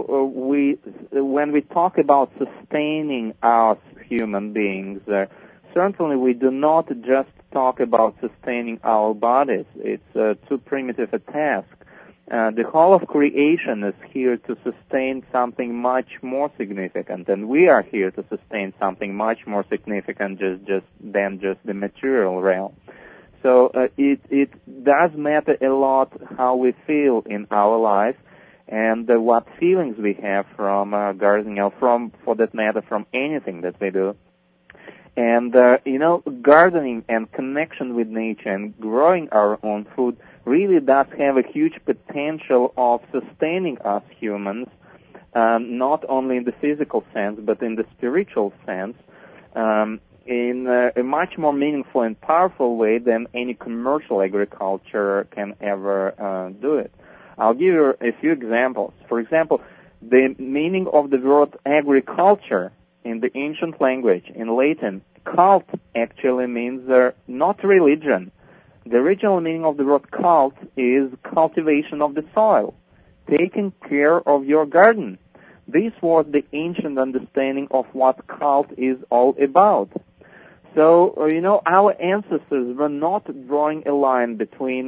when we talk about sustaining us human beings, certainly we do not just talk about sustaining our bodies. It's too primitive a task. The whole of creation is here to sustain something much more significant, and we are here to sustain something much more significant than just the material realm. So it does matter a lot how we feel in our life, and what feelings we have from gardening, or for that matter, from anything that we do. And gardening and connection with nature and growing our own food really does have a huge potential of sustaining us humans, not only in the physical sense, but in the spiritual sense, in a much more meaningful and powerful way than any commercial agriculture can ever do it. I'll give you a few examples. For example, the meaning of the word agriculture in the ancient language, in Latin, cult actually means not religion. The original meaning of the word cult is cultivation of the soil, taking care of your garden. This was the ancient understanding of what cult is all about. So, our ancestors were not drawing a line between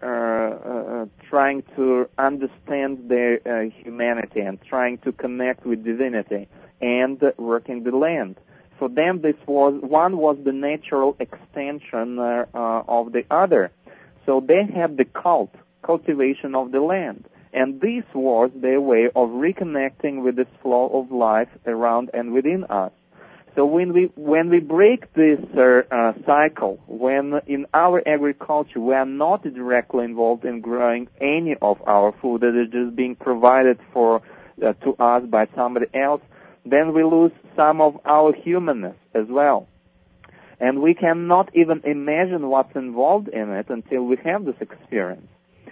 trying to understand their humanity and trying to connect with divinity and working the land. For them, one was the natural extension of the other. So they had the cultivation of the land. And this was their way of reconnecting with this flow of life around and within us. So when we break this cycle, when in our agriculture we are not directly involved in growing any of our food that is just being provided to us by somebody else, then we lose some of our humanness as well. And we cannot even imagine what's involved in it until we have this experience.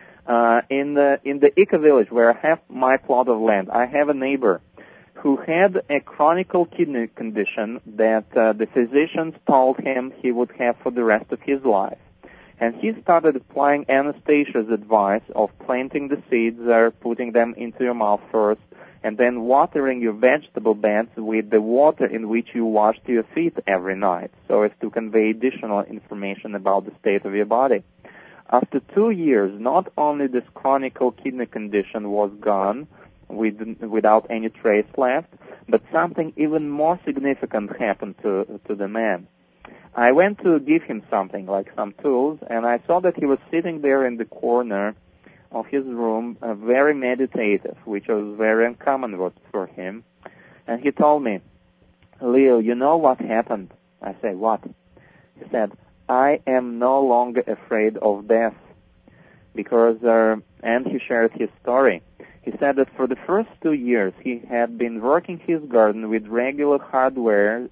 In the eco-village where I have my plot of land, I have a neighbor who had a chronic kidney condition that the physicians told him he would have for the rest of his life. And he started applying Anastasia's advice of planting the seeds, putting them into your mouth first, and then watering your vegetable beds with the water in which you washed your feet every night, so as to convey additional information about the state of your body. After 2 years, not only this chronic kidney condition was gone without any trace left, but something even more significant happened to the man. I went to give him something, like some tools, and I saw that he was sitting there in the corner of his room, very meditative, which was very uncommon for him. And he told me, "Leo, you know what happened?" I said, "What?" He said, "I am no longer afraid of death." Because, and he shared his story. He said that for the first 2 years he had been working his garden with regular hardware,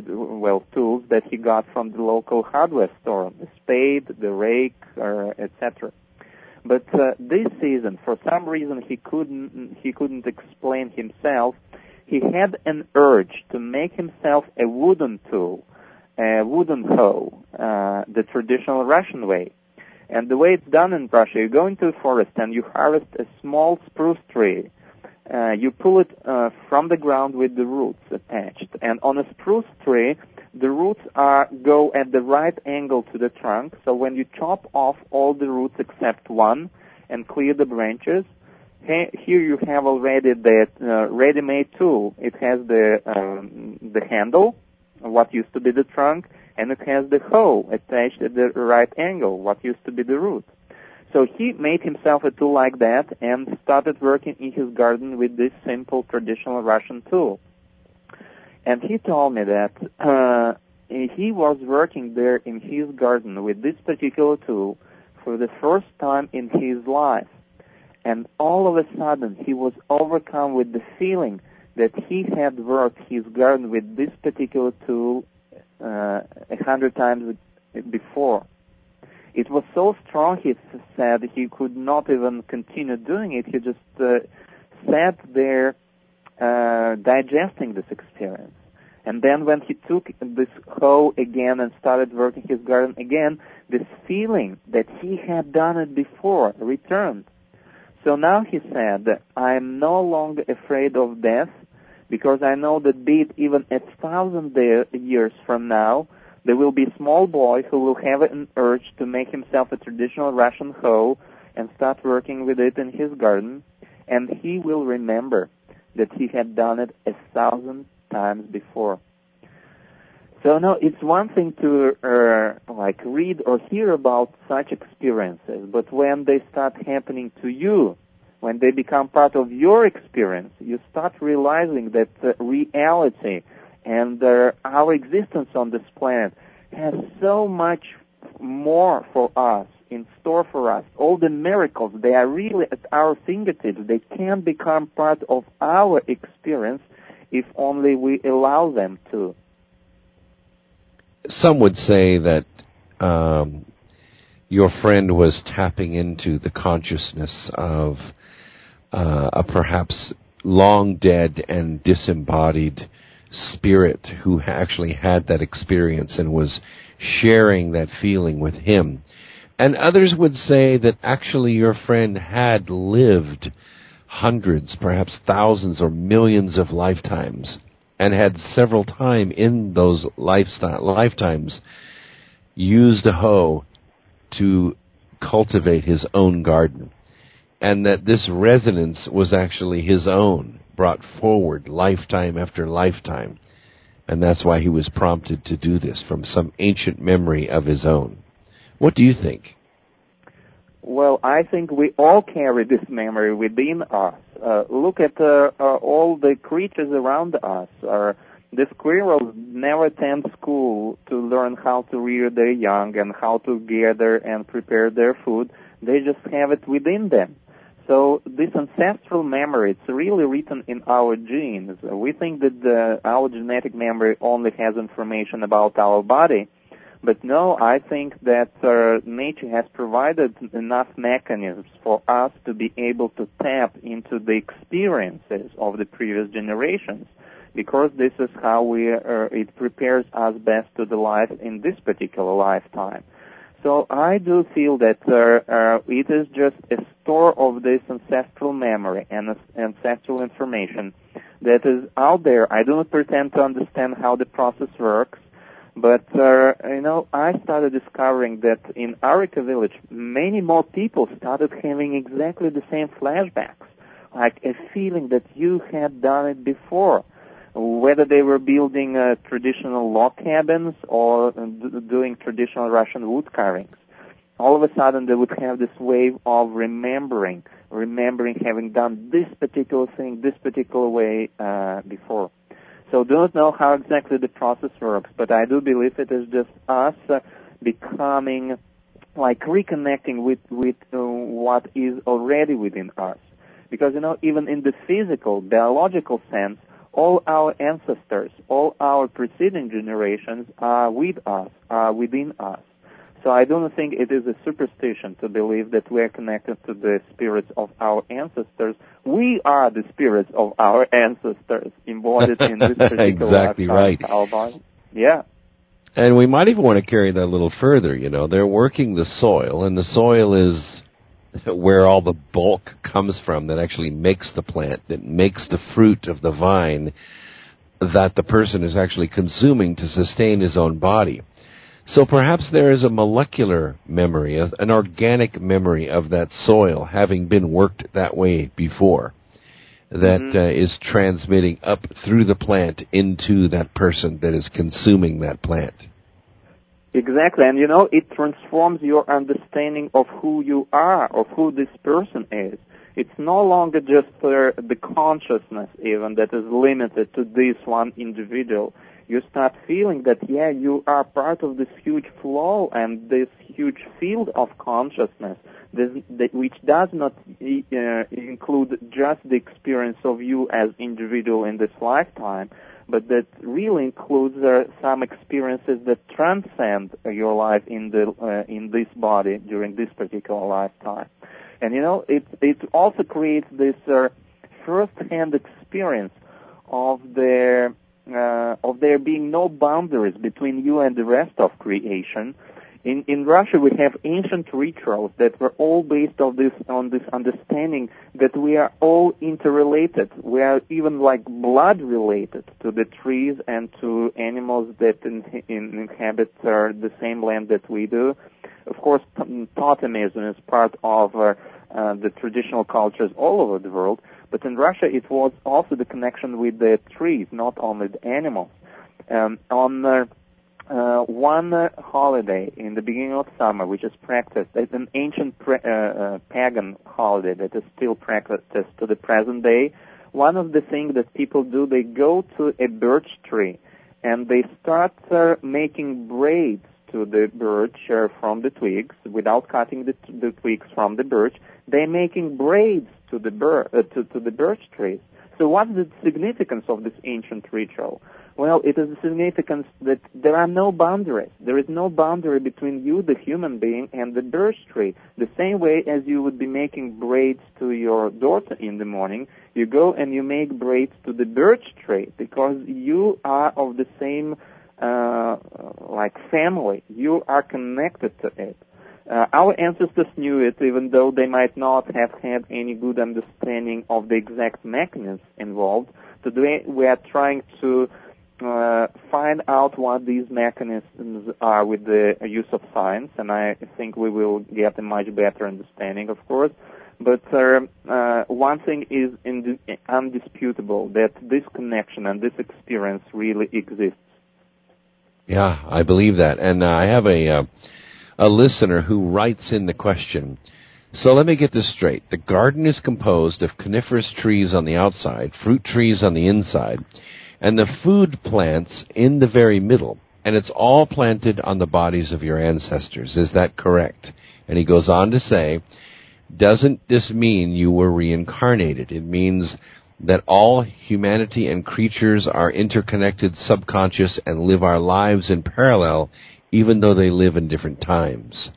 tools that he got from the local hardware store, the spade, the rake, etc. But this season, for some reason he couldn't explain himself, he had an urge to make himself a wooden tool, a wooden hoe, the traditional Russian way. And the way it's done in Russia, you go into a forest and you harvest a small spruce tree. You pull it from the ground with the roots attached. And on a spruce tree, the roots go at the right angle to the trunk. So when you chop off all the roots except one and clear the branches, here you have already that ready-made tool. It has the handle, what used to be the trunk, and it has the hoe attached at the right angle, what used to be the root. So he made himself a tool like that and started working in his garden with this simple traditional Russian tool. And he told me that he was working there in his garden with this particular tool for the first time in his life. And all of a sudden he was overcome with the feeling that he had worked his garden with this particular tool 100 times before. It was so strong, he said, he could not even continue doing it. He just sat there digesting this experience. And then when he took this hoe again and started working his garden again, this feeling that he had done it before returned. So now he said, I'm no longer afraid of death, because I know that be it even 1,000 years from now, there will be a small boy who will have an urge to make himself a traditional Russian hoe and start working with it in his garden, and he will remember that he had done it 1,000 times before. So no, it's one thing to read or hear about such experiences, but when they start happening to you, when they become part of your experience, you start realizing that reality and our existence on this planet has so much more for us, in store for us. All the miracles, they are really at our fingertips. They can become part of our experience if only we allow them to. Some would say that your friend was tapping into the consciousness of a perhaps long dead and disembodied spirit who actually had that experience and was sharing that feeling with him. And others would say that actually your friend had lived hundreds, perhaps thousands or millions of lifetimes, and had several times in those lifetimes used a hoe to cultivate his own garden, and that this resonance was actually his own, brought forward lifetime after lifetime, and that's why he was prompted to do this from some ancient memory of his own. What do you think? Well, I think we all carry this memory within us. Look at all the creatures around us. The squirrels never attend school to learn how to rear their young and how to gather and prepare their food. They just have it within them. So this ancestral memory, it's really written in our genes. We think that our genetic memory only has information about our body. But no, I think that nature has provided enough mechanisms for us to be able to tap into the experiences of the previous generations, because this is how it prepares us best to the life in this particular lifetime. So I do feel that it is just a store of this ancestral memory and ancestral information that is out there. I do not pretend to understand how the process works, but I started discovering that in Arica village, many more people started having exactly the same flashbacks, like a feeling that you had done it before. Whether they were building traditional log cabins or doing traditional Russian wood carvings, all of a sudden they would have this wave of remembering having done this particular thing, this particular way before. So do not know how exactly the process works, but I do believe it is just us becoming, reconnecting with what is already within us. Because, even in the physical, biological sense, all our ancestors, all our preceding generations are with us, are within us. So I don't think it is a superstition to believe that we are connected to the spirits of our ancestors. We are the spirits of our ancestors embodied in this particular exactly right. Our body. Yeah. And we might even want to carry that a little further. They're working the soil, and the soil is where all the bulk comes from that actually makes the plant, that makes the fruit of the vine that the person is actually consuming to sustain his own body. So perhaps there is a molecular memory, an organic memory of that soil having been worked that way before, that is transmitting up through the plant into that person that is consuming that plant. Exactly, and it transforms your understanding of who you are, of who this person is. It's no longer just the consciousness even that is limited to this one individual. You start feeling that, you are part of this huge flow and this huge field of consciousness which does not include just the experience of you as individual in this lifetime, but that really includes some experiences that transcend your life in this body during this particular lifetime. And it also creates this first-hand experience of there being no boundaries between you and the rest of creation. In Russia, we have ancient rituals that were all based on this understanding that we are all interrelated. We are even like blood related to the trees and to animals that inhabit the same land that we do. Of course, totemism is part of the traditional cultures all over the world. But in Russia, it was also the connection with the trees, not only the animals. On one holiday in the beginning of summer, which is practiced, it's an ancient pagan holiday that is still practiced to the present day. One of the things that people do, they go to a birch tree and they start making braids to the birch from the twigs without cutting the twigs from the birch. They're making braids to the birch trees. So what's the significance of this ancient ritual? Well, it is the significance that there are no boundaries. There is no boundary between you, the human being, and the birch tree. The same way as you would be making braids to your daughter in the morning, you go and you make braids to the birch tree because you are of the same family. You are connected to it. Our ancestors knew it, even though they might not have had any good understanding of the exact mechanisms involved. Today, we are trying to find out what these mechanisms are with the use of science, and I think we will get a much better understanding, of course. But one thing is undisputable, that this connection and this experience really exists. Yeah, I believe that. And I have a listener who writes in the question. So let me get this straight. The garden is composed of coniferous trees on the outside, fruit trees on the inside, and the food plants in the very middle. And it's all planted on the bodies of your ancestors. Is that correct? And he goes on to say, doesn't this mean you were reincarnated? It means that all humanity and creatures are interconnected, subconscious, and live our lives in parallel, even though they live in different times.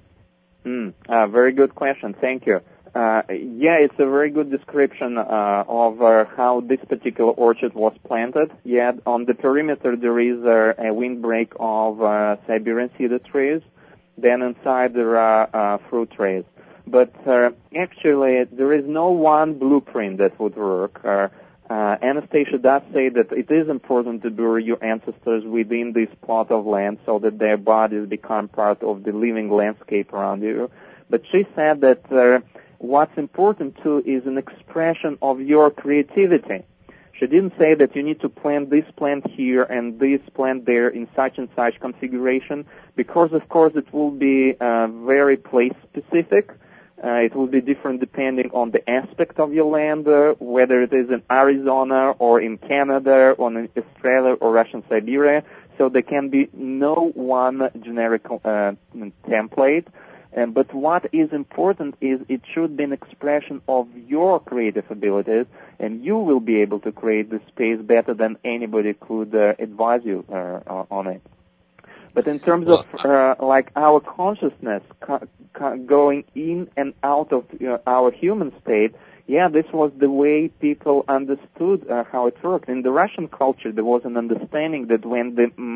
Very good question. Thank you. It's a very good description of how this particular orchard was planted. Yeah, on the perimeter there is a windbreak of Siberian cedar trees. Then inside there are fruit trees. But actually, there is no one blueprint that would work. Anastasia does say that it is important to bury your ancestors within this plot of land so that their bodies become part of the living landscape around you. But she said that what's important, too, is an expression of your creativity. She didn't say that you need to plant this plant here and this plant there in such and such configuration, because, of course, it will be very place-specific. It will be different depending on the aspect of your land, whether it is in Arizona or in Canada or in Australia or Russian Siberia. So there can be no one generic template. But what is important is it should be an expression of your creative abilities, and you will be able to create the space better than anybody could advise you on it. But in terms of our consciousness going in and out of our human state, this was the way people understood how it worked. In the Russian culture, there was an understanding that when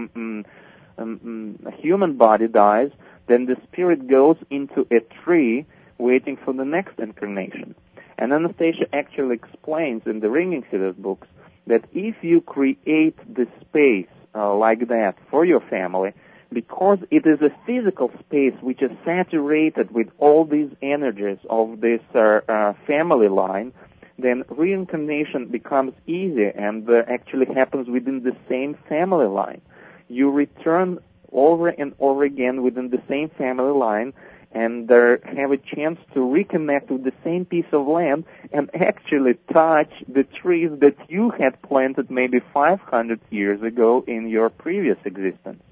the human body dies, then the spirit goes into a tree waiting for the next incarnation. And Anastasia actually explains in the Ringing Cedars books that if you create the space like that for your family, because it is a physical space which is saturated with all these energies of this family line, then reincarnation becomes easy and actually happens within the same family line. You return over and over again within the same family line and have a chance to reconnect with the same piece of land and actually touch the trees that you had planted maybe 500 years ago in your previous existence.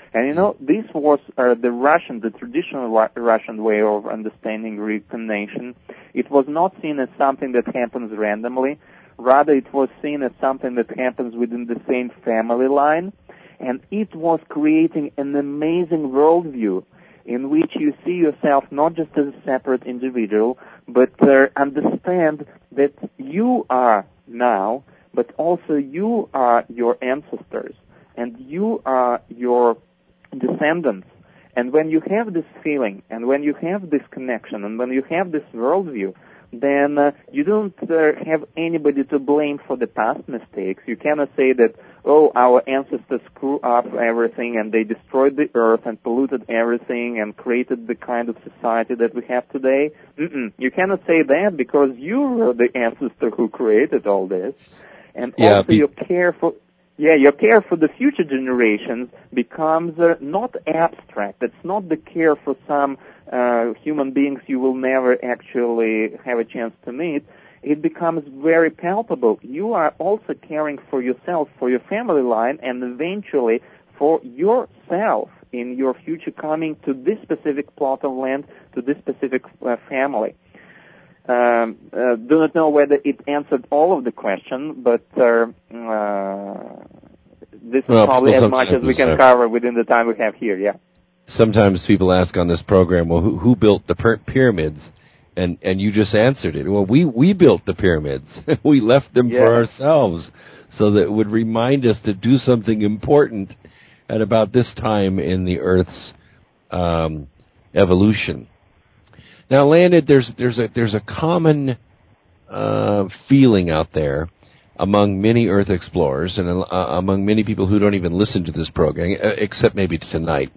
And this was the traditional Russian way of understanding reincarnation. It was not seen as something that happens randomly. Rather, it was seen as something that happens within the same family line. And it was creating an amazing worldview in which you see yourself not just as a separate individual, but understand that you are now, but also you are your ancestors, and you are your descendants. And when you have this feeling, and when you have this connection, and when you have this worldview, then you don't have anybody to blame for the past mistakes. You cannot say that, our ancestors screwed up everything and they destroyed the earth and polluted everything and created the kind of society that we have today. You cannot say that because you were the ancestor who created all this. And also your care for the future generations becomes not abstract. It's not the care for some human beings you will never actually have a chance to meet. It becomes very palpable. You are also caring for yourself, for your family line, and eventually for yourself in your future coming to this specific plot of land, to this specific family. Do not know whether it answered all of the question, but this is probably as much as we can cover within the time we have here, yeah. Sometimes people ask on this program, well, who built the pyramids? And you just answered it. Well, we built the pyramids. We left them for ourselves so that it would remind us to do something important at about this time in the Earth's evolution. Now, Leonid, there's a common feeling out there among many Earth explorers and among many people who don't even listen to this program, except maybe tonight,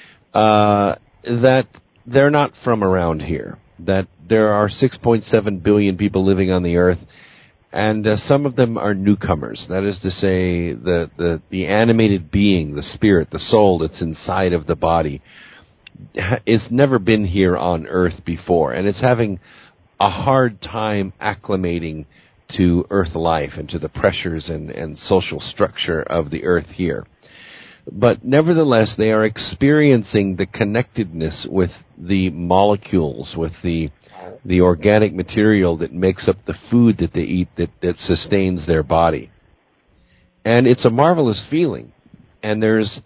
that they're not from around here, that there are 6.7 billion people living on the Earth, and some of them are newcomers. That is to say, the animated being, the spirit, the soul that's inside of the body, it's never been here on Earth before, and it's having a hard time acclimating to Earth life and to the pressures and social structure of the Earth here. But nevertheless, they are experiencing the connectedness with the molecules, with the organic material that makes up the food that they eat that sustains their body. And it's a marvelous feeling. And there's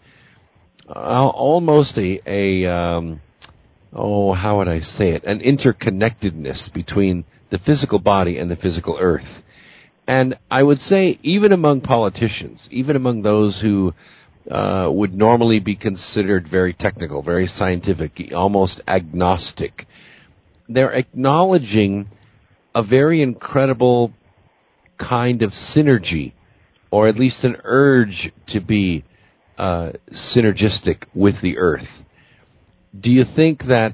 almost how would I say it, an interconnectedness between the physical body and the physical earth. And I would say even among politicians, even among those who would normally be considered very technical, very scientific, almost agnostic, they're acknowledging a very incredible kind of synergy, or at least an urge to be synergistic with the earth. Do you think that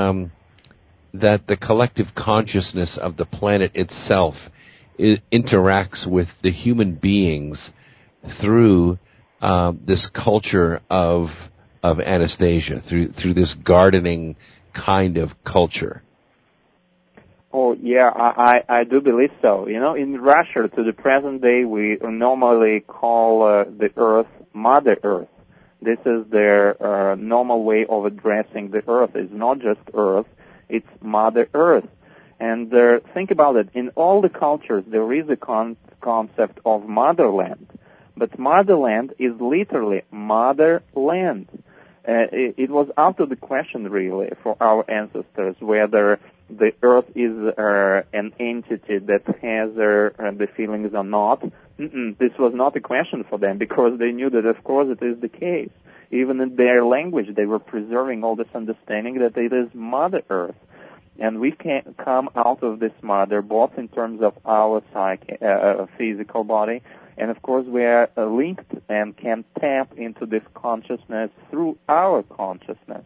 that the collective consciousness of the planet itself interacts with the human beings through this culture of Anastasia, through this gardening kind of culture? Oh, yeah, I do believe so. In Russia, to the present day, we normally call the Earth Mother Earth. This is their normal way of addressing the Earth. It's not just Earth, it's Mother Earth. And think about it. In all the cultures, there is a concept of motherland. But motherland is literally motherland. It was out of the question, really, for our ancestors, whether the Earth is an entity that has the feelings or not. This was not a question for them, because they knew that, of course, it is the case. Even in their language, they were preserving all this understanding that it is Mother Earth. And we can come out of this mother, both in terms of our physical body, and of course we are linked and can tap into this consciousness through our consciousness.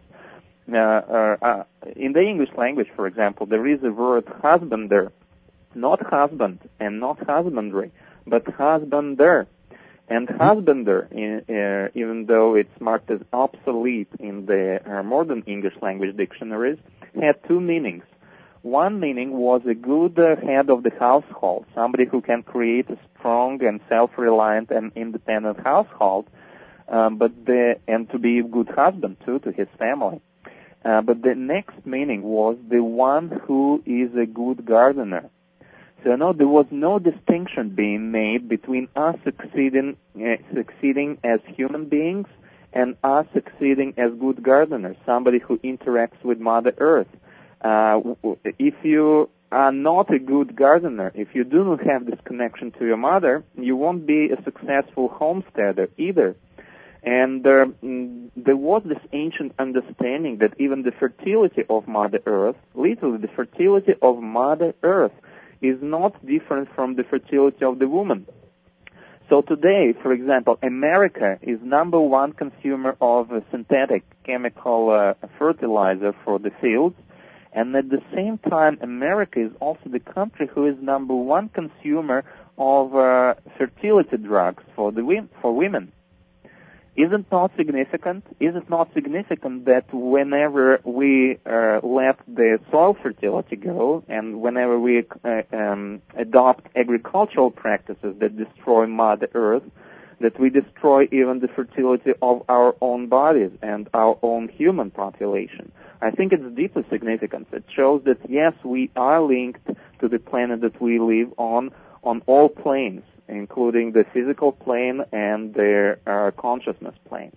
In the English language, for example, there is a word husbander, not husband and not husbandry, but husbander. And husbander, even though it's marked as obsolete in the modern English language dictionaries, had two meanings. One meaning was a good head of the household, somebody who can create a strong and self-reliant and independent household. and to be a good husband too to his family. But the next meaning was the one who is a good gardener. So there was no distinction being made between us succeeding as human beings and us succeeding as good gardeners, somebody who interacts with Mother Earth. If you are not a good gardener, if you do not have this connection to your mother, you won't be a successful homesteader either. And there was this ancient understanding that even the fertility of Mother Earth, literally the fertility of Mother Earth, is not different from the fertility of the woman. So today, for example, America is number one consumer of synthetic chemical fertilizer for the fields, and at the same time, America is also the country who is number one consumer of fertility drugs for women. Is it not significant? Is it not significant that whenever we let the soil fertility go and whenever we adopt agricultural practices that destroy Mother Earth, that we destroy even the fertility of our own bodies and our own human population? I think it's deeply significant. It shows that, yes, we are linked to the planet that we live on all planes, including the physical plane and the consciousness plane.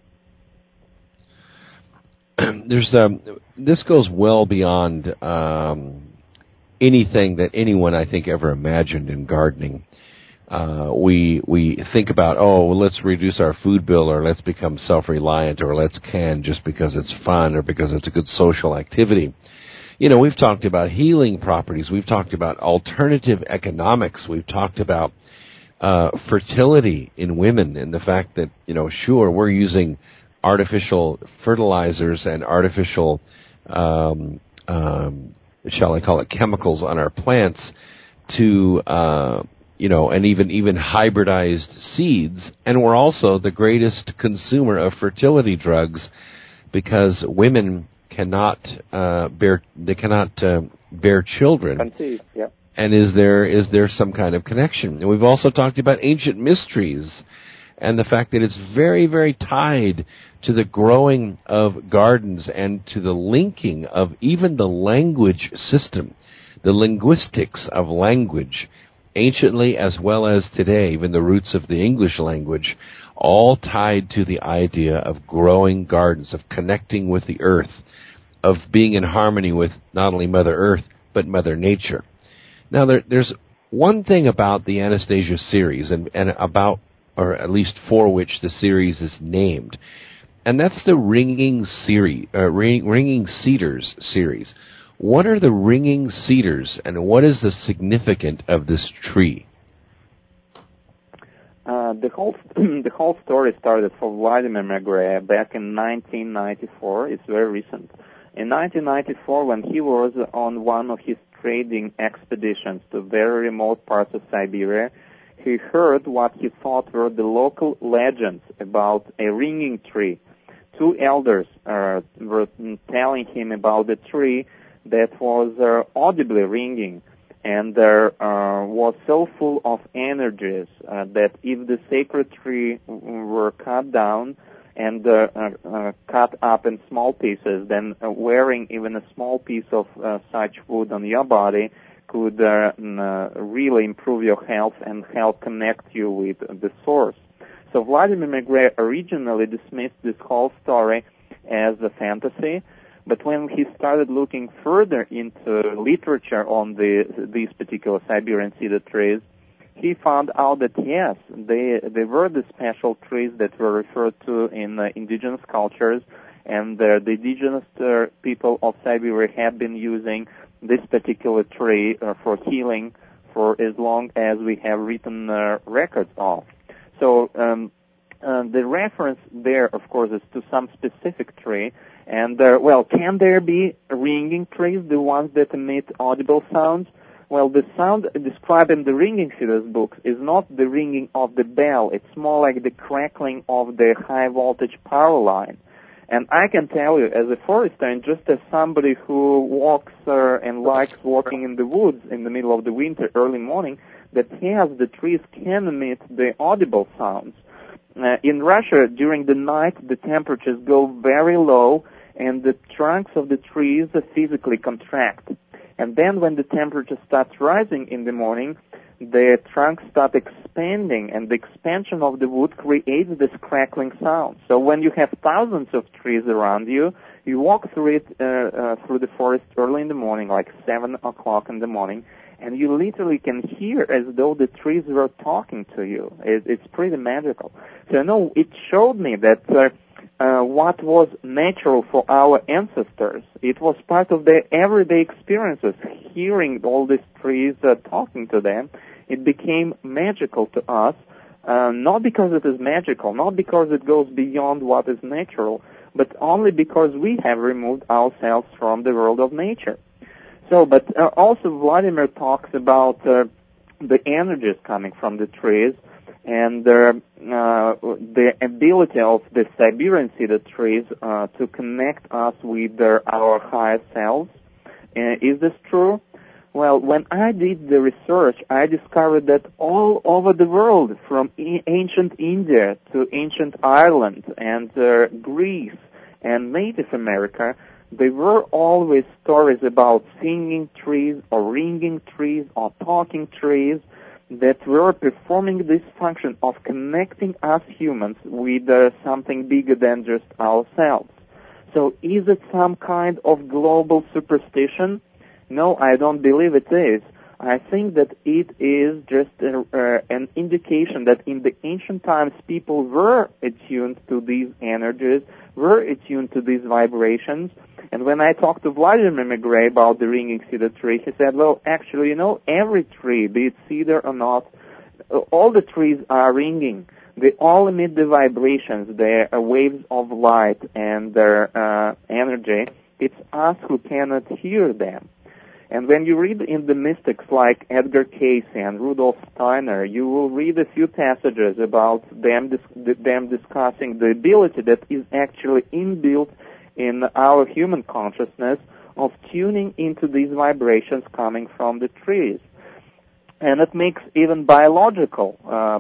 This goes well beyond anything that anyone, I think, ever imagined in gardening. We think about, let's reduce our food bill, or let's become self-reliant, or let's can just because it's fun or because it's a good social activity. We've talked about healing properties. We've talked about alternative economics. We've talked about fertility in women, and the fact that, sure, we're using artificial fertilizers and artificial, shall I call it, chemicals on our plants to, and even hybridized seeds. And we're also the greatest consumer of fertility drugs because women cannot bear children. Conceive, yeah. And is there some kind of connection? And we've also talked about ancient mysteries and the fact that it's very, very tied to the growing of gardens and to the linking of even the language system, the linguistics of language, anciently as well as today, even the roots of the English language, all tied to the idea of growing gardens, of connecting with the earth, of being in harmony with not only Mother Earth, but Mother Nature. Now, there's one thing about the Anastasia series, and about, or at least for which the series is named, and that's the Ringing Cedars series. What are the Ringing Cedars, and what is the significance of this tree? The whole story started for Vladimir Megre back in 1994. It's very recent. In 1994, when he was on one of his trading expeditions to very remote parts of Siberia, he heard what he thought were the local legends about a ringing tree. Two elders were telling him about the tree that was audibly ringing and was so full of energies that if the sacred tree were cut down and cut up in small pieces, then wearing even a small piece of such wood on your body could really improve your health and help connect you with the source. So Vladimir Megre originally dismissed this whole story as a fantasy, but when he started looking further into literature on these particular Siberian cedar trees, he found out that yes, they were the special trees that were referred to in indigenous cultures, and the indigenous people of Siberia have been using this particular tree for healing for as long as we have written records of. So the reference there, of course, is to some specific tree. And, can there be ringing trees, the ones that emit audible sounds? Well, the sound described in the Ringing Cedars books is not the ringing of the bell. It's more like the crackling of the high-voltage power line. And I can tell you, as a forester and just as somebody who walks and likes walking in the woods in the middle of the winter, early morning, that yes, the trees can emit the audible sounds. in Russia, during the night, the temperatures go very low, and the trunks of the trees physically contract. And then when the temperature starts rising in the morning, the trunks start expanding, and the expansion of the wood creates this crackling sound. So when you have thousands of trees around you, you walk through the forest early in the morning, like 7 o'clock in the morning, and you literally can hear as though the trees were talking to you. It's pretty magical. So, it showed me that what was natural for our ancestors, it was part of their everyday experiences, hearing all these trees talking to them. It became magical to us, not because it is magical, not because it goes beyond what is natural, but only because we have removed ourselves from the world of nature. So, but also Vladimir talks about the energies coming from the trees and the ability of the Siberian cedar trees to connect us with our higher selves. Is this true? Well, when I did the research, I discovered that all over the world, from ancient India to ancient Ireland and Greece and Native America, there were always stories about singing trees or ringing trees or talking trees that were performing this function of connecting us humans with something bigger than just ourselves. So is it some kind of global superstition? No, I don't believe it is. I think that it is just an indication that in the ancient times people were attuned to these energies, were attuned to these vibrations. And when I talked to Vladimir Megre about the ringing cedar tree, he said, well, actually, every tree, be it cedar or not, all the trees are ringing. They all emit the vibrations, the waves of light and their energy. It's us who cannot hear them. And when you read in the mystics like Edgar Cayce and Rudolf Steiner, you will read a few passages about them discussing the ability that is actually inbuilt in our human consciousness of tuning into these vibrations coming from the trees. And it makes even biophysical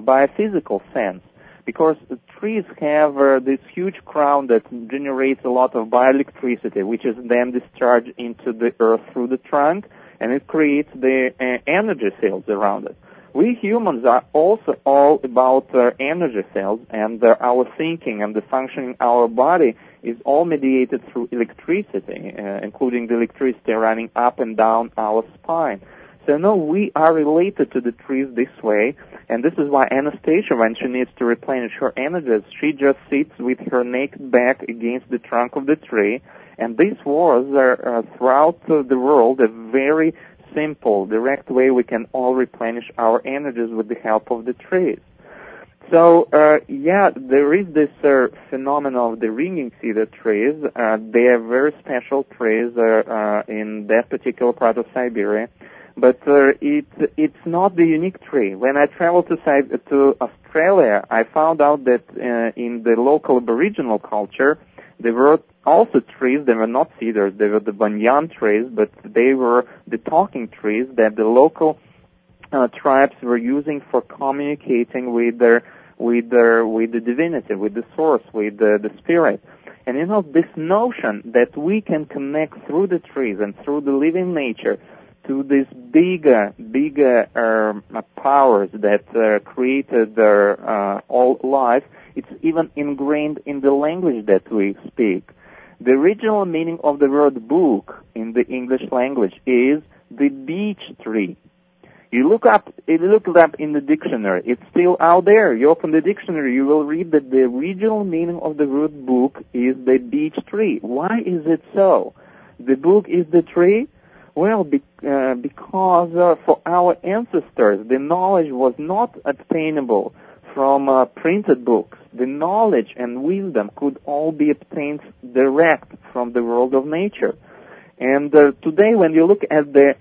sense, because the trees have this huge crown that generates a lot of bioelectricity, which is then discharged into the earth through the trunk, and it creates the energy fields around it. We humans are also all about energy fields, and our thinking and the functioning of our body is all mediated through electricity, including the electricity running up and down our spine. So we are related to the trees this way, and this is why Anastasia, when she needs to replenish her energies, she just sits with her naked back against the trunk of the tree, and this was, throughout the world, a very simple, direct way we can all replenish our energies with the help of the trees. So, there is this phenomenon of the ringing cedar trees. They are very special trees in that particular part of Siberia. But it's not the unique tree. When I traveled to Australia, I found out that in the local Aboriginal culture, there were also trees. They were not cedars. They were the banyan trees, but they were the talking trees that the local tribes were using for communicating with the divinity, with the source, with the spirit. And this notion that we can connect through the trees and through the living nature to these bigger powers that created all life, it's even ingrained in the language that we speak. The original meaning of the word book in the English language is the beech tree. You look it up in the dictionary. It's still out there. You open the dictionary, you will read that the original meaning of the word book is the beech tree. Why is it so? The book is the tree? Well, because for our ancestors, the knowledge was not obtainable from printed books. The knowledge and wisdom could all be obtained direct from the world of nature. And today, when you look at the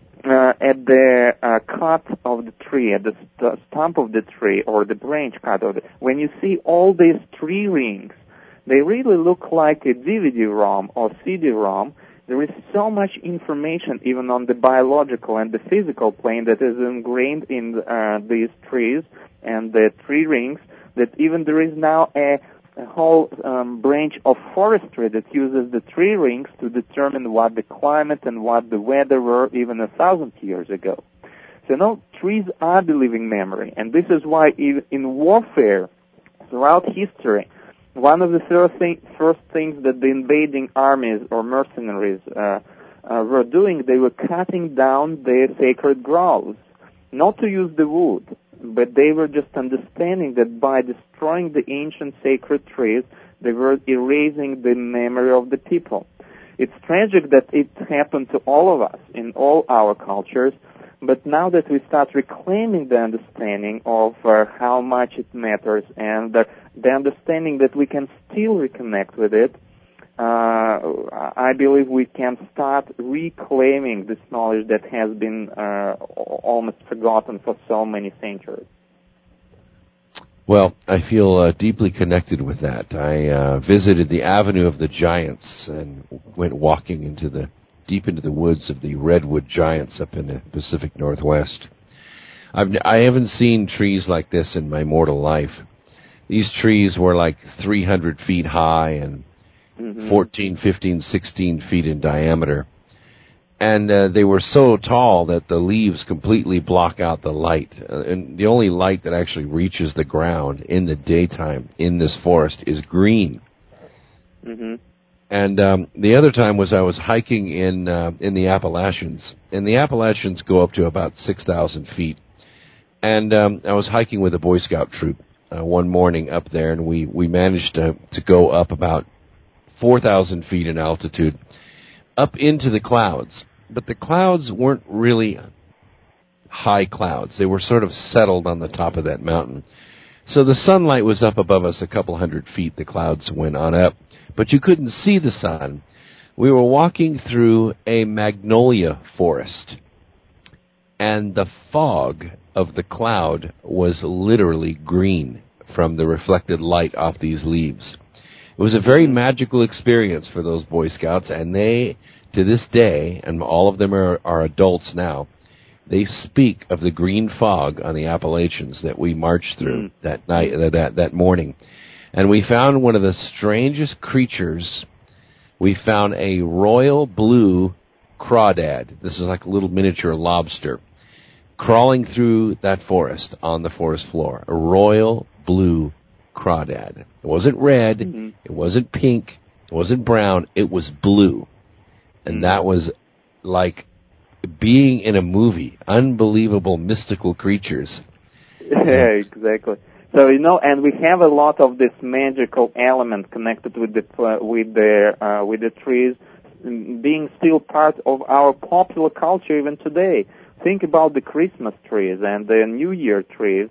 cut of the tree, at the stump of the tree, or the branch cut of it, when you see all these tree rings, they really look like a DVD-ROM or CD-ROM. There is so much information even on the biological and the physical plane that is ingrained in these trees and the tree rings that even there is now a whole branch of forestry that uses the tree rings to determine what the climate and what the weather were even 1,000 years ago. So trees are the living memory, and this is why even in warfare throughout history, one of the first things that the invading armies or mercenaries were doing, they were cutting down their sacred groves, not to use the wood, but they were just understanding that by destroying the ancient sacred trees, they were erasing the memory of the people. It's tragic that it happened to all of us in all our cultures, but now that we start reclaiming the understanding of how much it matters and the understanding that we can still reconnect with it, I believe we can start reclaiming this knowledge that has been almost forgotten for so many centuries. Well, I feel deeply connected with that. I visited the Avenue of the Giants and went walking deep into the woods of the Redwood Giants up in the Pacific Northwest. I haven't seen trees like this in my mortal life. These trees were like 300 feet high and 14, 15, 16 feet in diameter. And they were so tall that the leaves completely block out the light. And the only light that actually reaches the ground in the daytime in this forest is green. Mm-hmm. And the other time was I was hiking in the Appalachians. And the Appalachians go up to about 6,000 feet. And I was hiking with a Boy Scout troop one morning up there, and we managed to go up about 4,000 feet in altitude, up into the clouds. But the clouds weren't really high clouds. They were sort of settled on the top of that mountain. So the sunlight was up above us a couple hundred feet. The clouds went on up, but you couldn't see the sun. We were walking through a magnolia forest, and the fog of the cloud was literally green from the reflected light off these leaves. It was a very magical experience for those Boy Scouts, and they, to this day, and all of them are adults now, they speak of the green fog on the Appalachians that we marched through that night, that morning. And we found one of the strangest creatures. We found a royal blue crawdad. This is like a little miniature lobster crawling through that forest on the forest floor. A royal blue crawdad. It wasn't red. It wasn't pink. It wasn't brown. It was blue. And that was like being in a movie. Unbelievable mystical creatures. Yeah, exactly. So and we have a lot of this magical element connected with the trees, being still part of our popular culture even today. Think about the Christmas trees and the New Year trees.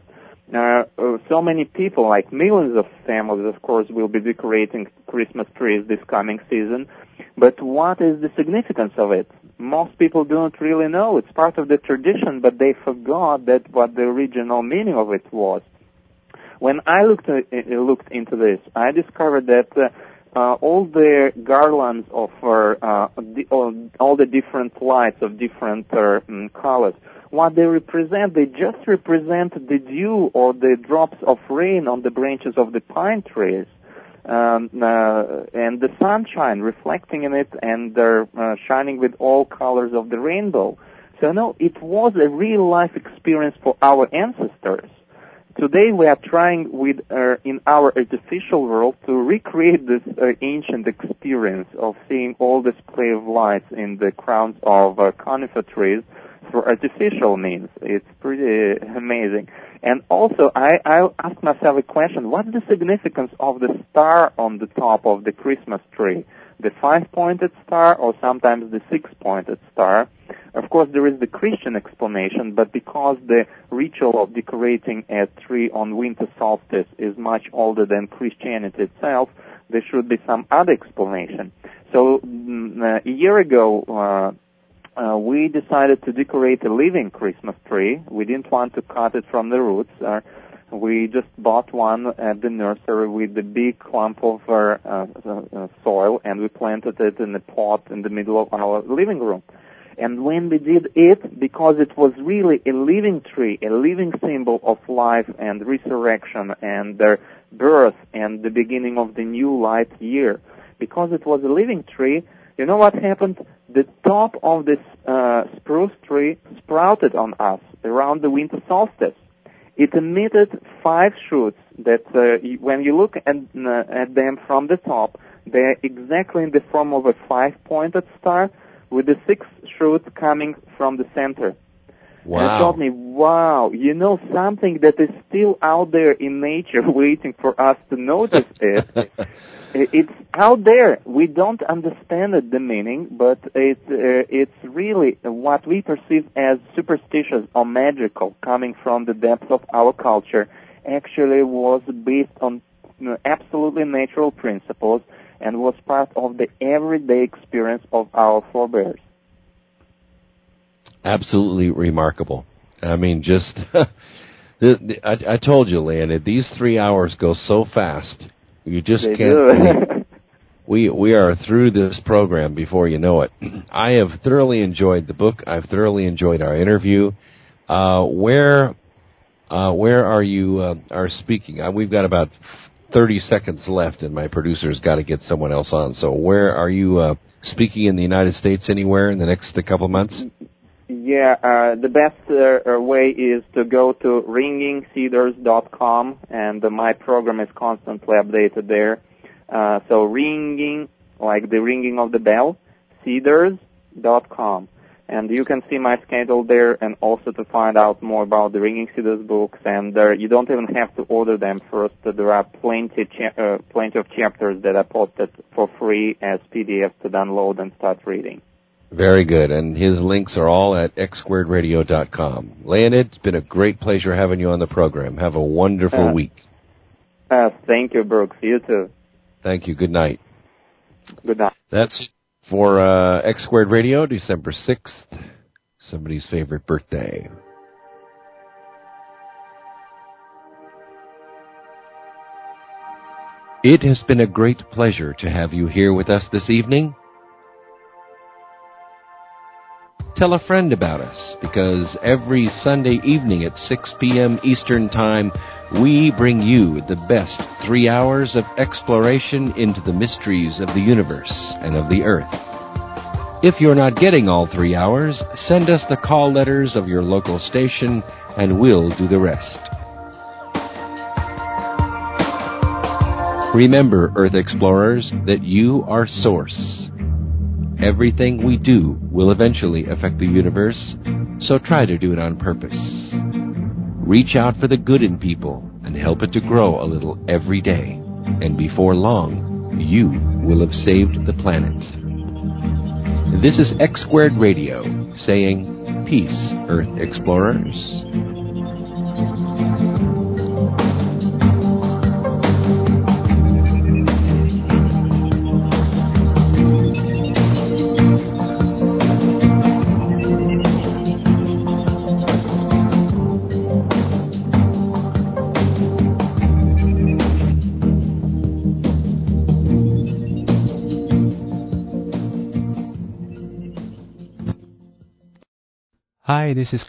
So many people, like millions of families, of course, will be decorating Christmas trees this coming season. But what is the significance of it? Most people don't really know. It's part of the tradition, but they forgot what the original meaning of it was. When I looked into this, I discovered that all the garlands of all the different lights of different colors, what they represent, they just represent the dew or the drops of rain on the branches of the pine trees, and the sunshine reflecting in it, and they're shining with all colors of the rainbow. So it was a real life experience for our ancestors. Today we are trying in our artificial world to recreate this ancient experience of seeing all this play of lights in the crowns of conifer trees through artificial means. It's pretty amazing. And also, I asked myself a question: what's the significance of the star on the top of the Christmas tree? The 5-pointed star, or sometimes the 6-pointed star? Of course, there is the Christian explanation, but because the ritual of decorating a tree on winter solstice is much older than Christianity itself, there should be some other explanation. So a year ago, we decided to decorate a living Christmas tree. We didn't want to cut it from the roots. We just bought one at the nursery with a big clump of soil, and we planted it in a pot in the middle of our living room. And when we did it, because it was really a living tree, a living symbol of life and resurrection and their birth and the beginning of the new light year, because it was a living tree, you know what happened? The top of this spruce tree sprouted on us around the winter solstice. It emitted 5 shoots that, when you look at them from the top, they're exactly in the form of a 5-pointed star, with the 6 shoots coming from the center. Wow. And it told me, wow, you know, something that is still out there in nature waiting for us to notice it. It's out there. We don't understand it, the meaning, but it's really what we perceive as superstitious or magical coming from the depths of our culture actually was based on absolutely natural principles and was part of the everyday experience of our forebears. Absolutely remarkable. I mean, just, I told you, Leonid, these 3 hours go so fast. You just They can't do. We are through this program before you know it. I have thoroughly enjoyed the book. I've thoroughly enjoyed our interview. Where are you are speaking? We've got about 30 seconds left, and my producer's got to get someone else on. So where are you speaking in the United States anywhere in the next couple of months? Yeah, the best way is to go to ringingcedars.com, and my program is constantly updated there. So ringing, like the ringing of the bell, cedars.com. And you can see my schedule there, and also to find out more about the Ringing Cedars books. And you don't even have to order them first. There are plenty of chapters that are posted for free as PDFs to download and start reading. Very good. And his links are all at xsquaredradio.com. Leonid, it's been a great pleasure having you on the program. Have a wonderful week. Thank you, Brooks. You too. Thank you. Good night. Good night. That's it for X Squared Radio, December 6th, somebody's favorite birthday. It has been a great pleasure to have you here with us this evening. Tell a friend about us, because every Sunday evening at 6 p.m. Eastern Time, we bring you the best 3 hours of exploration into the mysteries of the universe and of the earth. If you're not getting all 3 hours, send us the call letters of your local station, and we'll do the rest. Remember, Earth Explorers, that you are Source. Everything we do will eventually affect the universe, so try to do it on purpose. Reach out for the good in people and help it to grow a little every day. And before long, you will have saved the planet. This is X Squared Radio saying, peace, Earth Explorers. Hi, this is